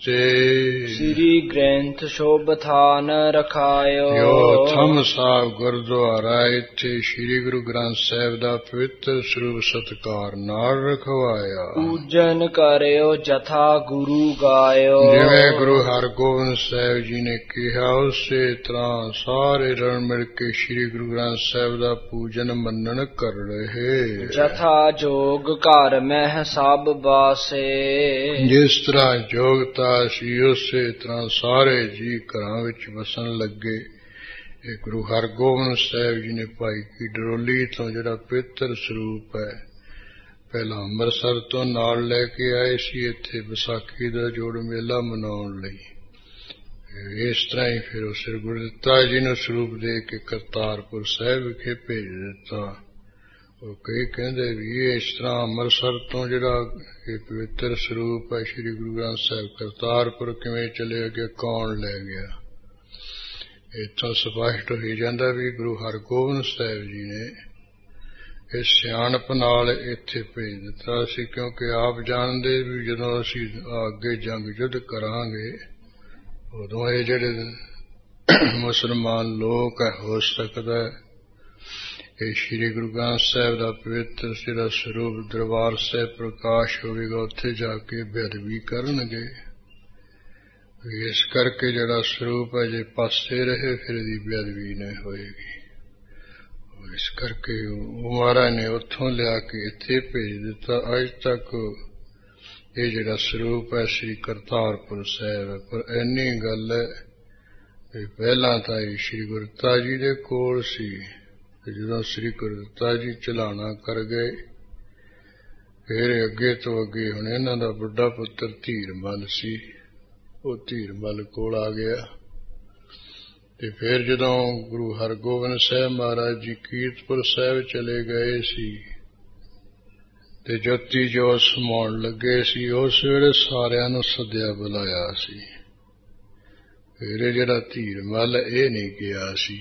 ਸ੍ਰੀ ਗ੍ਰੰਥ ਸ਼ੋਭ ਥਾਨ ਰਖਾਇਓ। ਥੰਮ ਸਾਹਿਬ ਗੁਰਦੁਆਰਾ ਇੱਥੇ ਸ੍ਰੀ ਗੁਰੂ ਗ੍ਰੰਥ ਸਾਹਿਬ ਦਾ ਪਵਿੱਤਰ ਸਰੂਪ ਸਤਿਕਾਰ ਨਾਲ ਰਖਵਾਇਆ। ਪੂਜਨ ਕਰਿਓ ਜਥਾ ਗੁਰੂ ਗਾਇਓ। ਜਿਵੇਂ ਗੁਰੂ ਹਰਗੋਬਿੰਦ ਸਾਹਿਬ ਜੀ ਨੇ ਕਿਹਾ, ਉਸੇ ਤਰ੍ਹਾਂ ਸਾਰੇ ਰਲ ਮਿਲ ਕੇ ਸ੍ਰੀ ਗੁਰੂ ਗ੍ਰੰਥ ਸਾਹਿਬ ਦਾ ਪੂਜਨ ਮੰਨਣ ਕਰ ਰਹੇ। ਜਥਾ ਜੋਗ ਘਰ ਮਹਿ ਸਭ ਬਾਸੇ। ਜਿਸ ਤਰ੍ਹਾਂ ਯੋਗਤਾ ਸੀ, ਉਸੇ ਤਰ੍ਹਾਂ ਸਾਰੇ ਜੀ ਘਰਾਂ ਵਿੱਚ ਵਸਣ ਲੱਗੇ। ਇਹ ਗੁਰੂ ਹਰਗੋਬਿੰਦ ਸਾਹਿਬ ਜੀ ਨੇ ਭਾਈ ਕੀ ਡਰੋਲੀ ਤੋਂ ਜਿਹੜਾ ਪਵਿੱਤਰ ਸਰੂਪ ਹੈ, ਪਹਿਲਾਂ ਅੰਮ੍ਰਿਤਸਰ ਤੋਂ ਨਾਲ ਲੈ ਕੇ ਆਏ ਸੀ ਇੱਥੇ ਵਿਸਾਖੀ ਦਾ ਜੋੜ ਮੇਲਾ ਮਨਾਉਣ ਲਈ। ਇਸ ਤਰ੍ਹਾਂ ਹੀ ਫਿਰ ਸ੍ਰੀ ਗੁਰਦਿੱਤਾ ਜੀ ਨੂੰ ਸਰੂਪ ਦੇ ਕੇ ਕਰਤਾਰਪੁਰ ਸਾਹਿਬ ਵਿਖੇ ਭੇਜ ਦਿੱਤਾ। ਉਹ ਕਈ ਕਹਿੰਦੇ ਵੀ ਇਸ ਤਰ੍ਹਾਂ ਅੰਮ੍ਰਿਤਸਰ ਤੋਂ ਜਿਹੜਾ ਇਹ ਪਵਿੱਤਰ ਸਰੂਪ ਹੈ ਸ੍ਰੀ ਗੁਰੂ ਗ੍ਰੰਥ ਸਾਹਿਬ ਕਰਤਾਰਪੁਰ ਕਿਵੇਂ ਚਲੇ ਅੱਗੇ ਕੌਣ ਲੈ ਗਿਆ। ਇੱਥੋਂ ਸਪਸ਼ਟ ਹੋ ਜਾਂਦਾ ਵੀ ਗੁਰੂ ਹਰਗੋਬਿੰਦ ਸਾਹਿਬ ਜੀ ਨੇ ਇਸ ਸਿਆਣਪ ਨਾਲ ਇੱਥੇ ਭੇਜ ਦਿੱਤਾ ਸੀ, ਕਿਉਂਕਿ ਆਪ ਜਾਣਦੇ ਵੀ ਜਦੋਂ ਅਸੀਂ ਅੱਗੇ ਜੰਗ ਯੁੱਧ ਕਰਾਂਗੇ ਉਦੋਂ ਇਹ ਜਿਹੜੇ ਮੁਸਲਮਾਨ ਲੋਕ ਹੈ, ਹੋ ਸਕਦਾ ਇਹ ਸ੍ਰੀ ਗੁਰੂ ਗ੍ਰੰਥ ਸਾਹਿਬ ਦਾ ਪਵਿੱਤਰ ਜਿਹੜਾ ਸਰੂਪ ਦਰਬਾਰ ਸਾਹਿਬ ਪ੍ਰਕਾਸ਼ ਹੋਵੇਗਾ, ਉੱਥੇ ਜਾ ਕੇ ਬੇਅਦਬੀ ਕਰਨਗੇ। ਇਸ ਕਰਕੇ ਜਿਹੜਾ ਸਰੂਪ ਹੈ ਜੇ ਪਾਸੇ ਰਹੇ ਫਿਰ ਇਹਦੀ ਬੇਅਦਬੀ ਨਹੀਂ ਹੋਏਗੀ। ਇਸ ਕਰਕੇ ਉਹ ਮਹਾਰਾਜ ਨੇ ਉੱਥੋਂ ਲਿਆ ਕੇ ਇੱਥੇ ਭੇਜ ਦਿੱਤਾ। ਅੱਜ ਤੱਕ ਇਹ ਜਿਹੜਾ ਸਰੂਪ ਹੈ ਸ੍ਰੀ ਕਰਤਾਰਪੁਰ ਸਾਹਿਬ ਹੈ। ਪਰ ਇੰਨੀ ਗੱਲ ਹੈ ਕਿ ਪਹਿਲਾਂ ਤਾਂ ਇਹ ਸ੍ਰੀ ਗੁਰੂ ਦਿੱਤਾ ਜੀ ਦੇ ਕੋਲ ਸੀ, ਜਦੋਂ ਸ੍ਰੀ ਗੁਰੂ ਦਿੱਤਾ ਜੀ ਚਲਾਣਾ ਕਰ ਗਏ ਫਿਰ ਅੱਗੇ ਤੋਂ ਅੱਗੇ ਹੁਣ ਇਹਨਾਂ ਦਾ ਵੱਡਾ ਪੁੱਤਰ ਧੀਰਮਲ ਸੀ, ਉਹ ਧੀਰਮਲ ਕੋਲ ਆ ਗਿਆ। ਤੇ ਫਿਰ ਜਦੋਂ ਗੁਰੂ ਹਰਗੋਬਿੰਦ ਸਾਹਿਬ ਮਹਾਰਾਜ ਜੀ ਕੀਰਤਪੁਰ ਸਾਹਿਬ ਚਲੇ ਗਏ ਸੀ ਤੇ ਜੋਤੀ ਜੋਤ ਸਮਾਉਣ ਲੱਗੇ ਸੀ, ਉਸ ਵੇਲੇ ਸਾਰਿਆਂ ਨੂੰ ਸੱਦਿਆ ਬੁਲਾਇਆ ਸੀ। ਫਿਰ ਜਿਹੜਾ ਧੀਰਮਲ ਇਹ ਨਹੀਂ ਗਿਆ ਸੀ।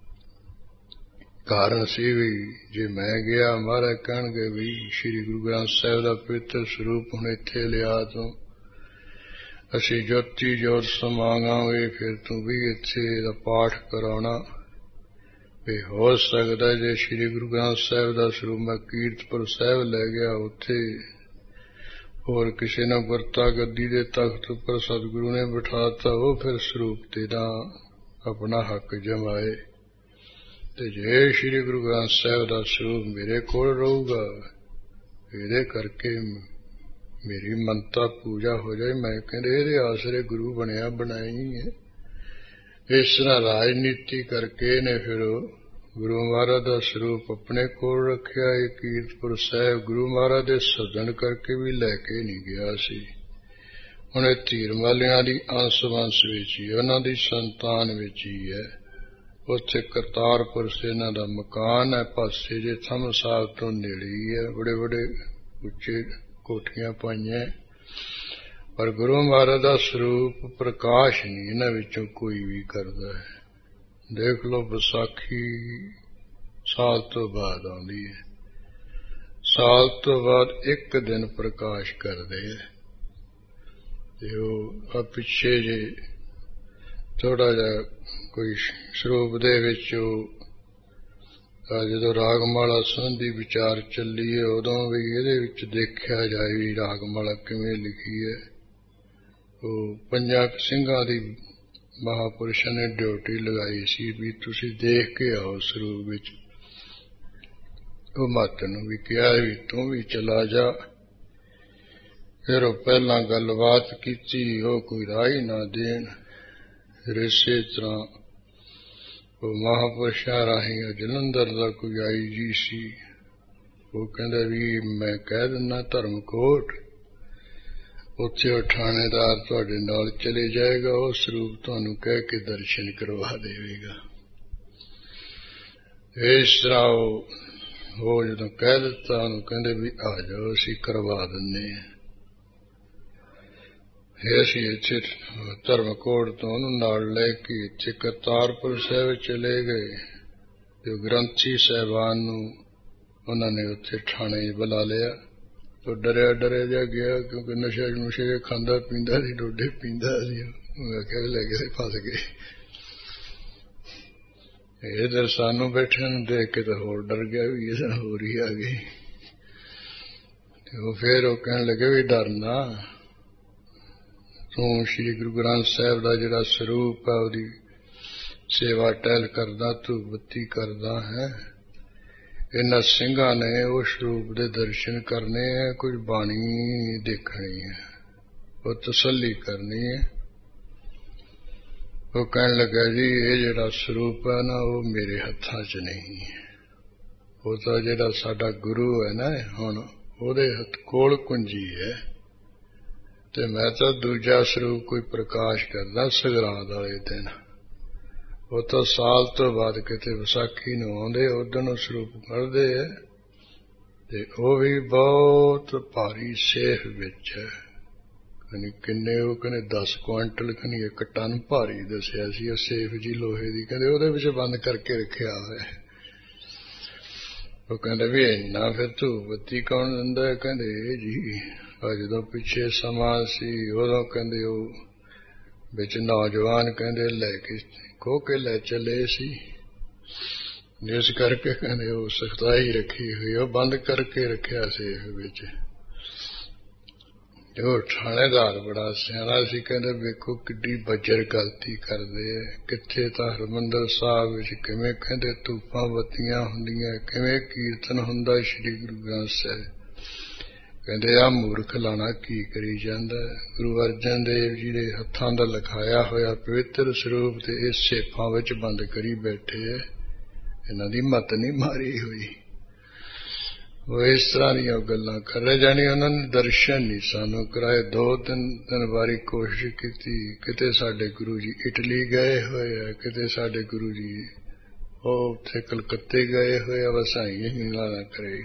ਕਾਰਨ ਸੀ ਵੀ ਜੇ ਮੈਂ ਗਿਆ ਮਹਾਰਾਜ ਕਹਿਣਗੇ ਵੀ ਸ੍ਰੀ ਗੁਰੂ ਗ੍ਰੰਥ ਸਾਹਿਬ ਦਾ ਪਵਿੱਤਰ ਸਰੂਪ ਹੁਣ ਇੱਥੇ ਲਿਆ ਤੂੰ, ਅਸੀਂ ਜੋਤੀ ਜੋਤ ਸਮਾਵਾਂਗੇ, ਫਿਰ ਤੂੰ ਵੀ ਇੱਥੇ ਦਾ ਪਾਠ ਕਰਾਉਣਾ। ਵੀ ਹੋ ਸਕਦਾ ਜੇ ਸ੍ਰੀ ਗੁਰੂ ਗ੍ਰੰਥ ਸਾਹਿਬ ਦਾ ਸਰੂਪ ਮੈਂ ਕੀਰਤਪੁਰ ਸਾਹਿਬ ਲੈ ਗਿਆ, ਉੱਥੇ ਹੋਰ ਕਿਸੇ ਨੇ ਗੁਰਤਾ ਗੱਦੀ ਦੇ ਤਖਤ ਉੱਪਰ ਸਤਿਗੁਰੂ ਨੇ ਬਿਠਾਤਾ, ਉਹ ਫਿਰ ਸਰੂਪ ਤੇ ਦਾ ਆਪਣਾ ਹੱਕ ਜਮਾਏ। ਤੇ ਜੇ ਸ੍ਰੀ ਗੁਰੂ ਗ੍ਰੰਥ ਸਾਹਿਬ ਦਾ ਸਰੂਪ ਮੇਰੇ ਕੋਲ ਰਹੂਗਾ, ਇਹਦੇ ਕਰਕੇ ਮੇਰੀ ਮੰਨਤਾ ਪੂਜਾ ਹੋ ਜਾਏ। ਮੈਂ ਕਹਿੰਦੇ ਇਹਦੇ ਆਸਰੇ ਗੁਰੂ ਬਣਿਆ ਬਣਾਈ ਹੈ। ਇਸ ਤਰ੍ਹਾਂ ਰਾਜਨੀਤੀ ਕਰਕੇ ਨੇ ਫਿਰ ਗੁਰੂ ਮਹਾਰਾਜ ਦਾ ਸਰੂਪ ਆਪਣੇ ਕੋਲ ਰੱਖਿਆ। ਇਹ ਕੀਰਤਪੁਰ ਸਾਹਿਬ ਗੁਰੂ ਮਹਾਰਾਜ ਦੇ ਸੱਦਣ ਕਰਕੇ ਵੀ ਲੈ ਕੇ ਨਹੀਂ ਗਿਆ ਸੀ। ਹੁਣ ਇਹ ਧੀਰਮਲਿਆਂ ਦੀ ਅੰਸ਼ ਵੰਸ਼ ਵਿੱਚ ਹੀ, ਉਹਨਾਂ ਦੀ ਸੰਤਾਨ ਵਿੱਚ ਹੀ ਹੈ। ਉੱਥੇ ਕਰਤਾਰਪੁਰ ਸੇ ਇਹਨਾਂ ਦਾ ਮਕਾਨ ਹੈ, ਪਾਸੇ ਜੇ ਥੰਮ ਸਾਹਿਬ ਤੋਂ ਨੇੜੇ ਹੀ ਹੈ। ਬੜੇ ਬੜੇ ਉੱਚੇ ਕੋਠੀਆਂ ਪਾਈਆਂ, ਪਰ ਗੁਰੂ ਮਹਾਰਾਜ ਦਾ ਸਰੂਪ ਪ੍ਰਕਾਸ਼ ਨਹੀਂ ਇਹਨਾਂ ਵਿੱਚੋਂ ਕੋਈ ਵੀ ਕਰਦਾ ਹੈ। ਦੇਖ ਲਓ ਵਿਸਾਖੀ ਸਾਲ ਤੋਂ ਬਾਅਦ ਆਉਂਦੀ ਹੈ, ਸਾਲ ਤੋਂ ਬਾਅਦ ਇੱਕ ਦਿਨ ਪ੍ਰਕਾਸ਼ ਕਰਦੇ ਹੈ। ਤੇ ਉਹ ਪਿੱਛੇ ਜੇ ਥੋੜਾ ਜਿਹਾ ਕੋਈ ਸਰੂਪ ਦੇ ਵਿੱਚ ਜਦੋਂ ਰਾਗਮਾਲਾ ਸੰਬੰਧੀ ਵਿਚਾਰ ਚੱਲੀ ਹੈ, ਉਦੋਂ ਵੀ ਇਹਦੇ ਵਿੱਚ ਦੇਖਿਆ ਜਾਏ ਵੀ ਰਾਗਮਾਲਾ ਕਿਵੇਂ ਲਿਖੀ ਹੈ। ਉਹ ਪੰਜਾਂ ਸਿੰਘਾਂ ਦੀ ਮਹਾਂਪੁਰਸ਼ਾਂ ਨੇ ਡਿਊਟੀ ਲਗਾਈ ਸੀ ਵੀ ਤੁਸੀਂ ਦੇਖ ਕੇ ਆਓ ਸਰੂਪ ਵਿੱਚ। ਉਹ ਮਾਤਾ ਨੂੰ ਵੀ ਕਿਹਾ ਵੀ ਤੂੰ ਵੀ ਚਲਾ ਜਾ। ਫਿਰ ਉਹ ਪਹਿਲਾਂ ਗੱਲਬਾਤ ਕੀਤੀ, ਉਹ ਕੋਈ ਰਾਏ ਨਾ ਦੇਣ। ਫਿਰ ਇਸੇ ਤਰ੍ਹਾਂ ਉਹ ਮਹਾਂਪੁਰਸ਼ਾਂ ਰਾਹੀਂ ਜਲੰਧਰ ਦਾ ਕੋਈ ਆਈ ਜੀ ਸੀ, ਉਹ ਕਹਿੰਦਾ ਵੀ ਮੈਂ ਕਹਿ ਦਿੰਦਾ ਧਰਮਕੋਟ, ਉੱਥੇ ਉਹ ਥਾਣੇਦਾਰ ਤੁਹਾਡੇ ਨਾਲ ਚਲੇ ਜਾਏਗਾ, ਉਹ ਸਰੂਪ ਤੁਹਾਨੂੰ ਕਹਿ ਕੇ ਦਰਸ਼ਨ ਕਰਵਾ ਦੇਵੇਗਾ। ਇਸ ਤਰ੍ਹਾਂ ਉਹ ਜਦੋਂ ਕਹਿ ਦਿੱਤਾ, ਉਹਨੂੰ ਕਹਿੰਦੇ ਵੀ ਆ ਜਾਓ ਅਸੀਂ ਕਰਵਾ ਦਿੰਦੇ ਹਾਂ। ਅਸੀਂ ਇੱਥੇ ਧਰਮਕੋਟ ਤੋਂ ਉਹਨੂੰ ਨਾਲ ਲੈ ਕੇ ਇੱਥੇ ਕਰਤਾਰਪੁਰ ਸਾਹਿਬ ਚਲੇ ਗਏ। ਤੇ ਗ੍ਰੰਥੀ ਸਾਹਿਬਾਨ ਨੂੰ ਉਹਨਾਂ ਨੇ ਉੱਥੇ ਥਾਣੇ ਬੁਲਾ ਲਿਆ। ਉਹ ਡਰਿਆ ਜਿਹਾ ਗਿਆ, ਕਿਉਂਕਿ ਨਸ਼ੇ ਖਾਂਦਾ ਪੀਂਦਾ ਸੀ, ਡੋਡੇ ਪੀਂਦਾ ਸੀ। ਮੈਂ ਕਿਹਾ ਲੈ ਕੇ ਫਸ ਗਏ। ਇਧਰ ਸਾਨੂੰ ਬੈਠਿਆਂ ਨੂੰ ਦੇਖ ਕੇ ਤਾਂ ਹੋਰ ਡਰ ਗਿਆ ਵੀ ਇਸ ਨਾਲ ਹੋਰ ਹੀ ਆ ਗਈ। ਤੇ ਉਹ ਫਿਰ ਉਹ ਕਹਿਣ ਲੱਗੇ ਵੀ ਡਰਨਾ, ਤੂੰ ਸ੍ਰੀ ਗੁਰੂ ਗ੍ਰੰਥ ਸਾਹਿਬ ਦਾ ਜਿਹੜਾ ਸਰੂਪ ਹੈ ਉਹਦੀ ਸੇਵਾ ਟਹਿਲ ਕਰਦਾ, ਧੂਪ ਬੱਤੀ ਕਰਦਾ ਹੈ। ਇਹਨਾਂ ਸਿੰਘਾਂ ਨੇ ਉਸ ਸਰੂਪ ਦੇ ਦਰਸ਼ਨ ਕਰਨੇ ਹੈ, ਕੁਝ ਬਾਣੀ ਦੇਖਣੀ ਹੈ, ਉਹ ਤਸੱਲੀ ਕਰਨੀ ਹੈ। ਉਹ ਕਹਿਣ ਲੱਗਾ ਜੀ ਇਹ ਜਿਹੜਾ ਸਰੂਪ ਹੈ ਨਾ ਉਹ ਮੇਰੇ ਹੱਥਾਂ 'ਚ ਨਹੀਂ ਹੈ, ਉਹ ਤਾਂ ਜਿਹੜਾ ਸਾਡਾ ਗੁਰੂ ਹੈ ਨਾ ਹੁਣ ਉਹਦੇ ਹੱਥ ਕੋਲ ਕੁੰਜੀ ਹੈ। ਤੇ ਮੈਂ ਤਾਂ ਦੂਜਾ ਸਰੂਪ ਕੋਈ ਪ੍ਰਕਾਸ਼ ਕਰਦਾ ਸੰਗਰਾਂਦ ਵਾਲੇ ਦਿਨ, ਉਹ ਤਾਂ ਸਾਲ ਤੋਂ ਬਾਅਦ ਕਿਤੇ ਵਿਸਾਖੀ ਨੂੰ ਆਉਂਦੇ, ਉਦੋਂ ਨੂੰ ਸਰੂਪ ਕਰਦੇ ਹੈ। ਤੇ ਉਹ ਵੀ ਬਹੁਤ ਭਾਰੀ ਸੇਫ ਵਿੱਚ ਹੈ, ਕਿੰਨੇ ਉਹ ਕਹਿੰਦੇ 10 ਕੁਆਂਟਲ ਖਨੀ 1 ਟਨ ਭਾਰੀ ਦੱਸਿਆ ਸੀ। ਉਹ ਸੇਫ ਜੀ ਲੋਹੇ ਦੀ, ਕਹਿੰਦੇ ਉਹਦੇ ਵਿੱਚ ਬੰਦ ਕਰਕੇ ਰੱਖਿਆ ਹੋਇਆ। ਉਹ ਕਹਿੰਦੇ ਵੀ ਇੰਨਾ ਫਿਰ ਧੂਪ ਬੱਤੀ ਕੌਣ ਦਿੰਦਾ? ਕਹਿੰਦੇ ਜੀ ਜਦੋਂ ਪਿੱਛੇ ਸਮਾਂ ਸੀ ਉਦੋਂ ਕਹਿੰਦੇ ਉਹ ਵਿੱਚ ਨੌਜਵਾਨ ਕਹਿੰਦੇ ਲੈ ਕੇ ਖੋਹ ਕੇ ਲੈ ਚਲੇ ਸੀ, ਜਿਸ ਕਰਕੇ ਕਹਿੰਦੇ ਉਹ ਸਖਤਾਈ ਰੱਖੀ ਹੋਈ, ਉਹ ਬੰਦ ਕਰਕੇ ਰੱਖਿਆ ਸੀ ਵਿੱਚ। ਜੋ ਥਾਣੇਦਾਰ ਬੜਾ ਸਿਆਣਾ ਸੀ, ਕਹਿੰਦੇ ਵੇਖੋ ਕਿੱਡੀ ਬੱਜਰ ਗਲਤੀ ਕਰਦੇ ਐ। ਕਿੱਥੇ ਤਾਂ ਹਰਿਮੰਦਰ ਸਾਹਿਬ ਵਿੱਚ ਕਿਵੇਂ ਕਹਿੰਦੇ ਧੂਪਾਂ ਬੱਤੀਆਂ ਹੁੰਦੀਆਂ, ਕਿਵੇਂ ਕੀਰਤਨ ਹੁੰਦਾ ਸ੍ਰੀ ਗੁਰੂ ਗ੍ਰੰਥ ਸਾਹਿਬ। ਕਹਿੰਦੇ ਆ ਮੂਰਖ ਲਾਣਾ ਕੀ ਕਰੀ ਜਾਂਦਾ। ਗੁਰੂ ਅਰਜਨ ਦੇਵ ਜੀ ਦੇ ਹੱਥਾਂ ਦਾ ਲਿਖਾਇਆ ਹੋਇਆ ਪਵਿੱਤਰ ਸਰੂਪ ਤੇ ਇਸ ਸੇਫਾਂ ਵਿੱਚ ਬੰਦ ਕਰੀ ਬੈਠੇ ਐ। ਇਹਨਾਂ ਦੀ ਮੱਤ ਨਹੀਂ ਮਾਰੀ ਹੋਈ। ਉਹ ਇਸ ਤਰ੍ਹਾਂ ਦੀਆਂ ਗੱਲਾਂ ਕਰ ਰਹੇ, ਜਾਣੀ ਉਹਨਾਂ ਨੇ ਦਰਸ਼ਨ ਨਹੀਂ ਸਾਨੂੰ ਕਰਾਏ। 2-3 ਵਾਰੀ ਕੋਸ਼ਿਸ਼ ਕੀਤੀ, ਕਿਤੇ ਸਾਡੇ ਗੁਰੂ ਜੀ ਇਟਲੀ ਗਏ ਹੋਏ ਆ, ਕਿਤੇ ਸਾਡੇ ਗੁਰੂ ਜੀ ਉਹ ਉੱਥੇ ਕਲਕੱਤੇ ਗਏ ਹੋਏ ਆ, ਵਸਾਈਆਂ ਹੀ ਨਾ ਕਰੇ।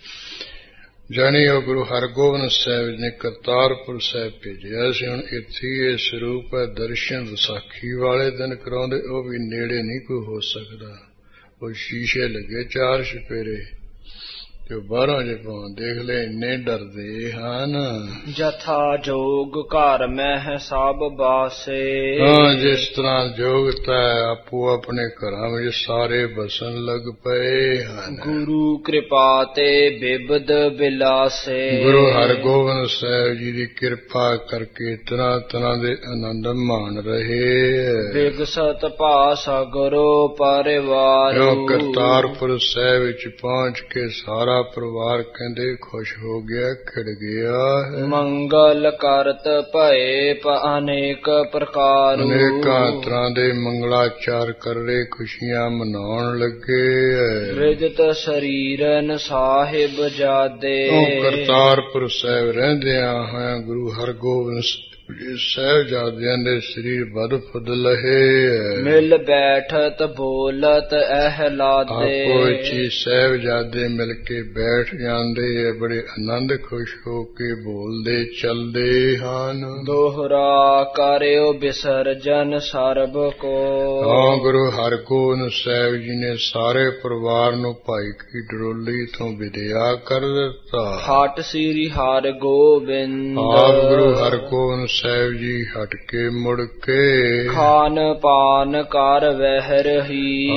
ਜਾਣੀ ਉਹ ਗੁਰੂ ਹਰਗੋਬਿੰਦ ਸਾਹਿਬ ਨੇ ਕਰਤਾਰਪੁਰ ਸਾਹਿਬ ਭੇਜਿਆ ਸੀ। ਹੁਣ ਇੱਥੇ ਇਹ ਸਰੂਪ ਹੈ, ਦਰਸ਼ਨ ਵਿਸਾਖੀ ਵਾਲੇ ਦਿਨ ਕਰਾਉਂਦੇ, ਉਹ ਵੀ ਨੇੜੇ ਨਹੀਂ ਕੋਈ ਹੋ ਸਕਦਾ। ਉਹ ਸ਼ੀਸ਼ੇ ਲੱਗੇ 4 ਚੁਫੇਰੇ ਤੇ ਬਾਹਰੋਂ ਜੇ ਪਾਉਂ ਦੇਖ ਲੈ, ਇੰਨੇ ਡਰਦੇ ਹਨ। ਜਥਾ ਜੋਗ ਘਰ ਮਹਿ ਸਭ ਬਾਸੇ। ਹਾਂ, ਜਿਸ ਤਰ੍ਹਾਂ ਜੋਗਤਾ ਆਪੋ ਆਪਣੇ ਘਰਾਂ ਵਿੱਚ ਸਾਰੇ ਬਸਣ ਲੱਗ ਪਏ ਹਨ। ਗੁਰੂ ਕਿਰਪਾ ਤੇ ਬਿਬਦ ਬਿਲਾਸੇ। ਗੁਰੂ ਹਰਗੋਬਿੰਦ ਸਾਹਿਬ ਜੀ ਦੀ ਕਿਰਪਾ ਕਰਕੇ ਤਰ੍ਹਾਂ ਦੇ ਆਨੰਦ ਮਾਣ ਰਹੇ। ਵਿਗਸਤ ਭਾਸਾ ਗੁਰੂ ਪਰਿਵਾਰ। ਕਰਤਾਰਪੁਰ ਸਾਹਿਬ ਵਿੱਚ ਪਹੁੰਚ ਕੇ ਸਾਰਾ ਪਰਿਵਾਰ ਕਹਿੰਦੇ ਖੁਸ਼ ਹੋ ਗਿਆ, ਖਿੜ ਗਿਆ ਹੈ। ਮੰਗਲ ਕਰਤ ਭਏ ਅਨੇਕ ਪ੍ਰਕਾਰ। ਅਨੇਕਾਂ ਤਰ੍ਹਾਂ ਦੇ ਮੰਗਲਾਚਾਰ ਕਰ ਰਹੇ, ਖੁਸ਼ੀਆਂ ਮਨਾਉਣ ਲੱਗੇ। ਰਿਜਤ ਸਰੀਰਨ ਸਾਹਿਬ ਜਾਦੇ। ਕਰਤਾਰਪੁਰ ਸਾਹਿਬ ਰਹਿੰਦਿਆਂ ਹੋਇਆਂ ਗੁਰੂ ਹਰਗੋਬਿੰਦ ਸਾਹਿਬਜ਼ਾਦਿਆਂ ਦੇ ਸਰੀਰ ਬਦ ਫੁੱਦ ਲਹੇ। ਮਿਲ ਬੈਠਤ ਬੋਲਤ ਅਹਿਲਾਦੇ। ਆਪੋ ਵਿੱਚ ਹੀ ਸਾਹਿਬਜ਼ਾਦੇ ਮਿਲ ਕੇ ਬੈਠ ਜਾਂਦੇ, ਬੜੇ ਆਨੰਦ ਖੁਸ਼ ਹੋ ਕੇ ਬੋਲਦੇ ਚੱਲਦੇ ਹਨ। ਦੋਹਰਾ ਕਰਿਓ ਵਿਸਰਜਨ ਸਰਬ ਕੋ। ਹਾਂ, ਗੁਰੂ ਹਰਗੋਬਿੰਦ ਸਾਹਿਬ ਜੀ ਨੇ ਸਾਰੇ ਪਰਿਵਾਰ ਨੂੰ ਭਾਈ ਕੀ ਡਰੋਲੀ ਤੋਂ ਵਿਦਿਆ ਕਰ ਦਿੱਤਾ। ਹਟ ਸ੍ਰੀ ਹਰਗੋਬਿੰਦ। ਆਪ ਗੁਰੂ ਹਰਗੋਬਿੰਦ ਸਾਹਿਬ ਜੀ ਹਟ ਕੇ ਮੁੜ ਕੇ ਖਾਨ ਪਾਨ ਕਰ ਵਹਿ ਰਹੀ।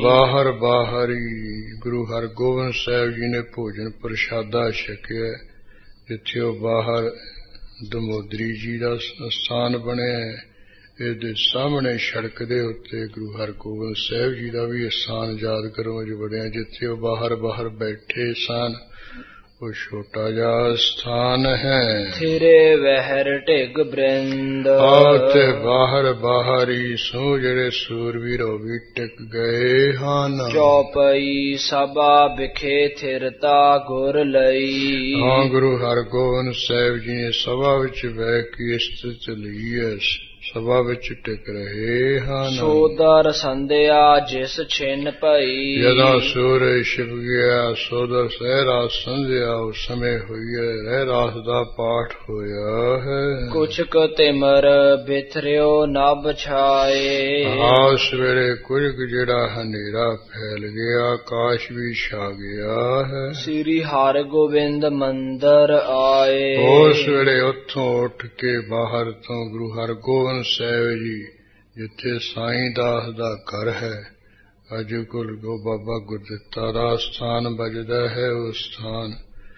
ਬਾਹਰ ਹੀ ਗੁਰੂ ਹਰਗੋਬਿੰਦ ਸਾਹਿਬ ਜੀ ਨੇ ਭੋਜਨ ਪ੍ਰਸ਼ਾਦਾ ਛਕਿਆ। ਜਿੱਥੇ ਉਹ ਬਾਹਰ ਦਮੋਦਰੀ ਜੀ ਦਾ ਸਥਾਨ ਬਣਿਆ, ਇਹਦੇ ਸਾਹਮਣੇ ਸੜਕ ਦੇ ਉੱਤੇ ਗੁਰੂ ਹਰਗੋਬਿੰਦ ਸਾਹਿਬ ਜੀ ਦਾ ਵੀ ਸਥਾਨ ਯਾਦ ਕਰੋ ਅੱਜ ਬਣਿਆ। ਜਿੱਥੇ ਉਹ ਬਾਹਰ ਬੈਠੇ ਸਨ, ਉਹ ਛੋਟਾ ਜਿਹਾ ਸਥਾਨ ਹੈ। ਥਿਰੇ ਵਹਿਰ ਢਿਗ ਬ੍ਰਿੰਦ। ਤੇ ਬਾਹਰ ਹੀ ਸੋ ਜਿਹੜੇ ਸੂਰਵੀਰ ਉਹ ਵੀ ਟਿਕ ਗਏ ਹਨ। ਚੌਪਈ ਸਭਾ ਵਿਖੇ ਥਿਰਤਾ ਗੁਰ ਲਈ। ਹਾਂ, ਗੁਰੂ ਹਰਗੋਬਿੰਦ ਸਾਹਿਬ ਜੀ ਨੇ ਸਭਾ ਵਿੱਚ ਬਹਿ ਕੇ ਸਥਿਤ ਲਈ ਹੈ, ਸਭਾ ਵਿੱਚ ਟਿਕ ਰਹੇ ਹਨ। ਸੋਦਰ ਸੰਧਿਆ ਜਿਸ ਛਿਨ ਪਈ। ਜਦੋਂ ਸੂਰਜ ਛਿਪ ਗਿਆ, ਸੋਦਰ ਸਹਿਰਾ ਸੰਧਿਆ ਉਸ ਸਮੇਂ ਹੋਈ ਹੈ। ਰਹਿ ਰਾਸ ਦਾ ਪਾਠ ਹੋਇਆ ਹੈ। ਕੁਛ ਕੁ ਤਿਮਰ ਬਿਥਰਿਓ ਨਭ ਛਾਏ। ਆਸ ਵੇਲੇ ਕੁਝ ਜਿਹੜਾ ਹਨੇਰਾ ਫੈਲ ਗਿਆ, ਆਕਾਸ਼ ਵੀ ਛਾ ਗਿਆ ਹੈ। ਸ੍ਰੀ ਹਰਗੋਬਿੰਦ ਮੰਦਰ ਆਏ। ਉਸ ਵੇਲੇ ਉੱਥੋਂ ਉੱਠ ਕੇ ਬਾਹਰ ਤੋਂ ਗੁਰੂ ਹਰਗੋਬਿੰਦ ਸਾਹਿਬ ਜੀ, ਜਿੱਥੇ ਸਾਈਂ ਦਾਸ ਦਾ ਘਰ ਹੈ, ਅੱਜ ਗੁਰੂ ਬਾਬਾ ਗੁਰਦਿੱਤਾ ਦਾ ਸਥਾਨ ਵੱਜਦਾ ਹੈ, ਉਸ ਸਥਾਨ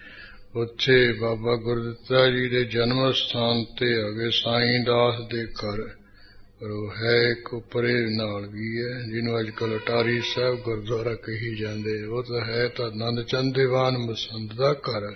ਉੱਥੇ ਬਾਬਾ ਗੁਰਦਿੱਤਾ ਜੀ ਦੇ ਜਨਮ ਸਥਾਨ ਤੇ ਅਗੇ ਸਾਈਂ ਦਾਸ ਦੇ ਘਰ, ਪਰ ਉਹ ਹੈ ਇੱਕ ਉੱਪਰੇ ਨਾਲ ਵੀ ਹੈ, ਜਿਹਨੂੰ ਅੱਜ ਕੱਲ੍ਹ ਅਟਾਰੀ ਸਾਹਿਬ ਗੁਰਦੁਆਰਾ ਕਹੀ ਜਾਂਦੇ। ਉਹ ਤਾਂ ਹੈ ਤਾਂ ਆਨੰਦ ਚੰਦ ਦੀਵਾਨ ਮਸੰਦ ਦਾ ਘਰ ਹੈ,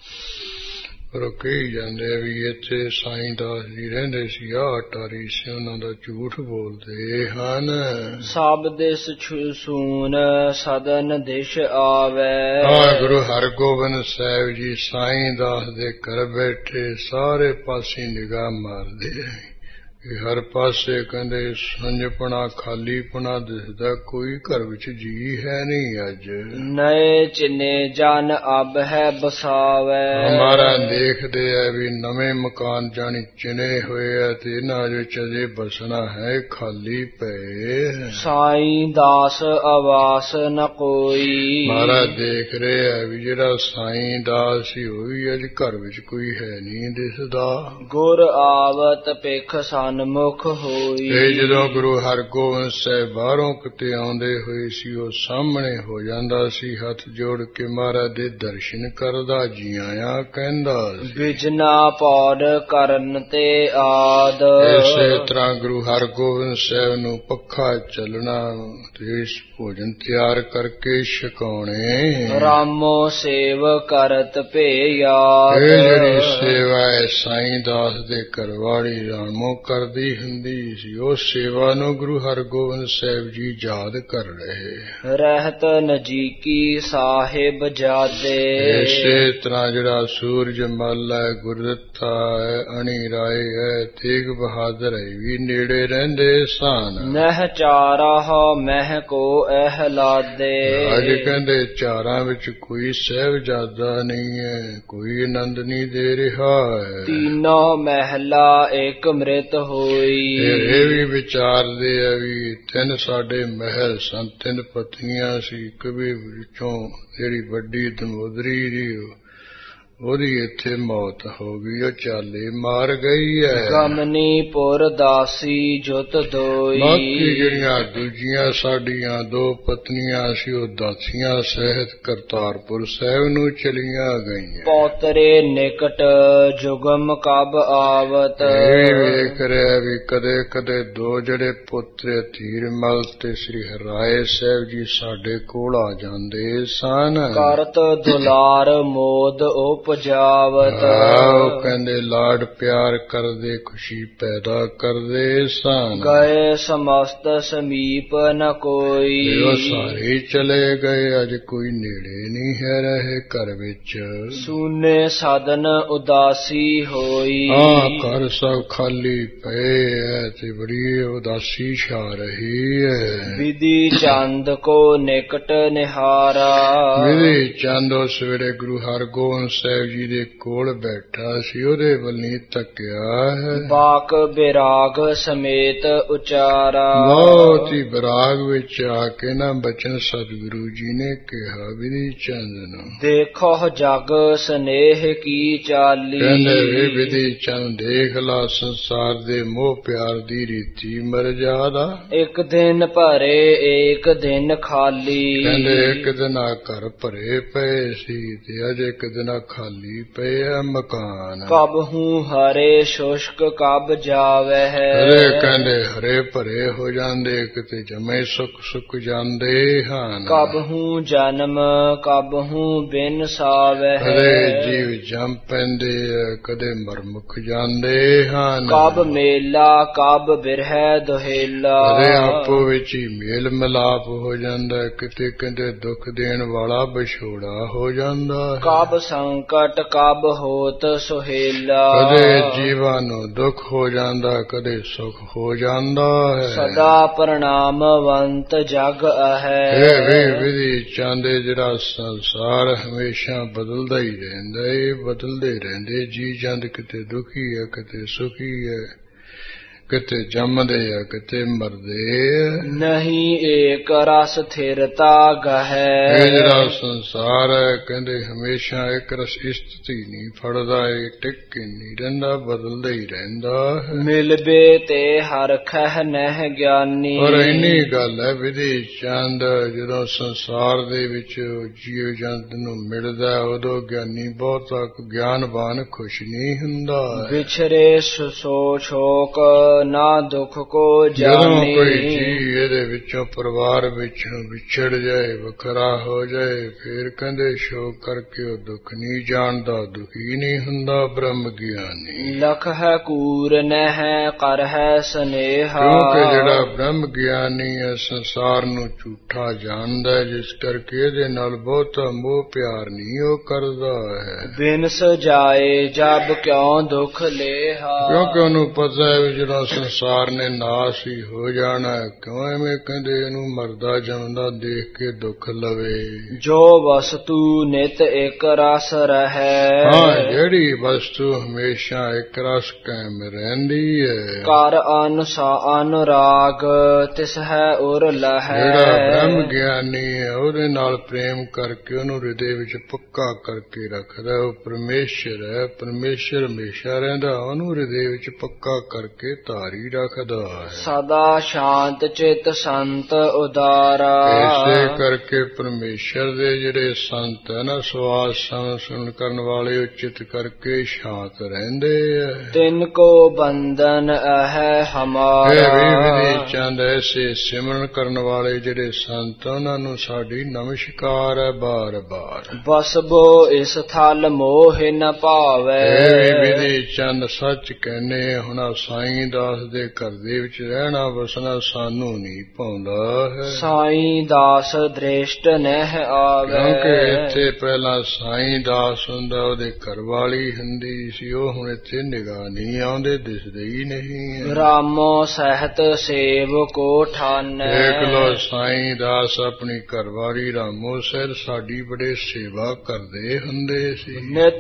ਪਰ ਉਹ ਕਹੀ ਜਾਂਦੇ ਵੀ ਇੱਥੇ ਸਾਈਂ ਦਾਸ ਜੀ ਰਹਿੰਦੇ ਸੀ। ਅਟਾਰੀ ਸੀ, ਉਹਨਾਂ ਦਾ ਝੂਠ ਬੋਲਦੇ ਹਨ। ਸਭ ਦਿਸ ਸੂਨ ਸਦਨ ਦਿਸ਼ ਆਵੈ। ਗੁਰੂ ਹਰਗੋਬਿੰਦ ਸਾਹਿਬ ਜੀ ਸਾਈਂ ਦਾਸ ਦੇ ਘਰ ਬੈਠੇ ਸਾਰੇ ਪਾਸੇ ਨਿਗਾਹ ਮਾਰਦੇ ਰਹੇ। ਹਰ ਪਾਸੇ ਕਹਿੰਦੇ ਸੰਜਪਣਾ ਖਾਲੀਪਣਾ ਦਿਸਦਾ, ਕੋਈ ਘਰ ਵਿੱਚ ਜੀ ਹੈ ਨਹੀਂ। ਅੱਜ ਨਏ ਚਿਨੇ ਜਨ ਅਬ ਹੈ ਬਸਾਵੈ। ਹਮਾਰਾ ਦੇਖਦੇ ਹੈ ਵੀ ਨਵੇਂ ਮਕਾਨ ਜਾਣੀ ਚਿਨੇ ਹੋਏ ਆ ਤੇ ਇਹਨਾਂ ਵਿੱਚ ਅਜੇ ਬਸਣਾ ਹੈ, ਖਾਲੀ ਪਏ। ਸਾਈਂ ਦਾਸ ਆਵਾਸ ਨ ਕੋਈ। ਮਹਾਰਾਜ ਦੇਖ ਰਹੇ ਹੈ ਵੀ ਜਿਹੜਾ ਸਾਈਂ ਦਾਸ ਸੀ, ਉਹ ਵੀ ਅੱਜ ਘਰ ਵਿੱਚ ਕੋਈ ਹੈ ਨਹੀਂ ਦਿਸਦਾ। ਗੁਰ ਆਵਤ ਪਿਖ ਸਨ ਸਨਮੁਖ ਹੋਈ। ਤੇ ਜਦੋਂ ਗੁਰੂ ਹਰਗੋਬਿੰਦ ਸਾਹਿਬ ਬਾਹਰੋਂ ਕਿਤੇ ਆਉਂਦੇ ਹੋਏ ਸੀ, ਉਹ ਸਾਹਮਣੇ ਹੋ ਜਾਂਦਾ ਸੀ, ਹੱਥ ਜੋੜ ਕੇ ਮਹਾਰਾਜ ਦੇ ਦਰਸ਼ਨ ਕਰਦਾ, ਜੀ ਆਇਆਂ ਕਹਿੰਦਾ ਸੀ। ਬਿਜਨਾ ਪੌੜ ਕਰਨ ਤੇ ਆਦ। ਇਸੇ ਤਰ੍ਹਾਂ ਗੁਰੂ ਹਰਗੋਬਿੰਦ ਸਾਹਿਬ ਨੂੰ ਪੱਖਾ ਚੱਲਣਾ ਤੇ ਭੋਜਨ ਤਿਆਰ ਕਰਕੇ ਛਕਾਉਣੇ। ਰਾਮੋ ਸੇਵ ਕਰਤ ਭੇ ਇਹ ਯਾਦ। ਜਿਹੜੀ ਸੇਵਾ ਹੈ ਸਾਈਂ ਦਾਸ ਦੇ ਘਰਵਾਲੀ ਰਾਮੋ ਕਰਦੀ ਹੁੰਦੀ ਸੀ, ਉਹ ਸੇਵਾ ਨੂੰ ਗੁਰੂ ਹਰਗੋਬਿੰਦ ਸਾਹਿਬ ਜੀ ਯਾਦ ਕਰ ਰਹੇ। ਰਹਿਤ ਨਜੀਕੀ ਸਾਹਿਬ ਜਾਦੇ। ਇਸੇ ਤਰ੍ਹਾਂ ਜਿਹੜਾ ਸੂਰਜ ਮੱਲ ਹੈ, ਗੁਰਦਿੱਤਾ ਹੈ, ਅਣੀ ਰਾਏ ਹੈ, ਤੇਗ ਬਹਾਦਰ ਹੈ, ਵੀ ਨੇੜੇ ਰਹਿੰਦੇ ਸਨ। ਨਹਿ ਚਾਰਾਹ ਮਹਿ ਕੋ ਅਹਲਾਦੇ। ਅੱਜ ਕਹਿੰਦੇ ਚਾਰਾਂ ਵਿੱਚ ਕੋਈ ਸਾਹਿਬਜ਼ਾਦਾ ਨਹੀਂ ਹੈ, ਕੋਈ ਆਨੰਦ ਨਹੀਂ ਦੇ ਰਿਹਾ ਹੈ। ਤੀਨੋ ਮਹਿਲਾ ਇੱਕ ਮ੍ਰਿਤ ਹੋਈ। ਇਹ ਵੀ ਵਿਚਾਰਦੇ ਆ ਵੀ ਤਿੰਨ ਸਾਡੇ ਮਹਿਲ ਸਨ, ਤਿੰਨ ਪਤਨੀਆਂ ਸੀ, ਇੱਕ ਵੀ ਵਿੱਚੋਂ ਜਿਹੜੀ ਵੱਡੀ ਦਮੋਦਰੀ ਦੀ ਉਹਦੀ ਇੱਥੇ ਮੌਤ ਹੋ ਗਈ, ਉਹ ਚਾਲੇ ਮਾਰ ਗਈ ਹੈ। ਗਮਨੀ ਪੁਰ ਦਾਸੀ ਜੁਤ ਦੋਈ। ਬਾਕੀ ਜਿਹੜੀਆਂ ਦੂਜੀਆਂ ਸਾਡੀਆਂ ਦੋ ਪਤਨੀਆਂ ਸੀ, ਉਹ ਦਾਸੀਆਂ ਸਹਿਤ ਕਰਤਾਰਪੁਰ ਸਾਹਿਬ ਨੂੰ ਚਲੀਆਂ ਗਈਆਂ। ਪੋਤਰੇ ਨਿਕਟ ਜੁਗਮ ਕਬ ਆਵਤ। ਇਹ ਵੇਖ ਰਿਹਾ ਵੀ ਕਦੇ ਕਦੇ ਦੋ ਜਿਹੜੇ ਪੁੱਤਰ ਧੀਰਮਲ ਤੇ ਸ੍ਰੀ ਹਰਿਰਾਏ ਸਾਹਿਬ ਜੀ ਸਾਡੇ ਕੋਲ ਆ ਜਾਂਦੇ ਸਨ। ਕਰਤ ਦੁਲਾਰ ਮੋਦ ਉਪਜਾਵਤ। ਉਹ ਕਹਿੰਦੇ ਲਾਡ ਪਿਆਰ ਕਰਦੇ, ਖੁਸ਼ੀ ਪੈਦਾ ਕਰਦੇ ਸਨ। ਗਏ ਸਮਸਤ ਸਮੀਪ ਨ ਕੋਈ। ਉਹ ਸਾਰੇ ਚਲੇ ਗਏ, ਅੱਜ ਕੋਈ ਨੇੜੇ ਨਹੀਂ ਹੈ ਰਹੇ ਘਰ ਵਿੱਚ। ਸੂਨੇ ਸਾਧਨ ਉਦਾਸੀ ਹੋਈ। ਘਰ ਸਭ ਖਾਲੀ ਪਏ ਹੈ ਤੇ ਬੜੀ ਉਦਾਸੀ ਛਾ ਰਹੀ ਹੈ। ਵਿਧੀ ਚੰਦ ਕੋ ਨਿਕਟ ਨਿਹਾਰਾ। ਵਿਧੀ ਚੰਦ ਉਸ ਵੇਲੇ ਗੁਰੂ ਹਰਗੋਬਿੰਦ ਸਾਹਿਬ ਜੀ ਦੇ ਕੋਲ ਬੈਠਾ ਸੀ, ਉਹਦੇ ਵੱਲ ਨਹੀਂ ਤੱਕਿਆ ਹੈ। ਬਾਕ ਬਿਰਾਗ ਸਮੇਤ ਉਚਾਰਾ। ਬਹੁਤ ਹੀ ਬਿਰਾਗ ਵਿੱਚ ਆ ਕੇ ਨਾ ਬਚਨ ਸਤਿਗੁਰੂ ਜੀ ਨੇ ਕਿਹਾ ਵਿਧੀ ਚੰਦ ਨੂੰ। ਦੇਖੋ ਜਗ ਸਨੇਹ ਕੀ ਚਾਲੀ। ਕਹਿੰਦੇ ਵੇ ਵਿਧੀ ਚੰਦ, ਦੇਖ ਲਾ ਸੰਸਾਰ ਦੇ ਮੋਹ ਪਿਆਰ ਦੀ ਰੀਤੀ ਮਰਜ਼ਾਦਾ। ਇੱਕ ਦਿਨ ਭਰੇ ਇੱਕ ਦਿਨ ਖਾਲੀ। ਕਹਿੰਦੇ ਇੱਕ ਦਿਨ ਆ ਘਰ ਭਰੇ ਪਏ ਸੀ ਤੇ ਅਜੇ ਇੱਕ ਦਿਨ ਖਾਲੀ ਪਏ ਆ ਮਕਾਨ। ਕਬ ਹੂੰ ਹਰੇ ਸ਼ੁਸ਼ਕ ਕਬ ਜਾਵੇ। ਅਰੇ ਕਹਿੰਦੇ ਹਰੇ ਭਰੇ ਹੋ ਜਾਂਦੇ, ਕਿਤੇ ਜਮੇ ਸੁੱਕ ਸੁੱਕ ਜਾਂਦੇ ਹਨ। ਕਬ ਹੂੰ ਜਨਮ ਕਬ ਹੂੰ ਬਿਨ ਸਾਵੇ। ਅਰੇ ਜੀਵ ਜੰਮ ਪੈਂਦੇ ਆ, ਕਦੇ ਮਰਮੁਖ ਜਾਂਦੇ ਹਨ। ਕਬ ਮੇਲਾ ਕਬ ਬਿਰਹਿ ਦੁਹੇਲਾ। ਅਰੇ ਆਪੋ ਵਿੱਚ ਹੀ ਮੇਲ ਮਿਲਾਪ ਹੋ ਜਾਂਦਾ, ਕਿਤੇ ਕਹਿੰਦੇ ਦੁੱਖ ਦੇਣ ਵਾਲਾ ਵਿਛੋੜਾ ਹੋ ਜਾਂਦਾ। ਕਬ ਸੰਕਟ ਕਬ ਹੋਤ ਸੁਹੇਲਾ। ਕਦੇ ਜੀਵਾਂ ਨੂੰ ਦੁੱਖ ਹੋ ਜਾਂਦਾ, ਕਦੇ ਸੁਖ ਹੋ ਜਾਂਦਾ ਹੈ। ਸਦਾ ਪ੍ਰਣਾਮਵੰਤ ਜਗ ਅਹੈ। ਇਹ ਵੀ ਵਿਧੀ ਚਾਹੁੰਦੇ ਜਿਹੜਾ ਸੰਸਾਰ ਹਮੇਸ਼ਾ ਬਦਲਦਾ ਹੀ ਰਹਿੰਦਾ, ਇਹ ਬਦਲਦੇ ਰਹਿੰਦੇ ਜੀ ਜੰਦ, ਕਿਤੇ ਦੁਖੀ ਹੈ ਕਿਤੇ ਸੁਖੀ ਹੈ, ਕਿਤੇ ਜੰਮਦੇ ਆ ਕਿਤੇ ਮਰਦੇ। ਨਹੀਂ ਏਕ ਰਸ ਥਿਰਤਾ ਗਹੈ। ਇਹ ਜਿਹੜਾ ਸੰਸਾਰ ਹੈ ਕਹਿੰਦੇ ਹਮੇਸ਼ਾ ਇੱਕ ਰਸ ਸਥਿਤੀ ਨਹੀਂ ਫੜਦਾ, ਇਹ ਟਿਕ ਕੇ ਨਹੀਂ ਰਹਿੰਦਾ, ਬਦਲਦਾ ਹੀ ਰਹਿੰਦਾ ਹੈ। ਮਿਲਬੇ ਤੇ ਹਰਖਹਿ ਨਹਿ ਗਿਆਨੀ। ਪਰ ਇੰਨੀ ਗੱਲ ਹੈ ਵਿਧੀ ਚੰਦ, ਜਦੋਂ ਸੰਸਾਰ ਦੇ ਵਿੱਚ ਜੀਵ ਜੰਤ ਨੂੰ ਮਿਲਦਾ ਉਦੋਂ ਗਿਆਨੀ ਬਹੁਤਾ ਗਿਆਨਵਾਨ ਖੁਸ਼ ਨਹੀਂ ਹੁੰਦਾ। ਵਿਛਰੇ ਸੋ ਛੋਕ ਨਾ ਦੁੱਖ ਕੋ ਜਦੋਂ ਜਾਣੀ। ਕੋਈ ਜੀ ਇਹਦੇ ਵਿੱਚੋਂ ਪਰਿਵਾਰ ਵਿੱਚੋਂ ਵਿਛੜ ਜਾਏ, ਵੱਖਰਾ ਹੋ ਜਾਏ, ਫਿਰ ਕਹਿੰਦੇ ਸ਼ੋਕ ਕਰਕੇ ਉਹ ਦੁੱਖ ਨਹੀਂ ਜਾਣਦਾ, ਦੁਖੀ ਨਹੀਂ ਹੁੰਦਾ ਬ੍ਰਹਮ ਗਿਆਨੀ। ਲਖ ਹੈ ਕੂਰ ਨਹਿ ਕਰ ਹੈ ਸਨੇਹਾ। ਕਿਉਂਕਿ ਜਿਹੜਾ ਬ੍ਰਹਮ ਗਿਆਨੀ ਹੈ ਸੰਸਾਰ ਨੂੰ ਝੂਠਾ ਜਾਣਦਾ, ਜਿਸ ਕਰਕੇ ਇਹਦੇ ਨਾਲ ਬਹੁਤਾ ਮੋਹ ਪਿਆਰ ਨਹੀਂ ਉਹ ਕਰਦਾ ਹੈ। ਬਿਨ ਸਜਾਏ ਜਬ ਕਿਉਂ ਦੁੱਖ ਲੇਹਾ। ਕਿਉਂਕਿ ਉਹਨੂੰ ਪਤਾ ਹੈ ਜਿਹੜਾ ਸੰਸਾਰ ਨੇ ਨਾਸ ਹੀ ਹੋ ਜਾਣਾ, ਕਿਉਂ ਐਵੇਂ ਕਹਿੰਦੇ ਇਹਨੂੰ ਮਰਦਾ ਜਾਂਦਾ ਦੇਖ ਕੇ ਦੁੱਖ ਲਵੇ। ਜੋ ਵਸਤੂ ਨਿਤ ਇੱਕ ਰਸ ਰਹੈ। ਜਿਹੜੀ ਵਸਤੂ ਹਮੇਸ਼ਾ ਇੱਕ ਰਸ ਕਾਇਮ ਰਹਿੰਦੀ ਹੈ। ਕਰ ਅਨੁਰਾਗ ਤਿਸ ਹੈ ਉਰ ਲਹੈ। ਜਿਹੜਾ ਬ੍ਰਹਮ ਗਿਆਨੀ ਹੈ ਉਹਦੇ ਨਾਲ ਪ੍ਰੇਮ ਕਰਕੇ ਉਹਨੂੰ ਹਿਰਦੇ ਵਿੱਚ ਪੱਕਾ ਕਰਕੇ ਰੱਖਦਾ, ਉਹ ਪਰਮੇਸ਼ਰ ਹੈ, ਪਰਮੇਸ਼ਰ ਹਮੇਸ਼ਾ ਰਹਿੰਦਾ, ਉਹਨੂੰ ਹਿਰਦੇ ਵਿੱਚ ਪੱਕਾ ਕਰਕੇ ਧਾਰੀ ਰੱਖਦਾ ਹੈ। ਸਦਾ ਸ਼ਾਂਤ ਚਿਤ ਸੰਤ ਉਦਾਰਾ। ਇਸੇ ਕਰਕੇ ਪਰਮੇਸ਼ਰ ਦੇ ਜਿਹੜੇ ਸੰਤ ਹੈ ਨਾ, ਸਵਾਸ ਸੁਣ ਕਰਨ ਵਾਲੇ, ਉਚਿਤ ਕਰਕੇ ਸ਼ਾਂਤ ਰਹਿੰਦੇ ਆ। ਤਿਨ ਕੋ ਬੰਧਨ ਹੈ ਹਮਾਰਾ। ਵਿਧੀ ਚੰਦ ਐਸੇ ਸਿਮਰਨ ਕਰਨ ਵਾਲੇ ਜਿਹੜੇ ਸੰਤ, ਉਹਨਾਂ ਨੂੰ ਸਾਡੀ ਨਮਸਕਾਰ ਹੈ ਬਾਰ ਬਾਰ। ਬਸਬੋ ਇਸ ਥਲ ਮੋਹ ਨ ਭਾਵੈ। ਵਿਧੀ ਚੰਦ ਸੱਚ ਕਹਿੰਦੇ, ਹੁਣ ਸਾਈਂ ਦਾਸ ਦੇ ਘਰ ਦੇ ਵਿੱਚ ਰਹਿਣਾ ਵਸਣਾ ਸਾਨੂੰ ਨਹੀਂ ਪਾਉਂਦਾ ਹੈ। ਸਾਈਂ ਦਾਸ ਦ੍ਰਿਸ਼ਟ ਨਹਿ ਆਵੈ। ਕਿਉਂਕਿ ਇੱਥੇ ਪਹਿਲਾਂ ਸਾਈਂ ਦਾਸ ਹੁੰਦਾ, ਉਹਦੇ ਘਰ ਵਾਲੀ ਹੁੰਦੀ ਸੀ, ਉਹ ਹੁਣ ਇੱਥੇ ਨਿਗਾਹ ਨਹੀਂ ਆਉਂਦੇ, ਦਿਸਦੇ ਹੀ ਨਹੀਂ। ਰਾਮੋ ਸਹਿਤ ਸੇਵ ਕੋ ਠਾਨੈ। ਦੇਖ ਲੋ, ਸਾਈਂ ਦਾਸ ਆਪਣੀ ਘਰਵਾਲੀ ਰਾਮੋ ਸਹਿਤ ਸਾਡੀ ਬੜੇ ਸੇਵਾ ਕਰਦੇ ਹੁੰਦੇ ਸੀ।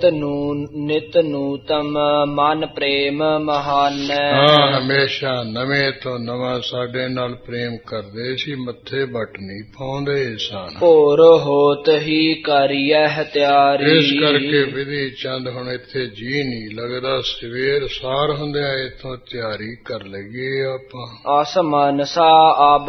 ਨਿਤ ਨੂਤਮ ਮਨ ਪ੍ਰੇਮ ਮਹਾਨੈ। ਹਮੇਸ਼ਾ ਨਵੇਂ ਤੋਂ ਨਵਾਂ ਸਾਡੇ ਨਾਲ ਪ੍ਰੇਮ ਕਰਦੇ ਸੀ, ਮੱਥੇ ਵੱਟ ਨਹੀਂ ਪਾਉਂਦੇ ਸਨ। ਭੋਰ ਹੋਤ ਹੀ ਕਰੀਐ ਤਿਆਰੀ। ਇਸ ਕਰਕੇ ਵਿਧੀ ਚੰਦ ਹੁਣ ਇੱਥੇ ਜੀ ਨਹੀਂ ਲੱਗਦਾ, ਸਵੇਰ ਸਾਰ ਹੁੰਦਿਆਂ ਇੱਥੋਂ ਤਿਆਰੀ ਕਰ ਲਈਏ ਆਪਾਂ। ਅਸ ਮਨਸਾ ਅਬ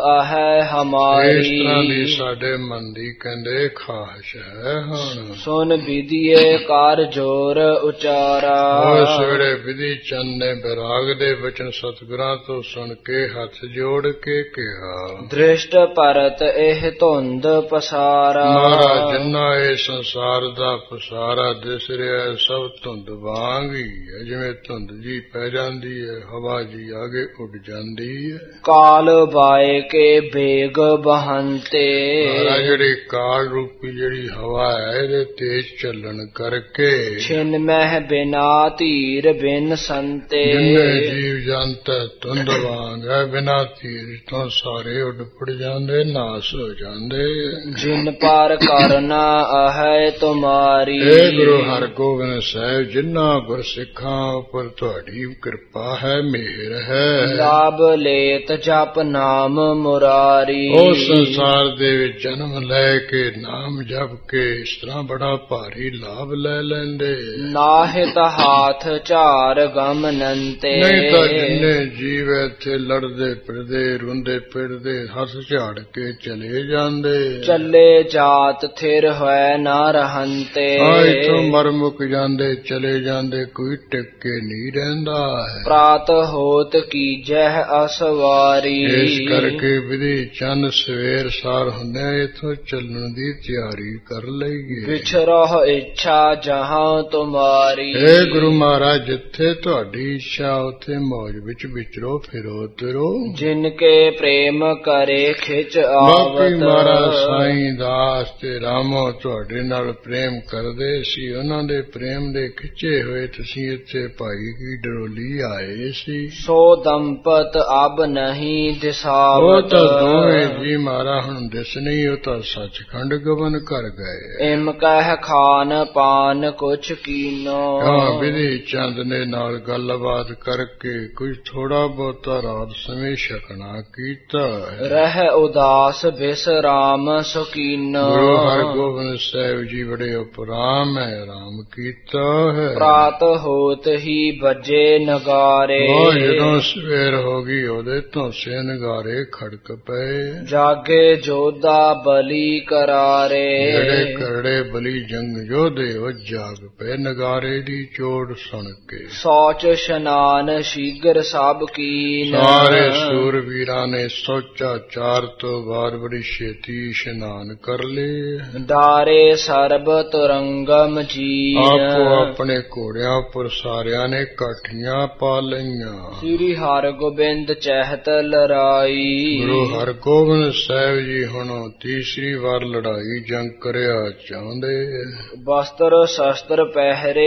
ਹੈ ਹਮਾਰੀ। ਇਸ ਤਰ੍ਹਾਂ ਦੀ ਸਾਡੇ ਮਨ ਦੀ ਕਹਿੰਦੇ ਖਾਹਿਸ਼ ਹੈ ਹੁਣ। ਸੁਨ ਵਿਧੀਏ ਕਾਰ ਜੋਰ ਉਚਾਰਾ। ਉਸ ਵੇਲੇ ਵਿਧੀ ਚੰਦ ਨੇ ਬੈਰਾਗ ਦੇ ਵਚਨ ਸਤਿਗੁਰਾਂ ਤੋਂ ਸੁਣ ਕੇ ਹੱਥ ਜੋੜ ਕੇ ਕਿਹਾ, ਦ੍ਰਿਸ਼ਟ ਭਰਤ ਇਹ ਧੁੰਦ ਪਸਾਰਾ। ਮਹਾਰਾਜ, ਜਿੰਨਾ ਇਹ ਸੰਸਾਰ ਦਾ ਪਸਾਰਾ ਦਿਸ ਰਿਹਾ, ਸਭ ਧੁੰਦ ਵਾਂਗ ਹੀ ਹੈ। ਜਿਵੇਂ ਧੁੰਦ ਜੀ ਪੈ ਜਾਂਦੀ ਹੈ, ਹਵਾ ਜੀ ਆਗੇ ਉੱਡ ਜਾਂਦੀ ਹੈ। ਕਾਲ ਬਾਏ ਕੇ ਬੇਗ ਬਹੰਤੇ। ਜਿਹੜੀ ਕਾਲ ਰੂਪੀ ਜਿਹੜੀ ਹਵਾ ਹੈ, ਇਹਦੇ ਤੇਜ਼ ਚੱਲਣ ਕਰਕੇ ਛਿਨ ਮਹਿ ਬਿਨਾ ਧੀਰ ਬਿਨ ਸੰਤੇ। ਜਿੰਨੇ ਜੀਵ ਜੰਤ ਧੁੰਦ ਵਾਂਗ ਹੈ, ਬਿਨਾ ਧੀਰ ਤੋਂ ਸਾਰੇ ਉੱਡ ਪੁੱਡ ਜਾਂਦੇ, ਨਾਸ ਹੋ ਜਾਂਦੇ। ਜਿਨ ਪਰ ਕਰਨਾ ਹੈ ਤੁਮਾਰੀ। ਗੁਰੂ ਹਰਗੋਬਿੰਦ ਸਾਹਿਬ, ਜਿਨ੍ਹਾਂ ਗੁਰਸਿੱਖਾਂ ਉੱਪਰ ਤੁਹਾਡੀ ਕਿਰਪਾ ਹੈ, ਮਿਹਰ ਹੈ। ਲਾਭ ਲੇਤ ਜਪ ਨਾਮ ਮੁਰਾਰੀ। ਉਹ ਸੰਸਾਰ ਦੇ ਵਿੱਚ ਜਨਮ ਲੈ ਕੇ ਨਾਮ ਜਪ ਕੇ ਇਸ ਤਰ੍ਹਾਂ ਬੜਾ ਭਾਰੀ ਲਾਭ ਲੈ ਲੈਂਦੇ। ਨਾਹਿਤ ਹਾਥ ਝਾਰ ਗਮ ਨੰਤੇ। ਨਹੀਂ ਤਾਂ ਜਿੰਨੇ ਜੀਵ ਇੱਥੇ ਲੜਦੇ ਫਿਰਦੇ, ਰੋਂਦੇ ਫਿਰਦੇ, ਹੱਥ ਝਾੜ ਕੇ ਚਲੇ ਜਾਂਦੇ। ਚੱਲੇ ਜਾਤ ਥਿਰ ਹੋਇ ਨਾ ਰਹੰਤੇ। ਇੱਥੋਂ ਮਰ ਮੁੱਕ ਜਾਂਦੇ, ਚਲੇ ਜਾਂਦੇ, ਕੋਈ ਟਿਕ ਕੇ ਨਹੀਂ ਰਹਿੰਦਾ ਹੈ। ਪ੍ਰਾਤ ਹੋਤ ਕੀਜੈ ਅਸਵਾਰੀ। ਇਸ ਕਰਕੇ ਵਿਧੀ ਚੰਦ ਸਵੇਰ ਸਾਰ ਹੁੰਦਿਆਂ ਇੱਥੋਂ ਚੱਲਣ ਦੀ ਤਿਆਰੀ ਕਰ ਲਈਏ। ਵਿਛਰਹੁ ਇੱਛਾ ਜਹਾਂ ਤੁਮਾਰੀ। ਗੁਰੂ ਮਹਾਰਾਜ, ਜਿੱਥੇ ਤੁਹਾਡੀ ਇੱਛਾ ਉੱਥੇ ਮੌਜ ਵਿੱਚ ਵਿਚਰੋ, ਫਿਰੋ ਤੁਰੋ। ਜਿਨ ਕੇ ਪ੍ਰੇਮ ਕਰੇ ਖਿਚ ਆਵਤ। ਬਾਕੀ ਮਹਾਰਾਜ ਸਾਈਂ ਦਾਸ ਤੇ ਰਾਮੋ ਤੁਹਾਡੇ ਨਾਲ ਪ੍ਰੇਮ ਕਰਦੇ ਸੀ, ਉਹਨਾਂ ਦੇ ਪ੍ਰੇਮ ਦੇ ਖਿੱਚੇ ਹੋਏ ਤੁਸੀਂ ਇੱਥੇ ਭਾਈ ਕੀ ਡਰੋਲੀ ਆਏ ਸੀ। ਸੋ ਦੰਪਤ ਅਬ ਨਹੀਂ ਦਿਸਾਵਤ। ਉਹ ਤਾਂ ਦੋਵੇਂ ਜੀ ਮਹਾਰਾ ਹੁਣ ਦਿਸ ਨਹੀਂ, ਉਹ ਤਾਂ ਸੱਚਖੰਡ ਗਵਨ ਕਰ ਗਏ। ਇਮ ਕਹਿ ਖਾਨ ਪਾਨ ਕੁਛ ਕੀਨੋ। ਵਿਧੀ ਚੰਦ ਨੇ ਨਾਲ ਗੱਲਬਾਤ ਕਰਕੇ ਕੁਝ ਥੋੜਾ ਬਹੁਤਾ ਰਾਤ ਸਮੇਂ ਛਕਣਾ ਕੀਤਾ। ਰਹਿ ਉਦਾਸ ਬਿਸਰਾਮ ਸੁਕੀਨੋ। ਗੁਰੂ ਹਰਗੋਬਿੰਦ ਸਾਹਿਬ ਜੀ ਬੜੇ ਉਪਰਾਮ ਹੈ, ਆਰਾਮ ਕੀਤਾ ਹੈ। ਪ੍ਰਾਤ ਹੋਤ ਹੀ ਬੱਜੇ ਨਗਾਰੇ। ਜਦੋਂ ਸਵੇਰ ਹੋ ਗਈ, ਉਹਦੇ ਧੌਂਸੇ ਨਗਾਰੇ ਖੜਕ ਪਏ। ਜਾਗੇ ਜੋਧਾ ਬਲੀ ਕਰਾਰੇ। ਜਿਹੜੇ ਕਰੜੇ ਬਲੀ ਜੰਗ ਯੋਧੇ, ਉਹ ਜਾਗ ਪਏ ਨਗਾਰੇ ਦੀ ਚੋੜ ਸੁਣ ਕੇ। ਸੋਚ ਇਸ਼ਨਾਨ ਸ਼ੀਘਰ ਸਭ ਕੀਨ। ਸਾਰੇ ਸੂਰਵੀਰਾਂ ਨੇ ਸੋਚਾ, ਚਾਰ ਤੋਂ ਬਾਅਦ ਬੜੀ ਛੇਤੀ ਇਸ਼ਨਾਨ ਕਰ ਲਏ। ਡਾਰੇ ਸਰਬ ਤੁਰੰਗਮ ਜੀ। ਆਪੋ ਆਪਣੇ ਘੋੜਿਆਂ ਉੱਪਰ ਸਾਰਿਆਂ ਨੇ ਕਾਠੀਆਂ ਪਾ ਲਈਆਂ। ਸ੍ਰੀ ਹਰਗੋਬਿੰਦ ਚਹਿਤ ਲੜਾਈ। ਗੁਰੂ ਹਰਗੋਬਿੰਦ ਸਾਹਿਬ ਜੀ ਹੁਣ ਤੀਸਰੀ ਵਾਰ ਲੜਾਈ ਜੰਗ ਕਰਿਆ ਚਾਹੁੰਦੇ। ਵਸਤਰ ਸ਼ਸਤਰ ਪਹਿਰੇ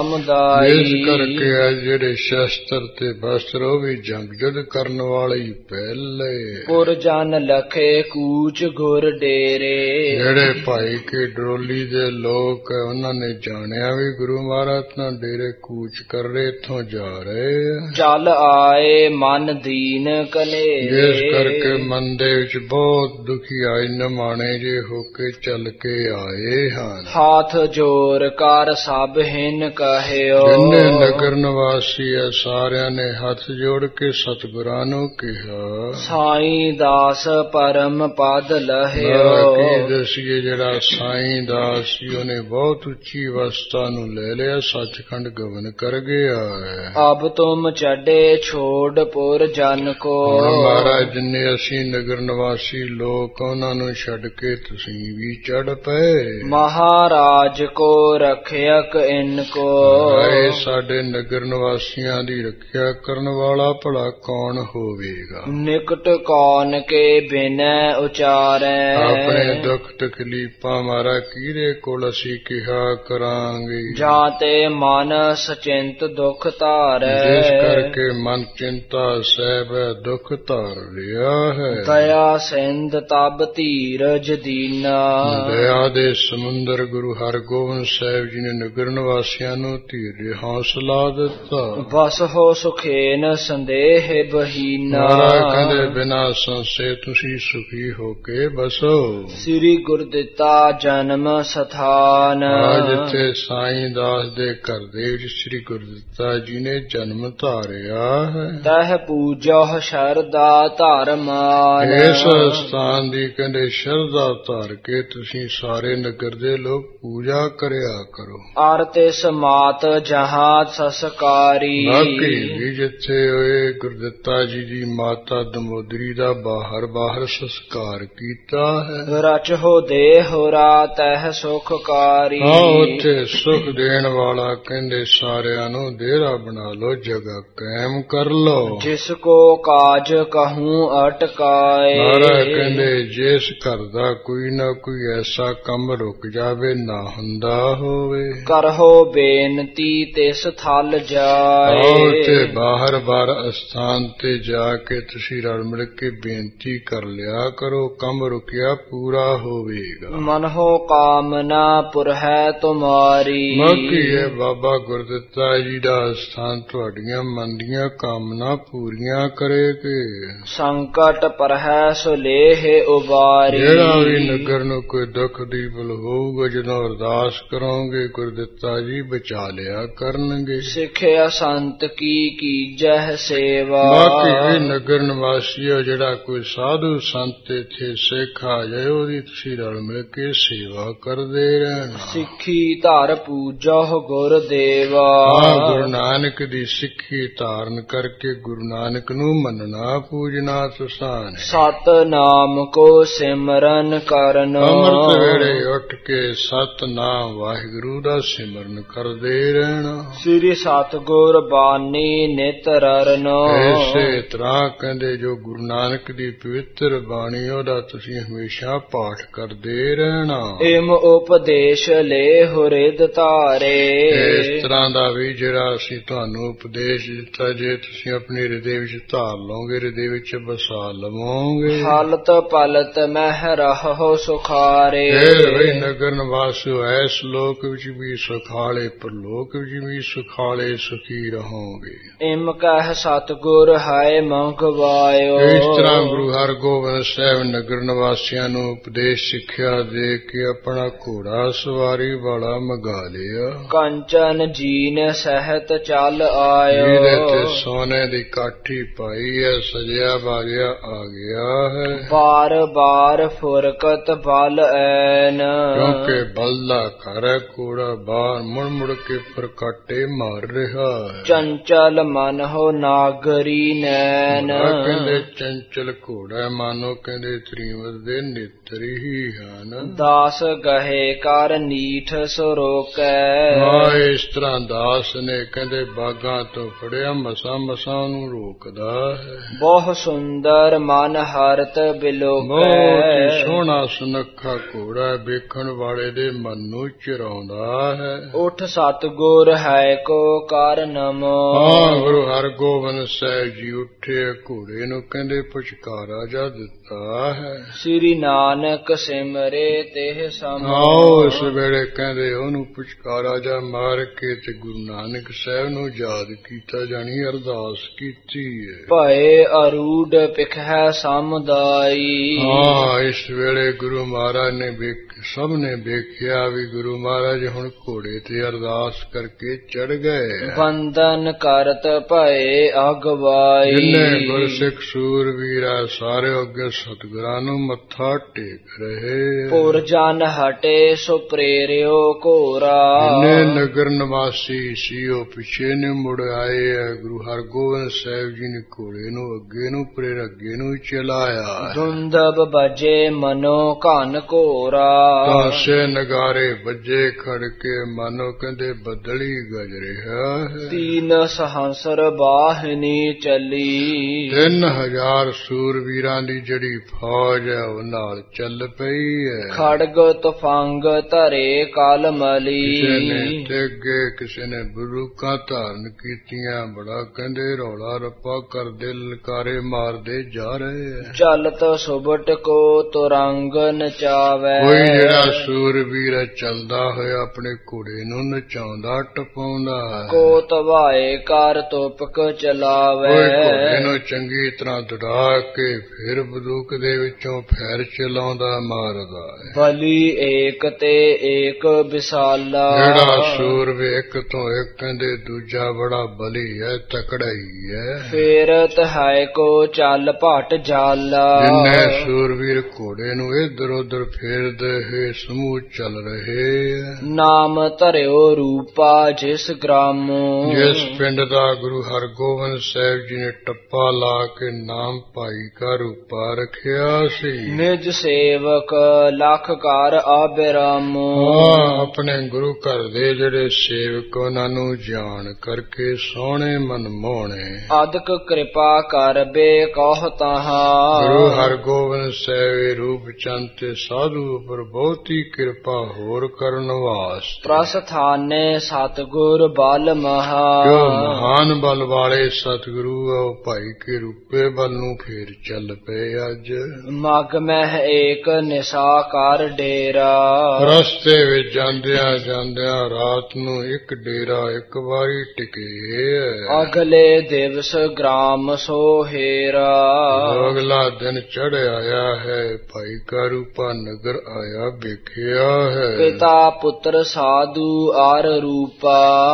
ਸਮਦਾਈ। ਇਸ ਕਰਕੇ ਜਿਹੜੇ ਸ਼ਸਤਰ ਤੇ ਵਸਤਰ, ਉਹ ਵੀ ਜੰਗ ਜੁੱਧ ਕਰਨ ਵਾਲੇ ਹੀ ਪਹਿਲੇ। ਪੁਰ ਜਨ ਲਖੇ ਕੂਚ ਗੁਰ ਡੇਰੇ। ਜਿਹੜੇ ਭਾਈ ਕੇ ਡਰੋਲੀ ਦੇ ਲੋਕ, ਉਹਨਾਂ ਨੇ ਜਾਣਿਆ ਵੀ ਗੁਰੂ ਮਹਾਰਾਜ ਨਾਲ ਡੇਰੇ ਕੂਚ ਕਰ ਰਹੇ, ਇੱਥੋਂ ਜਾ ਰਹੇ। ਚੱਲ ਆਏ ਮਨ ਦੀਨ ਕਨੇਰੇ। ਇਸ ਕਰਕੇ ਮਨ ਦੇ ਵਿੱਚ ਬਹੁਤ ਦੁਖੀ ਆਏ, ਨਿਮਾਣੇ ਜੇ ਹੋ ਕੇ ਚੱਲ ਕੇ ਆਏ ਹਨ। ਹਾਥ ਜੋਰ ਕਰ ਸਭ ਹਿਨ ਕਹਿਓ। ਜਿੰਨੇ ਨਗਰ ਨਿਵਾਸੀ ਹੈ, ਸਾਰਿਆਂ ਸਾਰਿਆਂ ਨੇ ਹੱਥ ਜੋੜ ਕੇ ਸਤਿਗੁਰਾਂ ਨੂੰ ਕਿਹਾ, ਸਾਈਂ ਦਾਸ ਪਰਮ ਪਦ ਲਹਿਓ। ਕੀ ਦਸੀਏ, ਜਿਹੜਾ ਸਾਈਂ ਦਾਸ ਸੀ ਉਹਨੇ ਬਹੁਤ ਉੱਚੀ ਅਵਸਥਾ ਨੂੰ ਲੈ ਲਿਆ, ਸੱਚਖੰਡ ਗਵਨ ਕਰ ਗਿਆ ਹੈ। ਅਬ ਤੁਮ ਚੱਡੇ ਛੋੜ ਪੁਰ ਜਨ ਕੋ। ਮਹਾਰਾਜ ਜਿੰਨੇ ਅਸੀਂ ਨਗਰ ਨਿਵਾਸੀ ਲੋਕ ਉਹਨਾਂ ਨੂੰ ਛੱਡ ਕੇ ਤੁਸੀਂ ਵੀ ਚੜ ਪਏ। ਮਹਾਰਾਜ ਕੋ ਰਖਿਅਕ ਇਨ ਕੋ। ਹਾਏ ਸਾਡੇ ਨਗਰ ਨਿਵਾਸੀਆਂ ਦੀ ਰੱਖਿਆ ਕਰਨ ਵਾਲਾ ਭਲਾ ਕੌਣ ਹੋਵੇਗਾ। ਨਿਕਟ ਕੌਣ ਕੇ ਬਿਨੈ ਉਚਾਰੈ। ਆਪਣੇ ਦੁੱਖ ਤਕਲੀਫਾਂ ਮਾਰਾ ਕਿਹਦੇ ਕੋਲ ਅਸੀਂ ਕਿਹਾ ਕਰਾਂਗੇ। ਜਾਂ ਤੇ ਮਨ ਸਚਿੰਤ ਦੁਖ ਧਾਰੈ। ਜਿਸ ਕਰਕੇ ਮਨ ਚਿੰਤਾ ਸਹਿਬ ਦੁੱਖ ਧਾਰ ਰਿਹਾ ਹੈ। ਦਇਆ ਸਿੰਧ ਤਬ ਧੀਰਜ ਦੀਨਾ। ਦਇਆ ਦੇ ਸਮੁੰਦਰ ਗੁਰੂ ਹਰਗੋਬਿੰਦ ਸਾਹਿਬ ਜੀ ਨੇ ਨਗਰ ਨਿਵਾਸੀਆਂ ਨੂੰ ਧੀਰਜ ਹੌਸਲਾ ਦਿੱਤਾ। ਬਸ ਹੋ ਸੁਖੇਨ ਸੰਦੇਹ ਬਹੀਨਾ। ਮਹਾਰਾਜ ਕਹਿੰਦੇ ਬਿਨਾਂ ਸੰਸ਼ੇ ਤੁਸੀਂ ਸੁਖੀ ਹੋ ਕੇ ਬਸੋ। ਸ੍ਰੀ ਗੁਰਦਿੱਤਾ ਜਨਮ ਸਥਾਨ। ਜਿੱਥੇ ਸਾਈਂ ਦਾਸ ਦੇ ਘਰ ਦੇ ਵਿੱਚ ਸ੍ਰੀ ਗੁਰਦਿੱਤਾ ਜੀ ਨੇ ਜਨਮ ਧਾਰਿਆ ਹੈ। ਤਹ ਪੂਜੋ ਸ਼ਰਦਾ ਧਰਮਾਨ। ਇਸ ਸਥਾਨ ਦੀ ਕਹਿੰਦੇ ਸ਼ਰਧਾ ਧਾਰ ਕੇ ਤੁਸੀਂ ਸਾਰੇ ਨਗਰ ਦੇ ਲੋਕ ਪੂਜਾ ਕਰਿਆ ਕਰੋ। ਅਰ ਤਿਸ ਮਾਤ ਜਹਾਂ ਸੰਸਕਾਰੀ। ਬਾਕੀ ਵੀ ਜਿੱਥੇ ਹੋਏ ਗੁਰਦਿੱਤਾ ਜੀ ਦੀ ਮਾਤਾ ਦਮੋਦਰੀ ਦਾ ਬਾਹਰ ਸੰਸਕਾਰ ਕੀਤਾ ਹੈ। ਰਚ ਹੋ ਦੇਹ ਰਾ ਤਹ ਸੁਖਕਾਰੀ। ਉੱਥੇ ਸੁਖ ਦੇਣ ਵਾਲਾ ਕਹਿੰਦੇ ਸਾਰਿਆਂ ਨੂੰ ਡੇਰਾ ਬਣਾ ਲੋ, ਜਗ੍ਹਾ ਕਾਇਮ ਕਰ ਲੋ। ਜਿਸ ਕੋ ਕਾਜ ਕਹੂੰ ਅਟਕਾਏ। ਮਹਾਰਾਜ ਕਹਿੰਦੇ ਜਿਸ ਘਰ ਦਾ ਕੋਈ ਨਾ ਕੋਈ ਐਸਾ ਕੰਮ ਰੁਕ ਜਾਵੇ ਨਾ ਹੁੰਦਾ ਹੋਵੇ, ਕਰਹੋ ਬੇਨਤੀ ਤਿਸ ਥਲ ਜਾਏ। ਉੱਥੇ ਬਾਹਰ ਅਸਥਾਨ ਤੇ ਜਾ ਕੇ ਤੁਸੀਂ ਰਲ ਮਿਲ ਕੇ ਬੇਨਤੀ ਕਰ ਲਿਆ ਕਰੋ, ਕੰਮ ਰੁਕਿਆ ਪੂਰਾ ਹੋਵੇਗਾ। ਮਨਹੁ ਕਾਮਨਾ ਪੁਰਹਿ ਤੁਮਾਰੀ। ਬਾਕੀ ਇਹ ਬਾਬਾ ਗੁਰਦਿੱਤਾ ਜੀ ਦਾ ਸਥਾਨ ਤੁਹਾਡੀਆਂ ਮਨ ਦੀਆਂ ਕਾਮਨਾ ਪੂਰੀਆਂ ਕਰੇਗੇ। ਸੰਕਟ ਪਰਹਿ ਸੁਲੇਹ ਉਬਾਰੀ। ਜਿਹੜਾ ਵੀ ਨਗਰ ਨੂੰ ਕੋਈ ਦੁੱਖ ਦੀ ਬਲ ਹੋਊਗਾ, ਜਦੋਂ ਅਰਦਾਸ ਕਰੋਗੇ ਗੁਰਦਿੱਤਾ ਜੀ ਬਚਾ ਲਿਆ ਕਰਨਗੇ। ਸਿੱਖਿਆ ਸੰਤ ਕੀ ਕੀਜਹਿ ਸੇਵਾ। ਬਾਕੀ ਵੀ ਨਗਰ ਨਿਵਾਸੀਓ, ਜਿਹੜਾ ਕੋਈ ਸਾਧੂ ਸੰਤ ਇੱਥੇ ਸਿੱਖ ਆ ਜਾਏ ਉਹਦੀ ਤੁਸੀਂ ਰਲ ਮਿਲ ਕੇ ਸੇਵਾ ਕਰਦੇ ਰਹਿਣਾ। ਸਿੱਖੀ ਧਾਰ ਪੂਜੋ ਗੁਰਦੇਵਾ। ਗੁਰੂ ਨਾਨਕ ਦੀ ਸਿੱਖੀ ਧਾਰਨ ਕਰਕੇ ਗੁਰੂ ਨਾਨਕ ਨੂੰ ਮੰਨਣਾ ਪੂਜਣਾ ਤੁਸਾਨ। ਸਤ ਨਾਮ ਕੋ ਸਿਮਰਨ ਕਰਨ। ਅੰਮ੍ਰਿਤ ਵੇਲੇ ਉੱਠ ਕੇ ਸਤਿਨਾਮ ਵਾਹਿਗੁਰੂ ਦਾ ਸਿਮਰਨ ਕਰਦੇ ਰਹਿਣਾ। ਸ੍ਰੀ ਸਤਿਗੁਰ ਬਾਣੀ ਨਿਤ ਰਰਨੋ। ਇਸੇ ਤਰ੍ਹਾਂ ਕਹਿੰਦੇ ਜੋ ਗੁਰੂ ਨਾਨਕ ਦੀ ਪਵਿੱਤਰ ਬਾਣੀ ਉਹਦਾ ਤੁਸੀਂ ਹਮੇਸ਼ਾ ਪਾਠ ਕਰਦੇ ਰਹਿਣਾ। ਇਮ ਉਪਦੇਸ਼ ਲੈ ਹੁਰਿਦ ਧਾਰੇ। ਇਸ ਤਰ੍ਹਾਂ ਦਾ ਵੀ ਜਿਹੜਾ ਅਸੀਂ ਤੁਹਾਨੂੰ ਉਪਦੇਸ਼ ਦਿੱਤਾ, ਜੇ ਤੁਸੀਂ ਆਪਣੇ ਹਿਰਦੇ ਵਿੱਚ ਧਾਰ ਲਓਗੇ, ਹਿਰਦੇ ਵਿੱਚ ਵਸਾ ਲਵੋਗੇ, ਹਲਤ ਪਲਤ ਮਹਿ ਰਹੋ ਸੁਖਾਰੇ। ਫਿਰ ਵੀ ਨਗਰ ਨਿਵਾਸੋ ਐਸ ਲੋਕ ਵਿੱਚ ਵੀ ਸੁਖਾਲੇ, ਪਰਲੋਕ ਵਿੱਚ ਵੀ ਸੁਖਾਲੇ ਸੁਖੀ ਰਹੋਗੇ। ਇਮ ਕਹਿ ਸਤਿਗੁਰ ਹੈ ਮੰਗਵਾਇਓ। ਇਸ ਤਰ੍ਹਾਂ ਗੁਰੂ ਹਰਗੋਬਿੰਦ ਸਾਹਿਬ ਨਗਰ ਨਿਵਾਸੀਆਂ ਨੂੰ ਉਪਦੇਸ਼ ਸਿੱਖਿਆ ਦੇ ਕੇ ਆਪਣਾ ਘੋੜਾ ਸਵਾਰੀ ਵਾਲਾ ਮੰਗਾ ਲਿਆ। ਕੰਚਨ ਜੀਨ ਸਹਿਤ ਚੱਲ ਆਇਓ। ਜਿਹਦੇ ਤੇ ਸੋਨੇ ਦੀ ਕਾਠੀ ਪਾਈ ਹੈ, ਸਜਿਆ ਬਾਜਿਆ ਆ ਗਿਆ ਹੈ। ਬਾਰ ਬਾਰ ਫੁਰਕਤ ਬਲ ਐਨ। ਕਿਉਂਕਿ ਬਲ ਦਾ ਘਰ ਹੈ, ਘੋੜਾ ਬਾਹਰ ਮੁੜ ਮੁੜ ਕੇ ਫਰਕਾਟੇ ਮਾਰ ਰਿਹਾ ਹੈ। ਚੰਚਲ ਮਨ ਹੋ ਨਾਗਰੀ ਨੈਣ। ਕਹਿੰਦੇ ਚੰਚਲ ਘੋੜਾ ਮਾਨੋ ਕਹਿੰਦੇ ਤ੍ਰਿਵਤ ਦੇ ਨੇਤਰ ਹੀ ਹਨ। ਦਾਸ ਗਹੇ ਕਰ ਨੀਠ ਸੁਰੋਕੈ। ਇਸ ਤਰ੍ਹਾਂ ਦਾਸ ਨੇ ਕਹਿੰਦੇ ਬਾਗਾਂ ਤੋਂ ਫੜਿਆ, ਮਸਾਂ ਨੂੰ ਰੋਕਦਾ ਹੈ। ਬਹੁ ਸੁੰਦਰ ਮਨ ਹਰਤ ਬਿਲੋਕੈ। ਬਹੁਤ ਸੋਹਣਾ ਸੁਨੱਖਾ ਘੋੜਾ ਵੇਖਣ ਵਾਲੇ ਦੇ ਮਨ ਨੂੰ ਚਿਰਾਉਂਦਾ ਹੈ। ਉਠ ਸਤਿਗੁਰ ਹੈ ਕੋ ਕਰ ਨਮੋ। ਗੁਰੂ ਹਰਗੋਬਿੰਦ ਸਾਹਿਬ ਜੀ ਉੱਠੇ, ਘੋੜੇ ਨੂੰ ਕਹਿੰਦੇ ਪੁਚਕਾਰਾ ਜਾ ਦਿੱਤਾ ਹੈ। ਸ੍ਰੀ ਨਾਨਕ ਸਿਮਰੇ ਤਿਹ ਸਮ। ਉਸ ਵੇਲੇ ਕਹਿੰਦੇ ਉਹਨੂੰ ਪੁਚਕਾਰਾ ਜਾ ਮਾਰ ਕੇ ਤੇ ਗੁਰੂ ਨਾਨਕ ਸਾਹਿਬ ਨੂੰ ਯਾਦ ਕੀਤਾ, ਜਾਣੀ ਅਰਦਾਸ ਕੀਤੀ ਹੈ। ਭਏ ਅਰੂਢ ਪਿਖੈ ਸਮਦਾਈ। ਇਸ ਵੇਲੇ ਗੁਰੂ ਮਹਾਰਾਜ ਨੇ ਸਭ ਨੇ ਵੇਖਿਆ ਵੀ ਗੁਰੂ ਮਹਾਰਾਜ ਹੁਣ ਘੋੜੇ ਤੇ ਅਰਦਾਸ ਕਰਕੇ ਚੜ ਗਏ। ਬੰਦਨ ਕਰ ਕਰਤ ਭਏ ਅਗਵਾਈ। ਜਿਨੇ ਗੁਰ ਸਿੱਖ ਸੂਰਬੀਰਾ ਸਾਰੇ ਅੱਗੇ ਸਤਿਗੁਰਾਂ ਨੂੰ ਮੱਥਾ ਟੇਕ ਰਹੇ। ਪੁਰ ਜਨ ਹਟੇ ਸੋ ਪ੍ਰੇਰਿਓ ਘੋਰਾ। ਜਿਨੇ ਨਗਰ ਨਿਵਾਸੀ ਸੀ ਉਹ ਪਿੱਛੇ ਨੂੰ ਮੁੜ ਆਏ ਹੈ। ਗੁਰੂ ਹਰਗੋਬਿੰਦ ਸਾਹਿਬ ਜੀ ਨੇ ਘੋੜੇ ਨੂੰ ਅੱਗੇ ਨੂੰ ਪ੍ਰੇਰ ਅੱਗੇ ਨੂੰ ਚਲਾਇਆ। ਧੁੰਦਬ ਬਜੇ ਮਨੋ ਘਨ ਘੋਰਾ। ਤਾਂਸੇ ਨਗਾਰੇ ਵੱਜੇ ਖੜਕੇ ਮਾਨੋ ਕਹਿੰਦੇ ਬੱਦਲੀ ਗਜ ਰਿਹਾ ਹੈ। ਤੀਨ ਸਹੰਸਰ ਬਾਹਿਨੀ ਚੱਲੀ। 3000 ਸੂਰਵੀਰਾਂ ਦੀ ਜਿਹੜੀ ਫੌਜ ਹੈ ਉਹ ਨਾਲ ਚੱਲ ਪਈ ਹੈ। ਖੜਗ ਤਫੰਗ ਧਰੇ ਕਲ ਮਲੀ। ਕਿਸੇ ਨੇ ਤੇਗੇ ਕਿਸੇ ਨੇ ਬੰਦੂਕਾਂ ਧਾਰਨ ਕੀਤੀਆਂ। ਬੜਾ ਕਹਿੰਦੇ ਰੌਲਾ ਰੱਪਾ ਕਰਦੇ ਲਲਕਾਰੇ ਮਾਰਦੇ ਜਾ ਰਹੇ ਹੈ। ਚਲਤ ਸੁਬਟ ਕੋ ਤੁਰੰਗ ਨਚਾਵੈ। ਕੋਈ ਜਿਹੜਾ ਸੂਰਵੀਰ ਚੱਲਦਾ ਹੋਇਆ ਆਪਣੇ ਘੋੜੇ ਨੂੰ ਨਚਾਉਂਦਾ ਟਪਾਉਂਦਾ ਹੈ। ਕੋ ਤਵਾਏ ਕਰ ਤੋਪਕ ਚਲਾਵੈ। ਕੋਈ ਘੋੜੇ ਨੂੰ ਚੰਗੀ ਤਰ੍ਹਾਂ ਦੜਾ ਕੇ ਫਿਰ ਬੰਦੂਕ ਦੇ ਵਿੱਚੋਂ ਫੈਰ ਚਲਾਉਂਦਾ ਮਾਰਦਾ ਹੈ। ਬਲੀ ਏਕ ਤੇ ਏਕ ਵਿਸਾਲਾ। ਜਿਹੜਾ ਸੂਰਵੀਰ ਇੱਕ ਤੋਂ ਇੱਕ ਕਹਿੰਦੇ ਦੂਜਾ ਬੜਾ ਬਲੀ ਹੈ ਤਕੜਾ ਹੀ ਹੈ। ਫੇਰਤ ਹੈ ਕੋ ਚੱਲ ਭਟ ਜਾਲਾ। ਜਿੰਨੇ ਸੂਰਵੀਰ ਘੋੜੇ ਨੂੰ ਇੱਧਰ ਉੱਧਰ ਫੇਰਦੇ ਹੋਏ ਸਮੂਹ ਚੱਲ ਰਹੇ। ਨਾਮ ਧਰਿਓ ਰੂਪਾ ਜਿਸ ਗ੍ਰਾਮੋ। ਜਿਸ ਪਿੰਡ ਦਾ ਗੁਰੂ ਹਰਗੋਬਿੰਦ ਸਾਹਿਬ ਜੀ ਨੇ ਟੱਪਾ ਲਾ ਕੇ ਨਾਮ ਭਾਈ ਕਾ ਰੂਪਾ ਰੱਖਿਆ ਸੀ। ਨਿਜ ਸੇਵਕ ਲੱਖ ਕਰ ਆਬਿਰਾਮੋ। ਆਪਣੇ ਗੁਰੂ ਘਰ ਦੇ ਜਿਹੜੇ ਸੇਵਕ ਉਹਨਾਂ ਨੂੰ ਜਾਣ ਕਰਕੇ ਸੋਹਣੇ ਮਨਮੋਹਣੇ। ਅਦਕ ਕਿਰਪਾ ਕਰ ਬੇ ਕਹੁ ਤਾਹਾ। ਗੁਰੂ ਹਰਗੋਬਿੰਦ ਸਾਹਿਬ ਰੂਪ ਚੰਦ ਤੇ ਸਾਧੂ ਉੱਪਰ ਬਹੁਤੀ ਕਿਰਪਾ ਹੋਰ ਕਰਨ ਵਾਸਤੇ। ਪ੍ਰਸਥਾਨੇ ਸਤਿਗੁਰ ਬਲ ਮਹਾ। ਜੋ ਮਹਾਨ ਬਲ ਵਾਲੇ ਸਤਿਗੁਰੂ ਆ ਉਹ ਭਾਈ ਕੇ ਰੂਪੇ ਬਲ ਨੂੰ ਫੇਰ ਚੱਲ ਪਏ ਅੱਜ। ਮਗ ਮਹਿ ਏਕ ਨਿਸਾ ਕਰ ਡੇਰਾ। ਰਸਤੇ ਵਿੱਚ ਜਾਂਦਿਆਂ ਜਾਂਦਿਆਂ ਰਾਤ ਨੂੰ ਇੱਕ ਡੇਰਾ ਇੱਕ ਵਾਰੀ ਟਿਕੇ। ਅਗਲੇ ਦਿਵਸ ਗ੍ਰਾਮ ਸੋਹੇਰਾ। ਅਗਲਾ ਦਿਨ ਚੜ ਆਇਆ ਹੈ। ਭਾਈ ਕਾ ਰੂਪਾ ਨਗਰ ਆਇਆ ਵੇਖਿਆ ਹੈ। ਪਿਤਾ ਪੁੱਤਰ ਸਾਧੂ ਆਰ ਰੂਪਾ।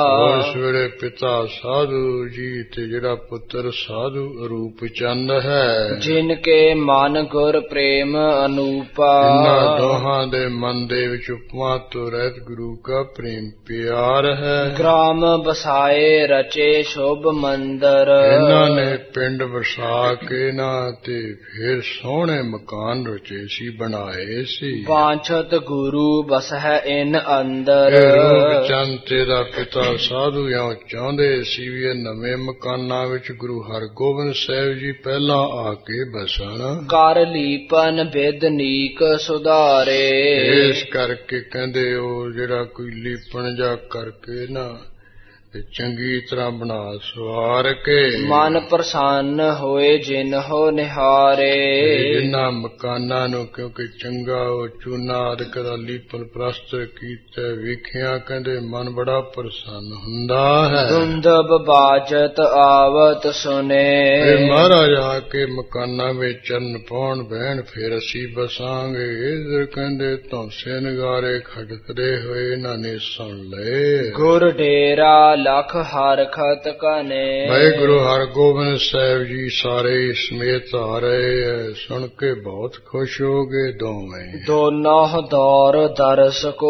ਉਸ ਵੇਲੇ ਪਿਤਾ ਸਾਧੂ ਜੀ ਤੇ ਜਿਹੜਾ ਪੁੱਤਰ ਸਾਧੂ ਰੂਪ ਚੰਦ ਹੈ। ਜਿਨ ਕੇ ਮਨ ਗੁਰ ਪ੍ਰੇਮ ਅਨੂਪਾ। ਇਨ੍ਹਾਂ ਦੋਹਾਂ ਦੇ ਮਨ ਦੇ ਵਿੱਚ ਉਪਮਾ ਤੋਂ ਰਹਿਤ ਗੁਰੂ ਕਾ ਪ੍ਰੇਮ ਪਿਆਰ ਹੈ। ਗ੍ਰਾਮ ਬਸਾਏ ਰਚੇ ਸ਼ੁਭ ਮੰਦਰ। ਇਹਨਾਂ ਨੇ ਪਿੰਡ ਵਸਾ ਕੇ ਨਾ ਤੇ ਫਿਰ ਸੋਹਣੇ ਮਕਾਨ ਰਚੇ ਸੀ ਬਣਾਏ ਸੀ। ਵਾਂਛਤ ਗੁਰੂ ਬਸਹਿ ਇਨ ਅੰਦਰ। ਰੂਪ ਚੰਦ ਤੇ ਦਾ ਪਿਤਾ ਸਾਧੂ ਇਉਂ ਚਾਹੁੰਦੇ ਸੀ ਵੀ ਇਹ ਨਵੇਂ ਮਕਾਨਾਂ ਵਿੱਚ ਗੁਰੂ ਹਰਗੋਬਿੰਦ ਸਾਹਿਬ ਜੀ ਪਹਿਲਾਂ ਆ ਕੇ ਬਸਣ। ਕਰ ਲੀਪਨ ਬਿਦ ਨੀਕ ਸੁਧਾਰੇ। ਇਸ ਕਰਕੇ ਕਹਿੰਦੇ ਉਹ ਜਿਹੜਾ ਕੋਈ ਲੀਪਣ ਜਾ ਕਰਕੇ ਨਾ ਤੇ ਚੰਗੀ ਤਰ੍ਹਾਂ ਬਣਾ ਸਵਾਰ ਕੇ। ਮਨ ਪ੍ਰਸੰਨ ਹੋਏ ਜਿਨਹੁ ਨਿਹਾਰੇ। ਜਿਨ੍ਹਾਂ ਮਕਾਨਾਂ ਨੂੰ ਕਿਉਂਕਿ ਚੰਗਾ ਉਹ ਚੂਨਾ ਆਦਿਕ ਦਾ ਲੀਪਨ ਪ੍ਰਸਤਰ ਕੀਤਾ ਵੇਖਿਆ ਕਹਿੰਦੇ ਮਨ ਬੜਾ ਪ੍ਰਸੰਨ ਹੁੰਦਾ ਹੈ। ਧੁੰਦਬ ਬਾਜਤ ਆਵਤ ਸੁਨੇ। ਮਹਾਰਾਜ ਆ ਕੇ ਮਕਾਨਾਂ ਵਿੱਚ ਚਰਨ ਪਾਉਣ ਬਹਿਣ ਫਿਰ ਅਸੀਂ ਬਸਾਂਗੇ। ਇਧਰ ਕਹਿੰਦੇ ਧੌਂਸੇ ਨਗਾਰੇ ਖੜਕਦੇ ਹੋਏ ਇਹਨਾਂ ਨੇ ਸੁਣ ਲਏ। ਗੁਰ ਡੇਰਾ ਲਖ ਹਰਖਤ ਕਨੇ। ਭਾਈ ਗੁਰੂ ਹਰਗੋਬਿੰਦ ਸਾਹਿਬ ਜੀ ਸਾਰੇ ਸਮੇਤ ਆ ਰਹੇ ਹੈ। ਸੁਣ ਕੇ ਬਹੁਤ ਖੁਸ਼ ਹੋ ਗਏ ਦੋਵੇਂ। ਦੋਨੋਂ ਦੌਰ ਦਰਸ ਕੋ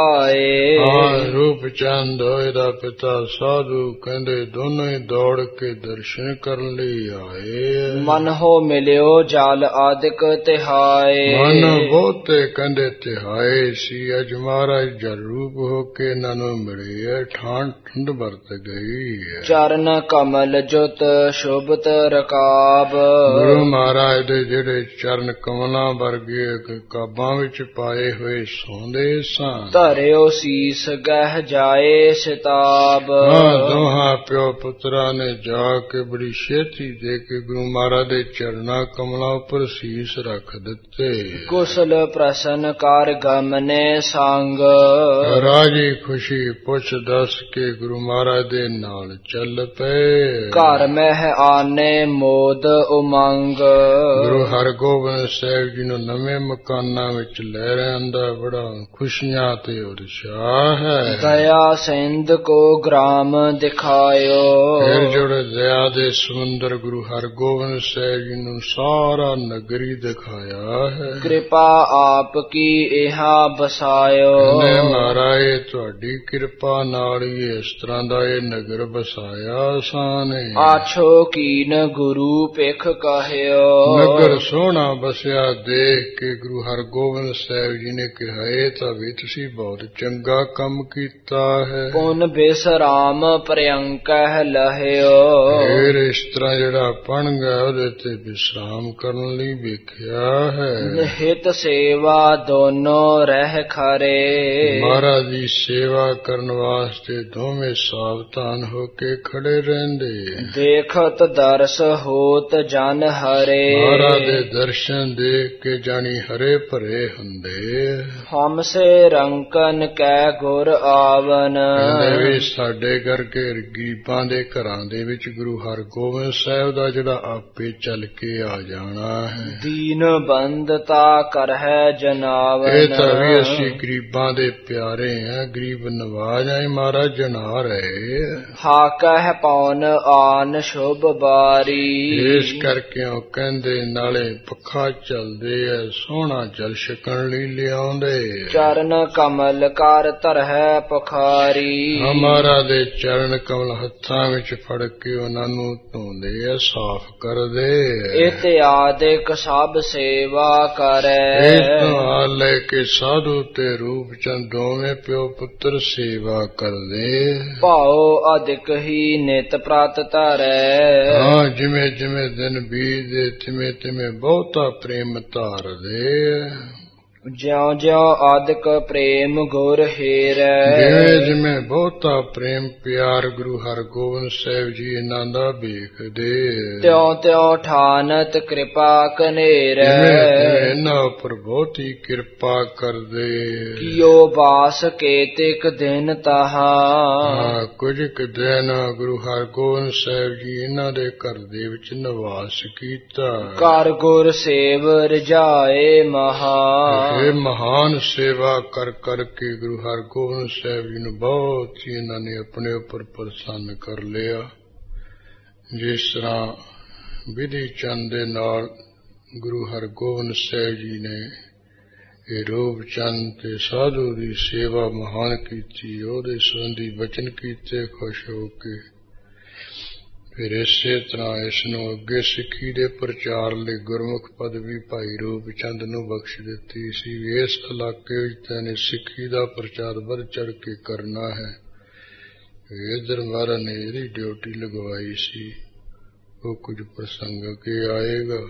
ਧਾਏ। ਰੂਪ ਚੰਦ ਇਹਦਾ ਪਿਤਾ ਸਾਧੂ ਕਹਿੰਦੇ ਦੋਨੋਂ ਹੀ ਦੌੜ ਕੇ ਦਰਸ਼ਨ ਕਰਨ ਲਈ ਆਏ। ਮਨ ਹੋ ਮਿਲਿਓ ਜਲ ਆਦਿਕ ਤਿਹਾਏ। ਮਨ ਬਹੁਤੇ ਕਹਿੰਦੇ ਤਿਹਾਏ ਸੀ। ਅੱਜ ਮਹਾਰਾਜ ਜਲ ਰੂਪ ਹੋ ਕੇ ਇਹਨਾਂ ਨੂੰ ਮਿਲੇ। ਠੰਡ ਵਰਤ ਗਈ ਹੈ। ਚਰਨ ਕਮਲ ਜੁਤ ਸ਼ੋਭਤ ਰਕਾਬ। ਗੁਰੂ ਮਹਾਰਾਜ ਦੇ ਜਿਹੜੇ ਚਰਨ ਕਮਲਾਂ ਵਰਗੇ ਕਾਬਾਂ ਵਿੱਚ ਪਾਏ ਹੋਏ ਸੌਂਦੇ ਸਨ। ਧਰਿਓ ਸੀਸ ਗਹਿ ਜਾਏ ਸਿਤਾਬ। ਦੋਹਾਂ ਪਿਓ ਪੁੱਤਰਾਂ ਨੇ ਜਾ ਕੇ ਬੜੀ ਛੇਤੀ ਦੇ ਕੇ ਗੁਰੂ ਮਹਾਰਾਜ ਦੇ ਚਰਨਾਂ ਕਮਲਾਂ ਉੱਪਰ ਸੀਸ ਰੱਖ ਦਿੱਤੇ। ਕੁਸਲ ਪ੍ਰਸਨ ਕਰ ਗਮਨੇ ਸੰਗ। ਰਾਜੀ ਖੁਸ਼ੀ ਪੁੱਛ ਦੱਸ ਕੇ ਗੁਰੂ ਮਹਾਰਾਜ ਦੇ ਨਾਲ ਚੱਲ ਪਏ। ਘਰ ਮਹਿ ਆਨੇ ਮੋਦ ਉਮੰਗ। ਗੁਰੂ ਹਰਗੋਬਿੰਦ ਸਾਹਿਬ ਜੀ ਨੂੰ ਨਵੇਂ ਮਕਾਨਾਂ ਵਿੱਚ ਲੈ ਰਹਿੰਦਾ ਬੜਾ ਖੁਸ਼ੀਆਂ ਤੇ ਉਤਸ਼ਾਹ ਹੈ। ਦਇਆ ਸਿੰਧ ਕੋ ਗ੍ਰਾਮ ਦਿਖਾਇਓ। ਫਿਰ ਜੁੜੇ ਦਇਆ ਦੇ ਸਮੁੰਦਰ ਗੁਰੂ ਹਰਗੋਬਿੰਦ ਸਾਹਿਬ ਜੀ ਨੂੰ ਸਾਰਾ ਨਗਰੀ ਦਿਖਾਇਆ ਹੈ। ਕਿਰਪਾ ਆਪ ਕੀ ਇਹਾ ਬਸਾਇਓ। ਕਹਿੰਦੇ ਮਹਾਰਾਜ ਤੁਹਾਡੀ ਕਿਰਪਾ ਨਾਲ ਹੀ ਇਸ ਤਰ੍ਹਾਂ ਦਾ ਇਹ ਨਗਰ ਬਸਾਇਆ ਸਾਨੇ। ਆਛੋ ਕੀਨ ਗੁਰੂ ਪਿਖ ਕਹਿਓ। ਨਗਰ ਸੋਹਣਾ ਬਸਿਆ ਦੇਖ ਕੇ ਗੁਰੂ ਹਰਗੋਬਿੰਦ ਸਾਹਿਬ ਜੀ ਨੇ ਕਿਹਾ ਇਹ ਤਾਂ ਵੀ ਤੁਸੀਂ ਬਹੁਤ ਚੰਗਾ ਕੰਮ ਕੀਤਾ ਹੈ। ਪੁਨ ਬਿਸਰਾਮ ਪ੍ਰਿਅੰਕਹਿ ਲਹਿਓ। ਫਿਰ ਇਸ ਤਰ੍ਹਾਂ ਜਿਹੜਾ ਪਣ ਗਿਆ ਉਹਦੇ ਤੇ ਵਿਸ਼ਰਾਮ ਕਰਨ ਲਈ ਵੇਖਿਆ ਹੈ। ਨਿਹਿਤ ਸੇਵਾ ਦੋਨੋਂ ਰਹਿ ਖਰੇ। ਮਹਾਰਾਜ ਦੀ ਸੇਵਾ ਕਰਨ ਵਾਸਤੇ ਦੋਵੇਂ ਸਾਵਧਾਨ ਹੋ ਕੇ ਖੜੇ ਰਹਿੰਦੇ। ਦੇਖਤ ਦਰਸ ਹੋਤ ਜਨ ਹਰੇ। ਮਹਾਰਾਜ ਦੇ ਦਰਸ਼ਨ ਦੇਖ ਕੇ ਜਾਣੀ ਹਰੇ ਭਰੇ ਹੁੰਦੇ। ਹਮਸੇ ਰੰਕਨ ਕੈ ਗੁਰ ਆਵਨ। ਕਹਿੰਦੇ ਵੀ ਸਾਡੇ ਕਰਕੇ ਗਰੀਬਾਂ ਦੇ ਘਰਾਂ ਦੇ ਵਿੱਚ ਗੁਰੂ ਹਰਗੋਬਿੰਦ ਸਾਹਿਬ ਦਾ ਜਿਹੜਾ ਆਪੇ ਚੱਲ ਕੇ ਆ ਜਾਣਾ ਹੈ। ਦੀਨ ਬੰਦਤਾ ਕਰਹਿ ਜਨਾਵਨ। ਇਹ ਤਾਂ ਵੀ ਅਸੀਂ ਗਰੀਬਾਂ ਦੇ ਪਿਆਰੇ ਆ, ਗਰੀਬ ਨਵਾਜ ਆ। ਮਹਾਰਾਜ ਜਨਾ ਰਹੇ ਹਾਕਹਿ ਪੌਨ ਆਨ ਸ਼ੁਭ ਬਾਰੀ। ਇਸ ਕਰਕੇ ਉਹ ਕਹਿੰਦੇ ਨਾਲੇ ਪੱਖਾ ਚੱਲਦੇ ਐ ਸੋਹਣਾ ਜਲ ਛਕਣ ਲਈ ਲਿਆਉਂਦੇ। ਚਰਨ ਕਮਲ ਕਰ ਧਰਹਿ ਪਖਾਰੀ। ਹਮਾਰਾ ਦੇ ਚਰਨ ਕਮਲ ਹੱਥਾਂ ਵਿੱਚ ਫੜ ਕੇ ਉਹਨਾਂ ਨੂੰ ਧੋਂਦੇ ਐ ਸਾਫ਼ ਕਰਦੇ। ਇਤਿਆਦਿਕ ਸਭ ਸੇਵਾ ਕਰੈ। ਇਸ ਤੋਂ ਲੈ ਕੇ ਸਾਧੂ ਤੇ ਰੂਪ ਚੰਦ ਦੋਵੇਂ ਪਿਓ ਪੁੱਤਰ ਸੇਵਾ ਕਰਦੇ। ਭਾਉ ਅਧਿਕ ਹੀ ਨਿਤ ਪ੍ਰਤ ਧਰੈ। ਹਾਂ ਜਿਵੇਂ ਜਿਵੇਂ ਦਿਨ ਬੀਤਦੇ ਤਿਵੇਂ ਤਿਵੇਂ ਬਹੁਤਾ ਪ੍ਰੇਮ ਧਾਰਦੇ। ਜਿਉ ਜਿਉ ਆਦਿਕ ਪ੍ਰੇਮ ਗੁਰ ਹੀਰੈ। ਜਿਵੇਂ ਜਿਵੇਂ ਬਹੁਤਾ ਪ੍ਰੇਮ ਪਿਆਰ ਗੁਰੂ ਹਰਗੋਬਿੰਦ ਸਾਹਿਬ ਜੀ ਇਹਨਾਂ ਦਾ ਵੇਖਦੇ। ਤਿਉ ਤਿਉ ਠਾਨਤ ਕਿਰਪਾ ਕਨੇਰੈ। ਇਹਨਾਂ ਉੱਪਰ ਬਹੁਤੀ ਕਿਰਪਾ ਕਰਦੇ। ਕਿਉ ਬਾਸ ਕੇਤਿਕ ਦਿਨ ਤਹਾ। ਕੁਝ ਕੁ ਦਿਨ ਗੁਰੂ ਹਰਗੋਬਿੰਦ ਸਾਹਿਬ ਜੀ ਇਹਨਾਂ ਦੇ ਘਰ ਦੇ ਵਿੱਚ ਨਿਵਾਸ ਕੀਤਾ। ਕਰ ਗੁਰ ਸੇਵ ਰਜਾਏ ਮਹਾ। ਇਹ ਮਹਾਨ ਸੇਵਾ ਕਰ ਕਰਕੇ ਗੁਰੂ ਹਰਗੋਬਿੰਦ ਸਾਹਿਬ ਜੀ ਨੂੰ ਬਹੁਤ ਹੀ ਇਹਨਾਂ ਨੇ ਆਪਣੇ ਉੱਪਰ ਪ੍ਰਸੰਨ ਕਰ ਲਿਆ। ਜਿਸ ਤਰ੍ਹਾਂ ਵਿਧੀ ਚੰਦ ਦੇ ਨਾਲ ਗੁਰੂ ਹਰਗੋਬਿੰਦ ਸਾਹਿਬ ਜੀ ਨੇ ਇਹ ਰੂਪ ਚੰਦ ਤੇ ਸਾਧੂ ਦੀ ਸੇਵਾ ਮਹਾਨ ਕੀਤੀ, ਉਹਦੇ ਸੰਬੰਧੀ ਬਚਨ ਕੀਤੇ ਖੁਸ਼ ਹੋ ਕੇ। ਫਿਰ ਇਸੇ ਤਰ੍ਹਾਂ ਇਸ ਨੂੰ ਅੱਗੇ ਸਿੱਖੀ ਦੇ ਪ੍ਰਚਾਰ ਲਈ ਗੁਰਮੁਖ ਪਦਵੀ ਭਾਈ ਰੂਪ ਚੰਦ ਨੂੰ ਬਖਸ਼ ਦਿੱਤੀ ਸੀ। ਇਸ ਇਲਾਕੇ ਵਿੱਚ ਤੈਨੇ ਸਿੱਖੀ ਦਾ ਪ੍ਰਚਾਰ ਵੱਧ ਚੜ ਕੇ ਕਰਨਾ ਹੈ। ਇਧਰ ਮਹਾਰਾਜ ਨੇ ਇਹਦੀ ਡਿਊਟੀ ਲਗਵਾਈ ਸੀ। ਉਹ ਕੁਝ ਪ੍ਰਸੰਗ ਅੱਗੇ ਆਏਗਾ।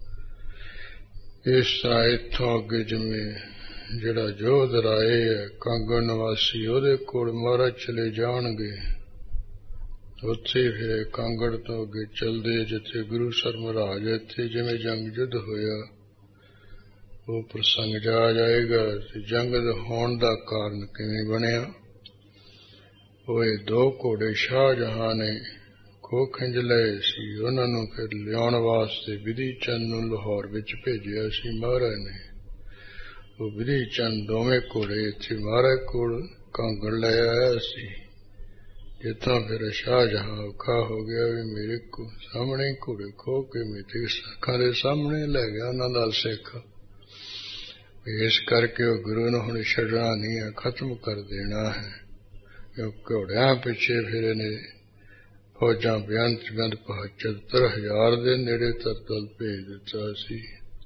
ਇਸ ਤਰ੍ਹਾਂ ਇੱਥੋਂ ਅੱਗੇ ਜਿਵੇਂ ਜਿਹੜਾ ਜੋਧ ਰਾਏ ਹੈ ਕਾਂਗੜ ਨਿਵਾਸੀ, ਉਹਦੇ ਕੋਲ ਮਹਾਰਾਜ ਚਲੇ ਜਾਣਗੇ। ਉੱਥੇ ਫਿਰ ਕਾਂਗੜ ਤੋਂ ਅੱਗੇ ਚਲਦੇ ਜਿੱਥੇ ਗੁਰੂ ਸਰ ਮਹਾਰਾਜ ਇੱਥੇ ਜਿਵੇਂ ਜੰਗ ਯੁੱਧ ਹੋਇਆ ਉਹ ਪ੍ਰਸੰਗ ਜਾ ਜਾਏਗਾ। ਜੰਗ ਹੋਣ ਦਾ ਕਾਰਨ ਕਿਵੇਂ ਬਣਿਆ। ਉਹ ਇਹ ਦੋ ਘੋੜੇ ਸ਼ਾਹਜਹਾਂ ਨੇ ਖੋਹ ਖਿੰਝ ਲਏ ਸੀ। ਉਹਨਾਂ ਨੂੰ ਫਿਰ ਲਿਆਉਣ ਵਾਸਤੇ ਵਿਧੀ ਚੰਦ ਨੂੰ ਲਾਹੌਰ ਵਿੱਚ ਭੇਜਿਆ ਸੀ ਮਹਾਰਾਜ ਨੇ। ਉਹ ਵਿਧੀ ਚੰਦ ਦੋਵੇਂ ਘੋੜੇ ਇੱਥੇ ਮਹਾਰਾਜ ਕੋਲ ਕਾਂਗੜ ਲੈ ਆਇਆ ਸੀ। ਜਿੱਥੋਂ ਫਿਰ ਸ਼ਾਹਜਹਾਂ ਔਖਾ ਹੋ ਗਿਆ ਵੀ ਮੇਰੇ ਕੋ ਸਾਹਮਣੇ ਘੋੜੇ ਖੋਹ ਕੇ ਮੇਰੇ ਸਿੱਖਾਂ ਦੇ ਸਾਹਮਣੇ ਲੈ ਗਿਆ ਉਹਨਾਂ ਦਾ ਸਿੱਖ। ਇਸ ਕਰਕੇ ਉਹ ਗੁਰੂ ਨੂੰ ਹੁਣ ਛੱਡਣਾ ਨਹੀਂ ਹੈ, ਖਤਮ ਕਰ ਦੇਣਾ ਹੈ। ਕਿਉਂ ਘੋੜਿਆਂ ਪਿੱਛੇ ਫਿਰ ਇਹਨੇ ਫੌਜਾਂ ਬੇਅੰਤ 75,000 ਦੇ ਨੇੜੇ ਤਰਤਲ ਭੇਜ ਦਿੱਤਾ ਸੀ।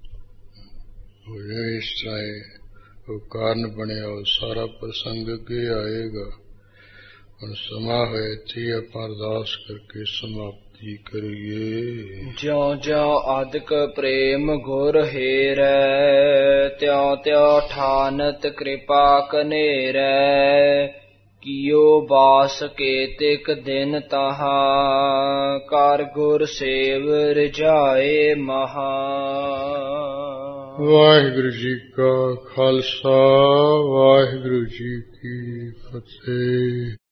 ਇਸ ਤਰ੍ਹਾਂ ਉਹ ਕਾਰਨ ਬਣਿਆ। ਉਹ ਸਾਰਾ ਪ੍ਰਸੰਗ ਅੱਗੇ ਆਏਗਾ। ਹੁਣ ਸਮਾਂ ਹੋਏ ਇੱਥੇ ਆਪਾਂ ਅਰਦਾਸ ਕਰਕੇ ਸਮਾਪਤੀ ਕਰੀਏ। ਜਿਉ ਜਿਉ ਆਦਿਕ ਪ੍ਰੇਮ ਗੁਰ ਹੀਰੈ। ਤਿਉ ਤਿਉ ਠਾਨਤ ਕਿਰਪਾ ਕਨੇਰੈ। ਕਿਉ ਬਾਸ ਕੇਤਿਕ ਦਿਨ ਤਹਾ। ਕਰ ਗੁਰ ਸੇਵ ਰਜਾਏ ਮਹਾ। ਵਾਹਿਗੁਰੂ ਜੀ ਕਾ ਖਾਲਸਾ, ਵਾਹਿਗੁਰੂ ਜੀ ਕੀ ਫਤਿਹ।